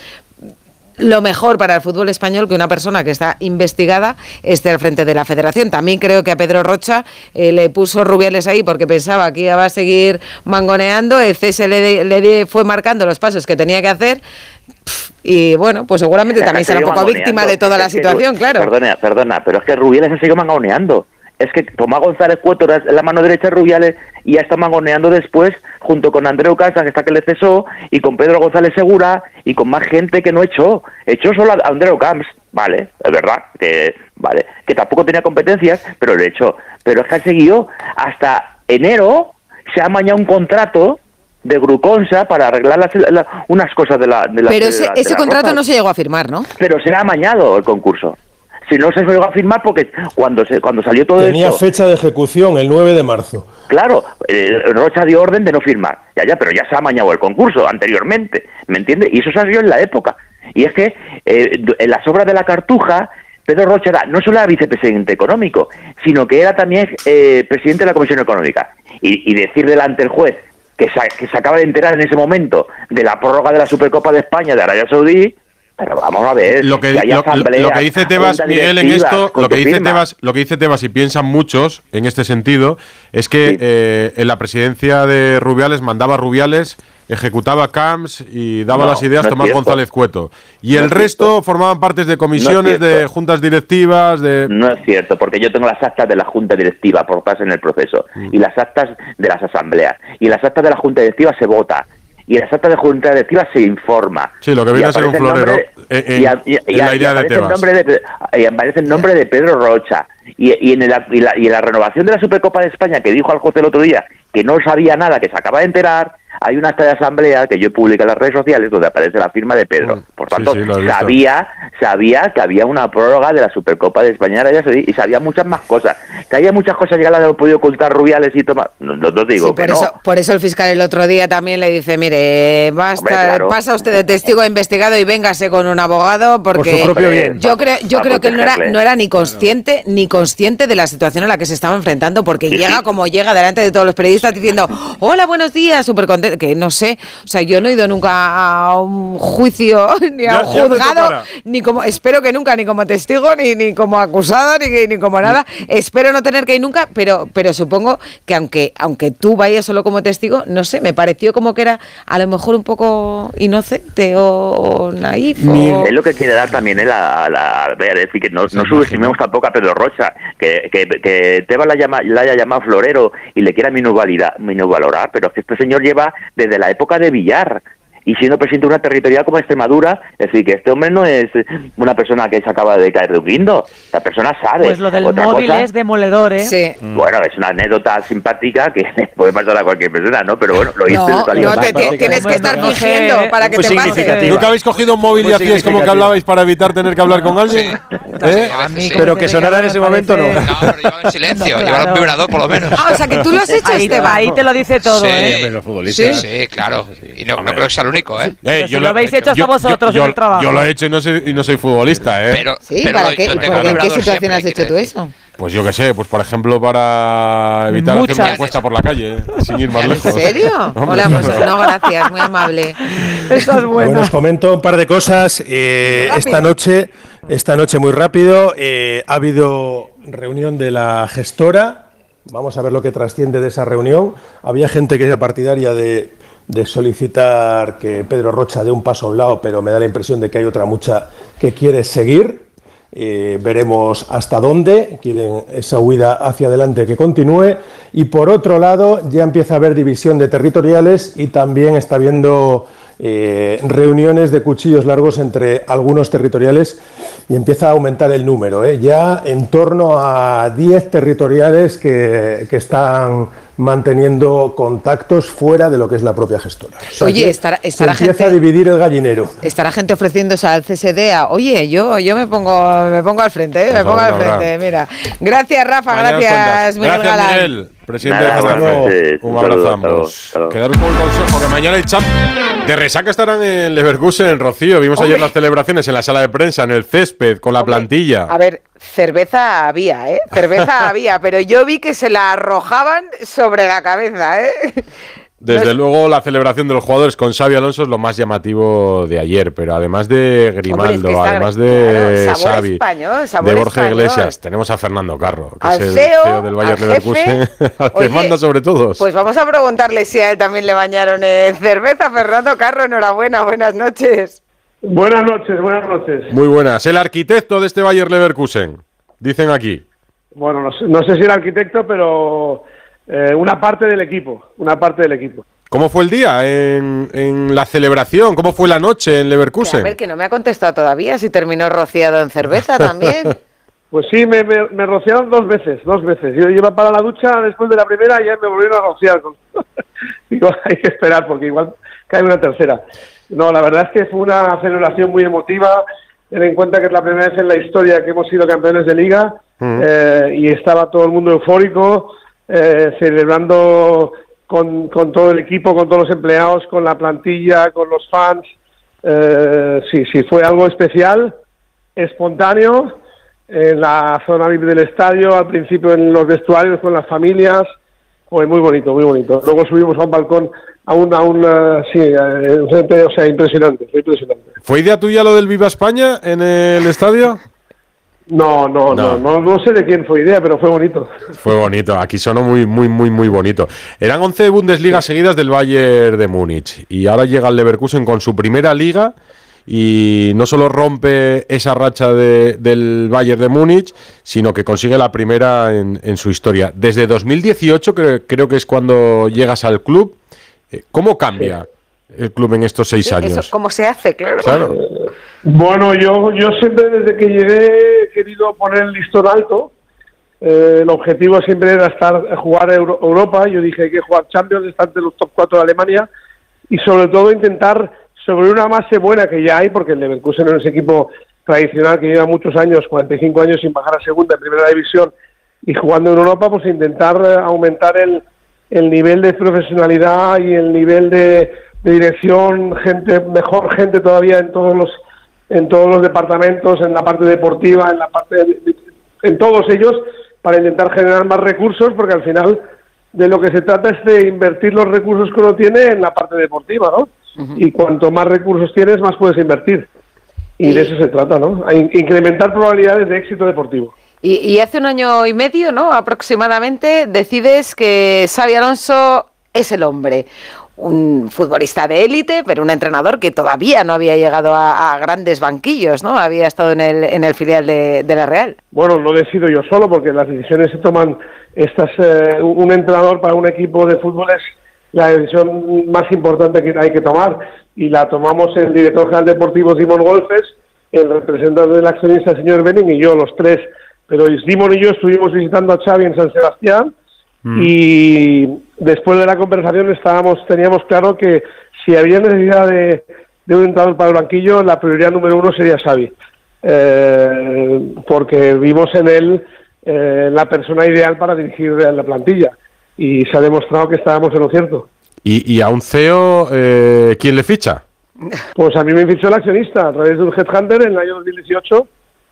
lo mejor para el fútbol español que una persona que está investigada esté al frente de la federación. También creo que a Pedro Rocha eh, le puso Rubiales ahí porque pensaba que iba a seguir mangoneando, el C S le, le fue marcando los pasos que tenía que hacer. Y bueno, pues seguramente también será un poco víctima de toda la Es que situación, Ru- claro. Perdona, perdona, pero es que Rubiales ha seguido mangoneando. Es que Tomás González Cueto es la mano derecha de Rubiales y ya está mangoneando después, junto con Andreu Casas, que está que le cesó, y con Pedro González Segura, y con más gente que no echó. Echó solo a Andreu Camps, vale, es verdad, que vale, que tampoco tenía competencias, pero lo echó. Pero es que ha seguido hasta enero se ha amañado un contrato de Gruconsa para arreglar las, la, unas cosas de la... De la Pero de ese, la, de ese la contrato Roja. no se llegó a firmar, ¿no? Pero se le ha amañado el concurso. Si no se llegó a firmar porque cuando se cuando salió todo Tenía esto... fecha de ejecución el nueve de marzo. Claro, eh, Rocha dio orden de no firmar. Ya, ya, pero ya se ha amañado el concurso anteriormente, ¿me entiendes? Y eso salió en la época. Y es que eh, en las obras de la Cartuja, Pedro Rocha era, no solo era vicepresidente económico, sino que era también eh, presidente de la Comisión Económica. Y, y decir delante del juez que se, que se acaba de enterar en ese momento de la prórroga de la Supercopa de España de Arabia Saudí, pero vamos a ver, lo que, que hay lo, asambleas, lo que dice Tebas, juntas Miguel, en directivas, esto, con lo que tu dice firma. Tebas, lo que dice Tebas y piensan muchos en este sentido, es que Sí. eh, en la presidencia de Rubiales mandaba Rubiales, ejecutaba Camps y daba No, las ideas no es Tomás cierto. González Cueto. Y No el es resto cierto. formaban partes de comisiones, No es de cierto. juntas directivas, de... No es cierto, porque yo tengo las actas de la Junta Directiva aportadas en el proceso y las actas de las asambleas. Y en las actas de la Junta Directiva se vota. Y en las actas de la Junta Directiva se informa. Sí, lo que Y viene a ser un aparece el florero nombre- en, en- y a- y- en y la a- y idea de aparece el Tebas. nombre de Pe- y aparece el nombre de Pedro Rocha. Y, y, en el- y la, y en la renovación de la Supercopa de España, que dijo al juez el otro día que no sabía nada, que se acaba de enterar, hay una acta de asamblea que yo publico en las redes sociales donde aparece la firma de Pedro. Por Sí, tanto, sí, lo he visto. sabía, sabía que había una prórroga de la Supercopa de España y sabía muchas más cosas. Que había muchas cosas ya las había podido ocultar Rubiales y Tomás. No, no te digo Sí, que por, no. eso, por eso el fiscal el otro día también le dice, mire, basta, Hombre, claro. pasa usted de testigo a investigado y véngase con un abogado porque Por su propio bien. yo creo, yo A creo que él no era, protegerle. no era ni consciente ni consciente de la situación a la que se estaba enfrentando porque Sí, llega sí. como llega delante de todos los periodistas diciendo, hola, buenos días, súper contento, que no sé, o sea, yo no he ido nunca a un juicio ni a Ya- un ya te juzgado, tocará. ni como, espero que nunca, ni como testigo, ni, ni como acusada, ni, ni como nada, espero no tener que ir nunca, pero, pero supongo que aunque, aunque tú vayas solo como testigo, no sé, me pareció como que era a lo mejor un poco inocente o, o naif. o- Es lo que quiere dar también él a la, a ver, es decir, que no, no subestimemos tampoco a Pedro Rocha, que, que, que Tebas la, llama, la haya llamado florero y le quiera minusvalida- minusvalorar, pero es que este señor lleva desde la época de Villar y siendo presidente de una territorial como Extremadura, es decir, que este hombre no es una persona que se acaba de caer de un guindo, la persona sabe. Pues lo del Otra móvil cosa- es demoledor, ¿eh? Sí. Bueno, es una anécdota simpática que puede pasar a cualquier persona, ¿no? Pero bueno, lo hice No, salió no, mal. te, te- tienes que estar fingiendo para que Muy te pase. significativa. ¿Nunca habéis cogido un móvil y Muy hacíais como que significativa. hablabais para evitar tener que hablar con alguien? ¿Eh? A mí, Pero que sonara en ese momento no. No, pero llevaba en silencio, No, llevaba claro. un vibrador por lo menos. Ah, o sea que tú lo has hecho, Ahí, Esteban. ahí te lo dice todo, Sí. ¿eh? Sí, sí, claro. Y no, no creo que sea el único, ¿eh? Eh, si lo habéis hecho hasta yo- vosotros yo- en el trabajo. Yo lo he hecho y no soy, y no soy futbolista, ¿eh? Pero, Sí, pero ¿para yo qué? tengo ¿Por qué? ¿En qué vibrador situación siempre, has hecho quiero tú decir. eso? Pues yo qué sé, pues por ejemplo para evitar hacer Muchas. una encuesta por la calle, ¿eh? sin ir más ¿En lejos. serio? Hombre, Hola, pues no, gracias, muy amable. Esa es Bueno, buena. os comento un par de cosas. Eh, Rápido. esta noche, esta noche muy rápido, eh, ha habido reunión de la gestora. Vamos a ver lo que trasciende de esa reunión. Había gente que era partidaria de, de solicitar que Pedro Rocha dé un paso a un lado, pero me da la impresión de que hay otra mucha que quiere seguir. Eh, veremos hasta dónde quieren esa huida hacia adelante que continúe. Y por otro lado, ya empieza a haber división de territoriales y también está habiendo eh, reuniones de cuchillos largos entre algunos territoriales y empieza a aumentar el número, ¿eh? Ya en torno a diez territoriales que, que están manteniendo contactos fuera de lo que es la propia gestora. O sea, Oye, que estará- se estará empieza gente- a dividir el gallinero. Estará gente ofreciéndose al C S D a, oye, yo, yo me pongo, me pongo al frente, ¿eh? me Por pongo al favor, frente, mira. Gracias, Rafa, Mañana gracias, cuentas. Miguel Gracias, Galán. Miguel, presidente Nada, de buenas Gestamp. noches. Un Un abrazo a saludo, hasta luego, ambos. hasta luego. Quedaros con el consejo que mañana hay champ. De resaca estarán en Leverkusen, en Rocío. Vimos ayer las celebraciones en la sala de prensa, en el césped, con la plantilla. A ver, cerveza había, ¿eh? Cerveza había, pero yo vi que se la arrojaban sobre la cabeza, ¿eh? Desde No es- luego, la celebración de los jugadores con Xavi Alonso es lo más llamativo de ayer, pero además de Grimaldo, Hombre, es que está- además de claro, sabor Xavi, español, sabor de Borja español. Iglesias, tenemos a Fernando Carro, que Al es el C E O, C E O del Bayer al jefe. Leverkusen, al que Oye, manda sobre todos. Pues vamos a preguntarle si a él también le bañaron en cerveza. Fernando Carro, enhorabuena, buenas noches. Buenas noches, buenas noches. Muy buenas. El arquitecto de este Bayer Leverkusen, dicen aquí. Bueno, no sé, no sé si el arquitecto, pero eh, una parte del equipo, una parte del equipo. ¿Cómo fue el día en, en la celebración? ¿Cómo fue la noche en Que, a Leverkusen? ver, que no me ha contestado todavía si terminó rociado en cerveza también. Pues sí, me, me, me rociaron dos veces, dos veces. Yo iba para la ducha después de la primera y ya me volvieron a rociar. Digo, hay que esperar porque igual cae una tercera. No, la verdad es que fue una celebración muy emotiva. Ten en cuenta que es la primera vez en la historia que hemos sido campeones de liga mm. eh, y estaba todo el mundo eufórico, eh, celebrando con, con todo el equipo, con todos los empleados, con la plantilla, con los fans. Eh, sí, sí, fue algo especial, espontáneo, en la zona V I P del estadio, al principio en los vestuarios con las familias. Fue muy bonito, muy bonito. Luego subimos a un balcón, a un, a un uh, sí, uh, o sea, impresionante, fue impresionante. ¿Fue idea tuya lo del Viva España en el estadio? No, no, no, no, no, no sé de quién fue idea, pero fue bonito. Fue bonito, aquí sonó muy, muy, muy, muy bonito. Eran once Bundesligas seguidas del Bayern de Múnich y ahora llega el Leverkusen con su primera liga y no solo rompe esa racha de, del Bayern de Múnich, sino que consigue la primera en, en su historia. Desde dos mil dieciocho creo, creo que es cuando llegas al club. ¿Cómo cambia sí. el club en estos seis años? Eso, ¿cómo se hace? Claro. claro. Bueno, yo, yo siempre desde que llegué he querido poner el listón alto. Eh, el objetivo siempre era estar jugar Euro, Europa. Yo dije hay que jugar Champions, estar entre los top cuatro de Alemania y sobre todo intentar sobre una base buena que ya hay, porque el Leverkusen es un equipo tradicional que lleva muchos años, cuarenta y cinco años sin bajar a segunda, en primera división y jugando en Europa, pues intentar aumentar el, el nivel de profesionalidad y el nivel de, de dirección, gente mejor gente todavía en todos los en todos los departamentos, en la parte deportiva, en la parte de, de, en todos ellos, para intentar generar más recursos, porque al final de lo que se trata es de invertir los recursos que uno tiene en la parte deportiva, ¿no? Uh-huh. Y cuanto más recursos tienes, más puedes invertir. Y, y de eso se trata, ¿no? A in- incrementar probabilidades de éxito deportivo. Y, y hace un año y medio, ¿no? Aproximadamente, decides que Xabi Alonso es el hombre. Un futbolista de élite, pero un entrenador que todavía no había llegado a, a grandes banquillos, ¿no? Había estado en el, en el filial de, de la Real. Bueno, no decido yo solo, porque las decisiones se toman. Estas, eh, un entrenador para un equipo de fútbol es la decisión más importante que hay que tomar, y la tomamos el director general deportivo Simon Golfes, el representante del accionista señor Benning y yo, los tres. Pero Simon y yo estuvimos visitando a Xavi en San Sebastián mm. y después de la conversación estábamos teníamos claro que si había necesidad de, de un entrenador para el banquillo, la prioridad número uno sería Xavi, eh, porque vimos en él eh, la persona ideal para dirigir la plantilla. Y se ha demostrado que estábamos en lo cierto. ¿Y, y a un C E O eh, quién le ficha? Pues a mí me fichó el accionista a través de un headhunter en el año dos mil dieciocho.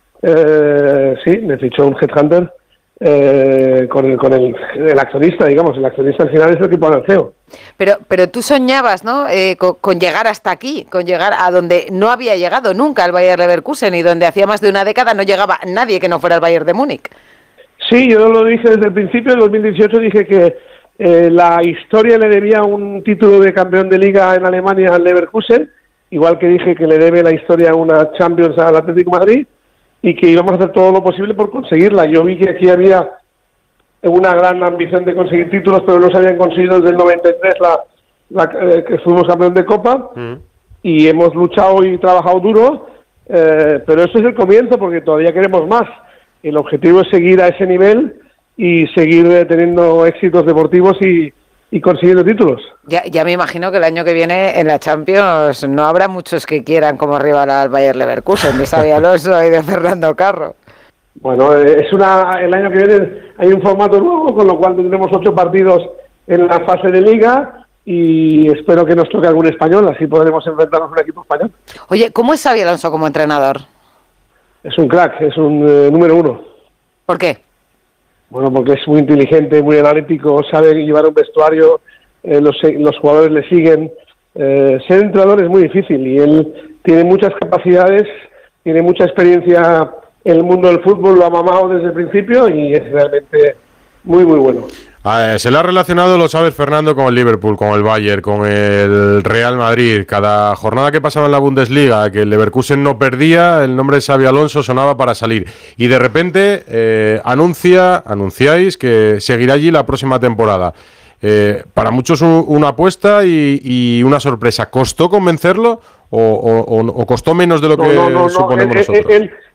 Eh, sí, me fichó un headhunter eh, con, el, con el, el accionista, digamos. El accionista al final es el que pone al C E O. Pero, pero tú soñabas, ¿no? Eh, con, con llegar hasta aquí, con llegar a donde no había llegado nunca el Bayer Leverkusen y donde hacía más de una década no llegaba nadie que no fuera el Bayern de Múnich. Sí, yo lo dije desde el principio, en dos mil dieciocho dije que eh, la historia le debía un título de campeón de liga en Alemania al Leverkusen, igual que dije que le debe la historia una Champions al Atlético de Madrid, y que íbamos a hacer todo lo posible por conseguirla. Yo vi que aquí había una gran ambición de conseguir títulos, pero no se habían conseguido desde el noventa y tres la, la, eh, que fuimos campeón de Copa, mm. y hemos luchado y trabajado duro, eh, pero eso es el comienzo, porque todavía queremos más. El objetivo es seguir a ese nivel y seguir eh, teniendo éxitos deportivos y, y consiguiendo títulos. Ya, ya me imagino que el año que viene en la Champions no habrá muchos que quieran como rival al Bayer Leverkusen, de Xabi Alonso y de Fernando Carro. Bueno, es una el año que viene hay un formato nuevo, con lo cual tendremos ocho partidos en la fase de liga y espero que nos toque algún español, así podremos enfrentarnos a un equipo español. Oye, ¿cómo es Xabi Alonso como entrenador? Es un crack, es un eh, número uno. ¿Por qué? Bueno, porque es muy inteligente, muy analítico, sabe llevar un vestuario, eh, los, los jugadores le siguen. Eh, ser entrenador es muy difícil y él tiene muchas capacidades, tiene mucha experiencia en el mundo del fútbol, lo ha mamado desde el principio y es realmente muy, muy bueno. Ah, se le ha relacionado, lo sabes, Fernando, con el Liverpool, con el Bayern, con el Real Madrid. Cada jornada que pasaba en la Bundesliga, que el Leverkusen no perdía, el nombre de Xabi Alonso sonaba para salir. Y de repente eh, anuncia, anunciáis que seguirá allí la próxima temporada. Eh, para muchos un, una apuesta y, y una sorpresa. ¿Costó convencerlo o, o, o costó menos de lo que no, no, no, suponemos no. Él, nosotros? Él,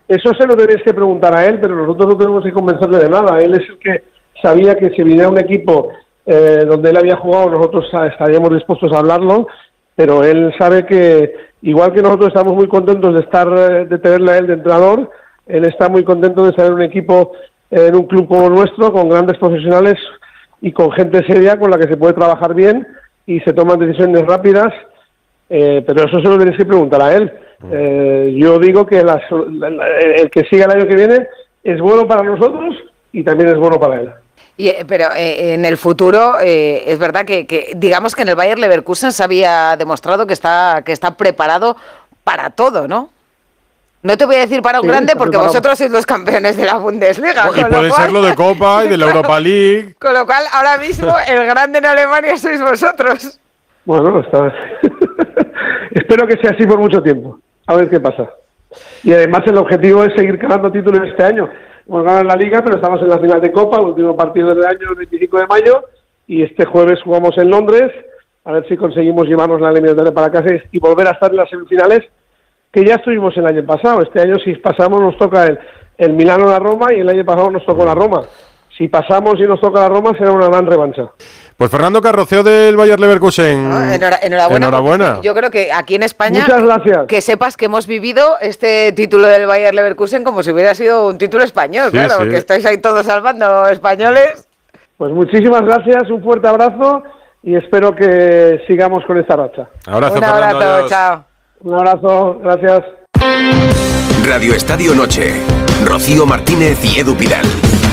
Eso se lo tenéis que preguntar a él, pero nosotros no tenemos que convencerle de nada. Él es el que sabía que si viniera un equipo eh, donde él había jugado, nosotros estaríamos dispuestos a hablarlo, pero él sabe que, igual que nosotros estamos muy contentos de estar, de tenerle a él de entrenador, él está muy contento de estar en un equipo, en un club como nuestro, con grandes profesionales y con gente seria con la que se puede trabajar bien y se toman decisiones rápidas, eh, pero eso se lo tenéis que preguntar a él. Eh, yo digo que las, el que siga el año que viene es bueno para nosotros y también es bueno para él. Y, pero eh, en el futuro eh, es verdad que, que digamos que en el Bayer Leverkusen se había demostrado que está que está preparado para todo, ¿no? No te voy a decir para un sí, grande porque preparado. Vosotros sois los campeones de la Bundesliga. Y puede cual, serlo de Copa y de la Europa League. Con lo cual ahora mismo el grande en Alemania sois vosotros. Bueno, está... espero que sea así por mucho tiempo. A ver qué pasa. Y además el objetivo es seguir ganando títulos este año. Hemos ganado en la Liga, pero estamos en la final de Copa, el último partido del año, el veinticinco de mayo, y este jueves jugamos en Londres, a ver si conseguimos llevarnos la eliminatoria para casa y volver a estar en las semifinales, que ya estuvimos el año pasado. Este año, si pasamos, nos toca el, el Milano o la Roma, y el año pasado nos tocó la Roma. Si pasamos y nos toca la Roma, será una gran revancha. Pues Fernando Carroceo del Bayer Leverkusen. No, enhora, enhorabuena. Enhorabuena. Yo creo que aquí en España, muchas gracias. Que sepas que hemos vivido este título del Bayer Leverkusen como si hubiera sido un título español, sí, claro, sí. Porque estáis ahí todos salvando españoles. Pues muchísimas gracias, un fuerte abrazo y espero que sigamos con esta racha. Abrazo, un abrazo, Fernando, chao. Un abrazo, gracias. Radio Estadio Noche. Rocío Martínez y Edu Pidal.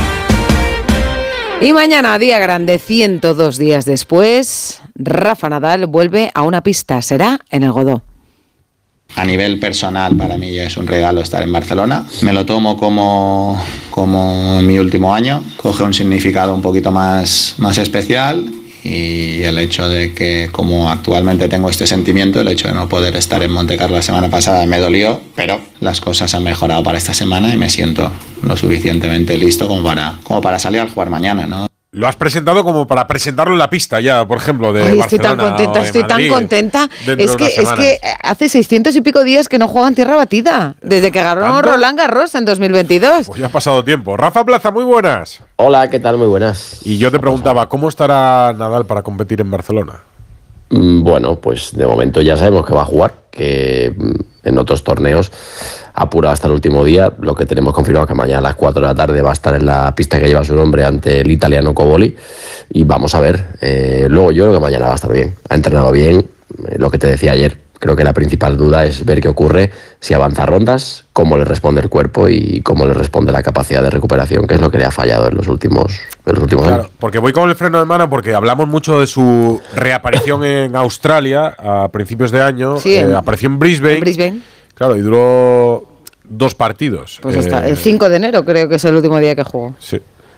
Y mañana, día grande, ciento dos días después, Rafa Nadal vuelve a una pista, será en el Godó. A nivel personal, para mí es un regalo estar en Barcelona. Me lo tomo como, como mi último año, coge un significado un poquito más, más especial. Y el hecho de que, como actualmente tengo este sentimiento, el hecho de no poder estar en Montecarlo la semana pasada me dolió, pero las cosas han mejorado para esta semana y me siento lo suficientemente listo como para, como para salir al jugar mañana, ¿no? Lo has presentado como para presentarlo en la pista ya, por ejemplo, de Ay, Barcelona. Estoy tan contenta, estoy Madrid, tan contenta. Es que, es que hace seiscientos y pico días que no juegan tierra batida, desde que ganó Roland Garros en dos mil veintidós. Pues ya ha pasado tiempo. Rafa Plaza, muy buenas. Hola, ¿qué tal? Muy buenas. Y yo te preguntaba, ¿cómo estará Nadal para competir en Barcelona? Bueno, pues de momento ya sabemos que va a jugar, que en otros torneos apura hasta el último día. Lo que tenemos confirmado es que mañana a las cuatro de la tarde va a estar en la pista que lleva su nombre ante el italiano Coboli y vamos a ver. Eh, luego yo creo que mañana va a estar bien. Ha entrenado bien, eh, lo que te decía ayer. Creo que la principal duda es ver qué ocurre si avanza rondas, cómo le responde el cuerpo y cómo le responde la capacidad de recuperación, que es lo que le ha fallado en los últimos, en los últimos claro, años. Porque voy con el freno de mano porque hablamos mucho de su reaparición en Australia a principios de año. Sí, eh, apareció en Brisbane. En Brisbane. Claro, y duró dos partidos. Pues eh, hasta el cinco de enero creo que es el último día que jugó. Sí.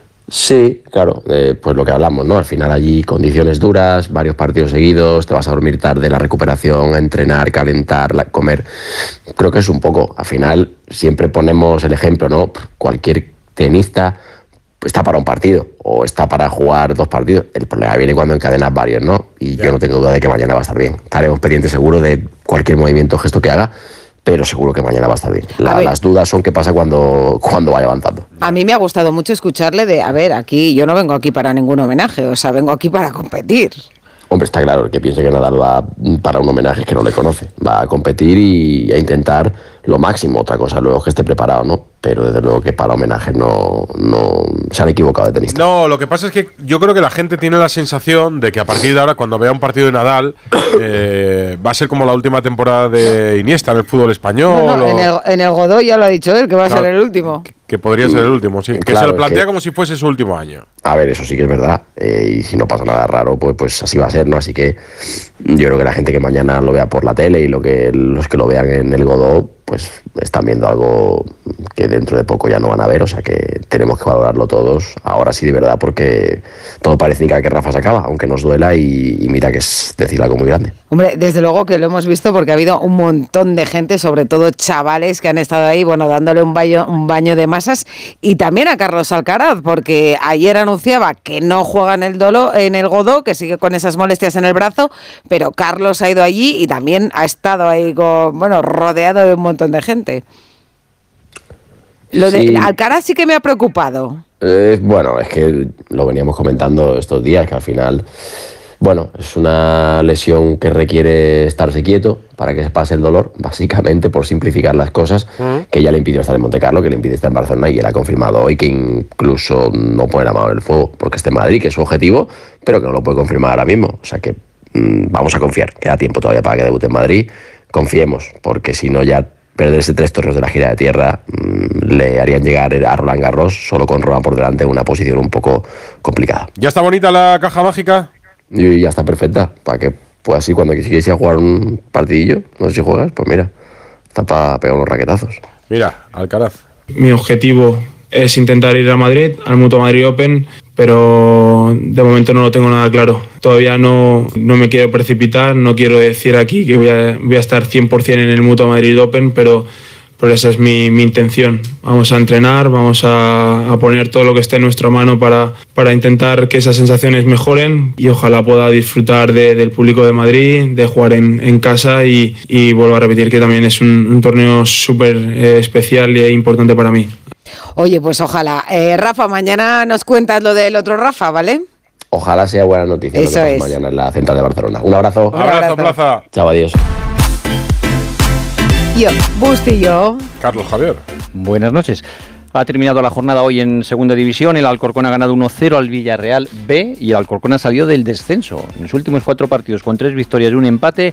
Sí, claro, eh, pues lo que hablamos, ¿no? Al final allí condiciones duras, varios partidos seguidos, te vas a dormir tarde, la recuperación, entrenar, calentar, la, comer. Creo que es un poco, al final siempre ponemos el ejemplo, ¿no? Cualquier tenista está para un partido o está para jugar dos partidos. El problema viene cuando encadenas varios, ¿no? Y yeah. Yo no tengo duda de que mañana va a estar bien. Estaremos pendientes seguro de cualquier movimiento o gesto que haga, pero seguro que mañana va a estar bien. La, las dudas son qué pasa cuando, cuando vaya avanzando. A mí me ha gustado mucho escucharle de, a ver, aquí yo no vengo aquí para ningún homenaje, o sea, vengo aquí para competir. Hombre, está claro, el que piense que Nadal va para un homenaje es que no le conoce. Va a competir y a intentar lo máximo. Otra cosa luego es que esté preparado, ¿no? Pero desde luego que para homenaje no, no se han equivocado de tenista. No, lo que pasa es que yo creo que la gente tiene la sensación de que a partir de ahora, cuando vea un partido de Nadal, eh, va a ser como la última temporada de Iniesta en el fútbol español. No, no, o... en, el, en el Godó ya lo ha dicho él, que va a claro, ser el último. Que, que podría ser el último, sí. Claro, que se lo plantea que... como si fuese su último año. A ver, eso sí que es verdad. Eh, y si no pasa nada raro, pues, pues así va a ser, ¿no? Así que yo creo que la gente que mañana lo vea por la tele y lo que los que lo vean en el Godó, pues están viendo algo que dentro de poco ya no van a ver, o sea que tenemos que valorarlo todos, ahora sí de verdad, porque todo parece indicar que Rafa se acaba, aunque nos duela y, y mira que es decir algo muy grande. Hombre, desde luego que lo hemos visto porque ha habido un montón de gente, sobre todo chavales que han estado ahí, bueno, dándole un baño, un baño de masas, y también a Carlos Alcaraz, porque ayer anunciaba que no juega en el Dolo, en el Godó, que sigue con esas molestias en el brazo, pero Carlos ha ido allí y también ha estado ahí con, bueno, rodeado de un montón de gente. Lo de Sí. Alcaraz sí que me ha preocupado. Eh, bueno, es que lo veníamos comentando estos días, que al final, bueno, es una lesión que requiere estarse quieto para que se pase el dolor, básicamente, por simplificar las cosas, que ya le impidió estar en Montecarlo, que le impide estar en Barcelona, y él ha confirmado hoy que incluso no pone la mano en el fuego porque esté en Madrid, que es su objetivo, pero que no lo puede confirmar ahora mismo. O sea que mmm, vamos a confiar, queda tiempo todavía para que debute en Madrid, confiemos, porque si no ya perderse tres torneos de la gira de tierra mmm, le harían llegar a Roland Garros solo con Roland por delante en una posición un poco complicada. ¿Ya está bonita la caja mágica? Y ya está perfecta, para que pues así cuando quisiese jugar un partidillo, no sé si juegas, pues mira, está para pegar unos raquetazos. Mira, Alcaraz. Mi objetivo es intentar ir a Madrid, al Mutua Madrid Open, pero de momento no lo tengo nada claro. Todavía no, no me quiero precipitar, no quiero decir aquí que voy a, voy a estar cien por ciento en el Mutua Madrid Open, pero, pero esa es mi, mi intención. Vamos a entrenar, vamos a, a poner todo lo que esté en nuestra mano para, para intentar que esas sensaciones mejoren y ojalá pueda disfrutar de, del público de Madrid, de jugar en, en casa y, y vuelvo a repetir que también es un, un torneo súper eh, especial e importante para mí. Oye, pues ojalá. Eh, Rafa, mañana nos cuentas lo del otro Rafa, ¿vale? Ojalá sea buena noticia lo que Eso pase es. mañana en la central de Barcelona. Un abrazo. Un abrazo, abrazo. Plaza. Chao, adiós. Yo, Bustillo. Carlos Javier. Buenas noches. Ha terminado la jornada hoy en Segunda División. El Alcorcón ha ganado uno cero al Villarreal B y el Alcorcón ha salido del descenso. En los últimos cuatro partidos, con tres victorias y un empate,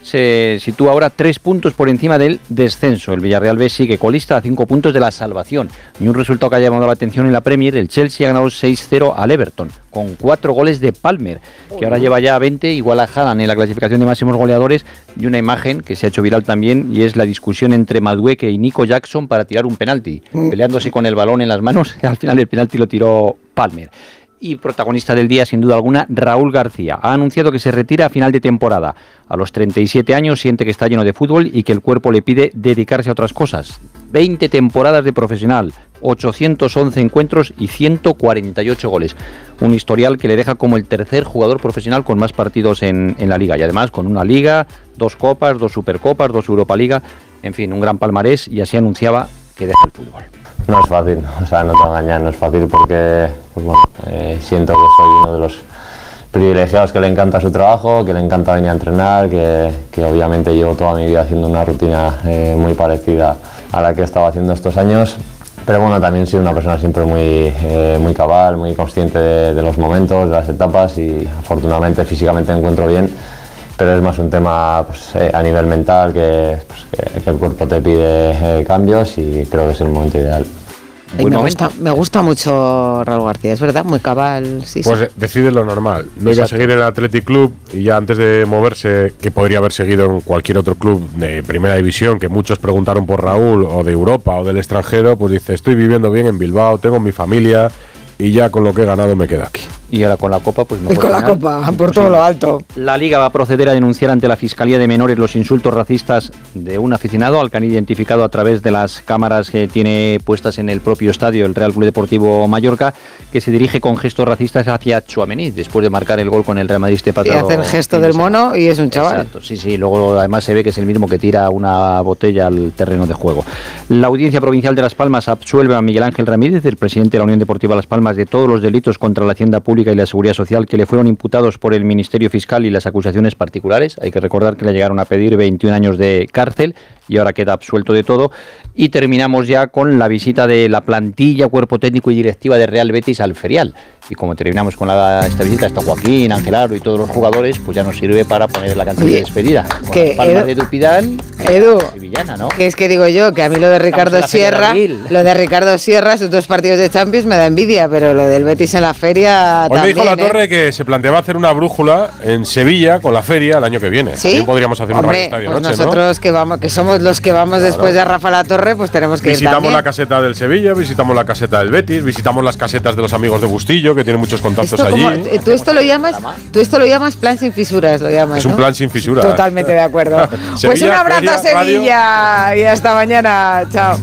se sitúa ahora tres puntos por encima del descenso. El Villarreal B sigue colista a cinco puntos de la salvación. Y un resultado que ha llamado la atención en la Premier, el Chelsea ha ganado seis cero al Everton, con cuatro goles de Palmer, que ahora lleva ya veinte, igual a Haaland en la clasificación de máximos goleadores, y una imagen que se ha hecho viral también, y es la discusión entre Madueke y Nico Jackson para tirar un penalti, peleándose con el balón en las manos, y al final el penalti lo tiró Palmer. Y protagonista del día, sin duda alguna, Raúl García. Ha anunciado que se retira a final de temporada. A los treinta y siete años siente que está lleno de fútbol y que el cuerpo le pide dedicarse a otras cosas. veinte temporadas de profesional, ochocientos once encuentros y ciento cuarenta y ocho goles. Un historial que le deja como el tercer jugador profesional con más partidos en, en la Liga. Y además con una Liga, dos Copas, dos Supercopas, dos Europa Liga. En fin, un gran palmarés, y así anunciaba que deja el fútbol. No es fácil, o sea, no te voy a engañar, no es fácil porque pues bueno, eh, siento que soy uno de los privilegiados que le encanta su trabajo, que le encanta venir a entrenar, que, que obviamente llevo toda mi vida haciendo una rutina eh, muy parecida a la que he estado haciendo estos años. Pero bueno, también soy una persona siempre muy, eh, muy cabal, muy consciente de, de los momentos, de las etapas, y afortunadamente físicamente me encuentro bien. Pero es más un tema pues, eh, a nivel mental, que, pues, que, que el cuerpo te pide eh, cambios, y creo que es el momento ideal. Ay, me, gusta, me gusta mucho Raúl García, es verdad, muy cabal. Sí, Pues sí. decide lo normal. No iba a seguir en el Athletic Club, y ya antes de moverse, que podría haber seguido en cualquier otro club de primera división, que muchos preguntaron por Raúl, o de Europa o del extranjero, pues dice, estoy viviendo bien en Bilbao, tengo mi familia, y ya con lo que he ganado me quedo aquí. Y ahora con la Copa, pues no. Y con la Copa, por todo lo alto. La Liga va a proceder a denunciar ante la Fiscalía de Menores los insultos racistas de un aficionado, al que han identificado a través de las cámaras que tiene puestas en el propio estadio, el Real Club Deportivo Mallorca, que se dirige con gestos racistas hacia Tchouaméni, después de marcar el gol con el Real Madrid este Y pasado hace el gesto del mono y es un chaval. Exacto, sí, sí. Luego además se ve que es el mismo que tira una botella al terreno de juego. La Audiencia Provincial de Las Palmas absuelve a Miguel Ángel Ramírez, el presidente de la Unión Deportiva Las Palmas, de todos los delitos contra la Hacienda Pública y la Seguridad Social que le fueron imputados por el Ministerio Fiscal y las acusaciones particulares. Hay que recordar que le llegaron a pedir veintiún años de cárcel y ahora queda absuelto de todo. Y terminamos ya con la visita de la plantilla, cuerpo técnico y directiva de Real Betis al ferial. Y como terminamos con la, esta visita, está Joaquín, Ángel Aro y todos los jugadores, pues ya nos sirve para poner la canción de despedida. Con que las palmas Edu- de Edu Pidal, Edu, sevillana, ¿no? que es que digo yo, que a mí lo de Ricardo en la Feria Sierra, de abril. lo de Ricardo Sierra, sus dos partidos de Champions me da envidia, pero lo del Betis en la feria Hoy me también, dijo la ¿eh? Torre que se planteaba hacer una brújula en Sevilla con la feria el año que viene. ¿Sí? También podríamos hacer Hombre, un Radio Estadio pues Noche, nosotros que vamos, que somos los que vamos Claro. después de Rafa La Torre, pues tenemos que ir Visitamos también. la caseta del Sevilla, visitamos la caseta del Betis, visitamos las casetas de los amigos de Bustillo, que tienen muchos contactos Esto como- allí. eh, tú esto lo llamas, tú esto lo llamas plan sin fisuras, lo llamas, Es un ¿no? plan sin fisuras. Totalmente de acuerdo. Pues un Sevilla, abrazo a Feria, Radio. Sevilla y hasta mañana. Chao.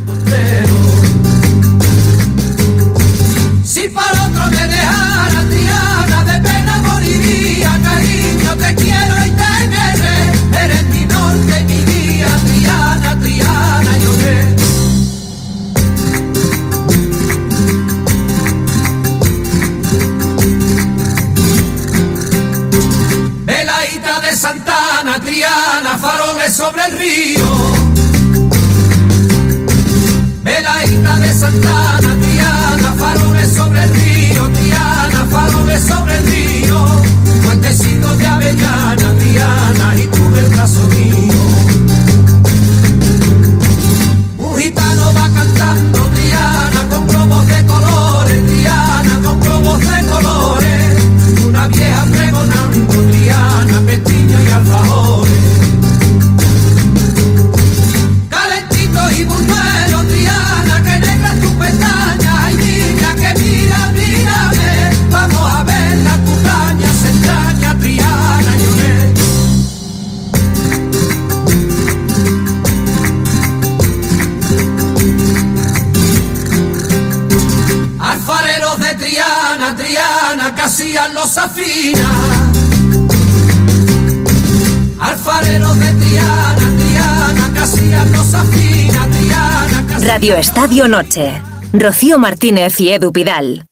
Si para otro me dejara Triana, de pena moriría, cariño, te quiero y te querré, eres mi norte, mi guía, Triana, Triana, lloré. Triana, faroles sobre el río. Veladita de Santana, Triana, faroles sobre el río. Triana, faroles sobre el río. Puentecitos de avellana, Triana, y tú del brazo mío. Un gitano va cantando, Triana, con globos de colores, Triana, con globos de colores. Una vieja pregonando, Triana, pestiño y alfajores. Calentito y buñuelo, Triana, que negra tu pestaña. Ay, niña, que mira, mírame. Vamos a ver la cucaña, se extraña, Triana, lloré. Alfareros de Triana, Triana, que hacían los afinas. Alfareros de Triana, Triana, que hacían los afinas, Triana. Radio Estadio Noche. Rocío Martínez y Edu Pidal.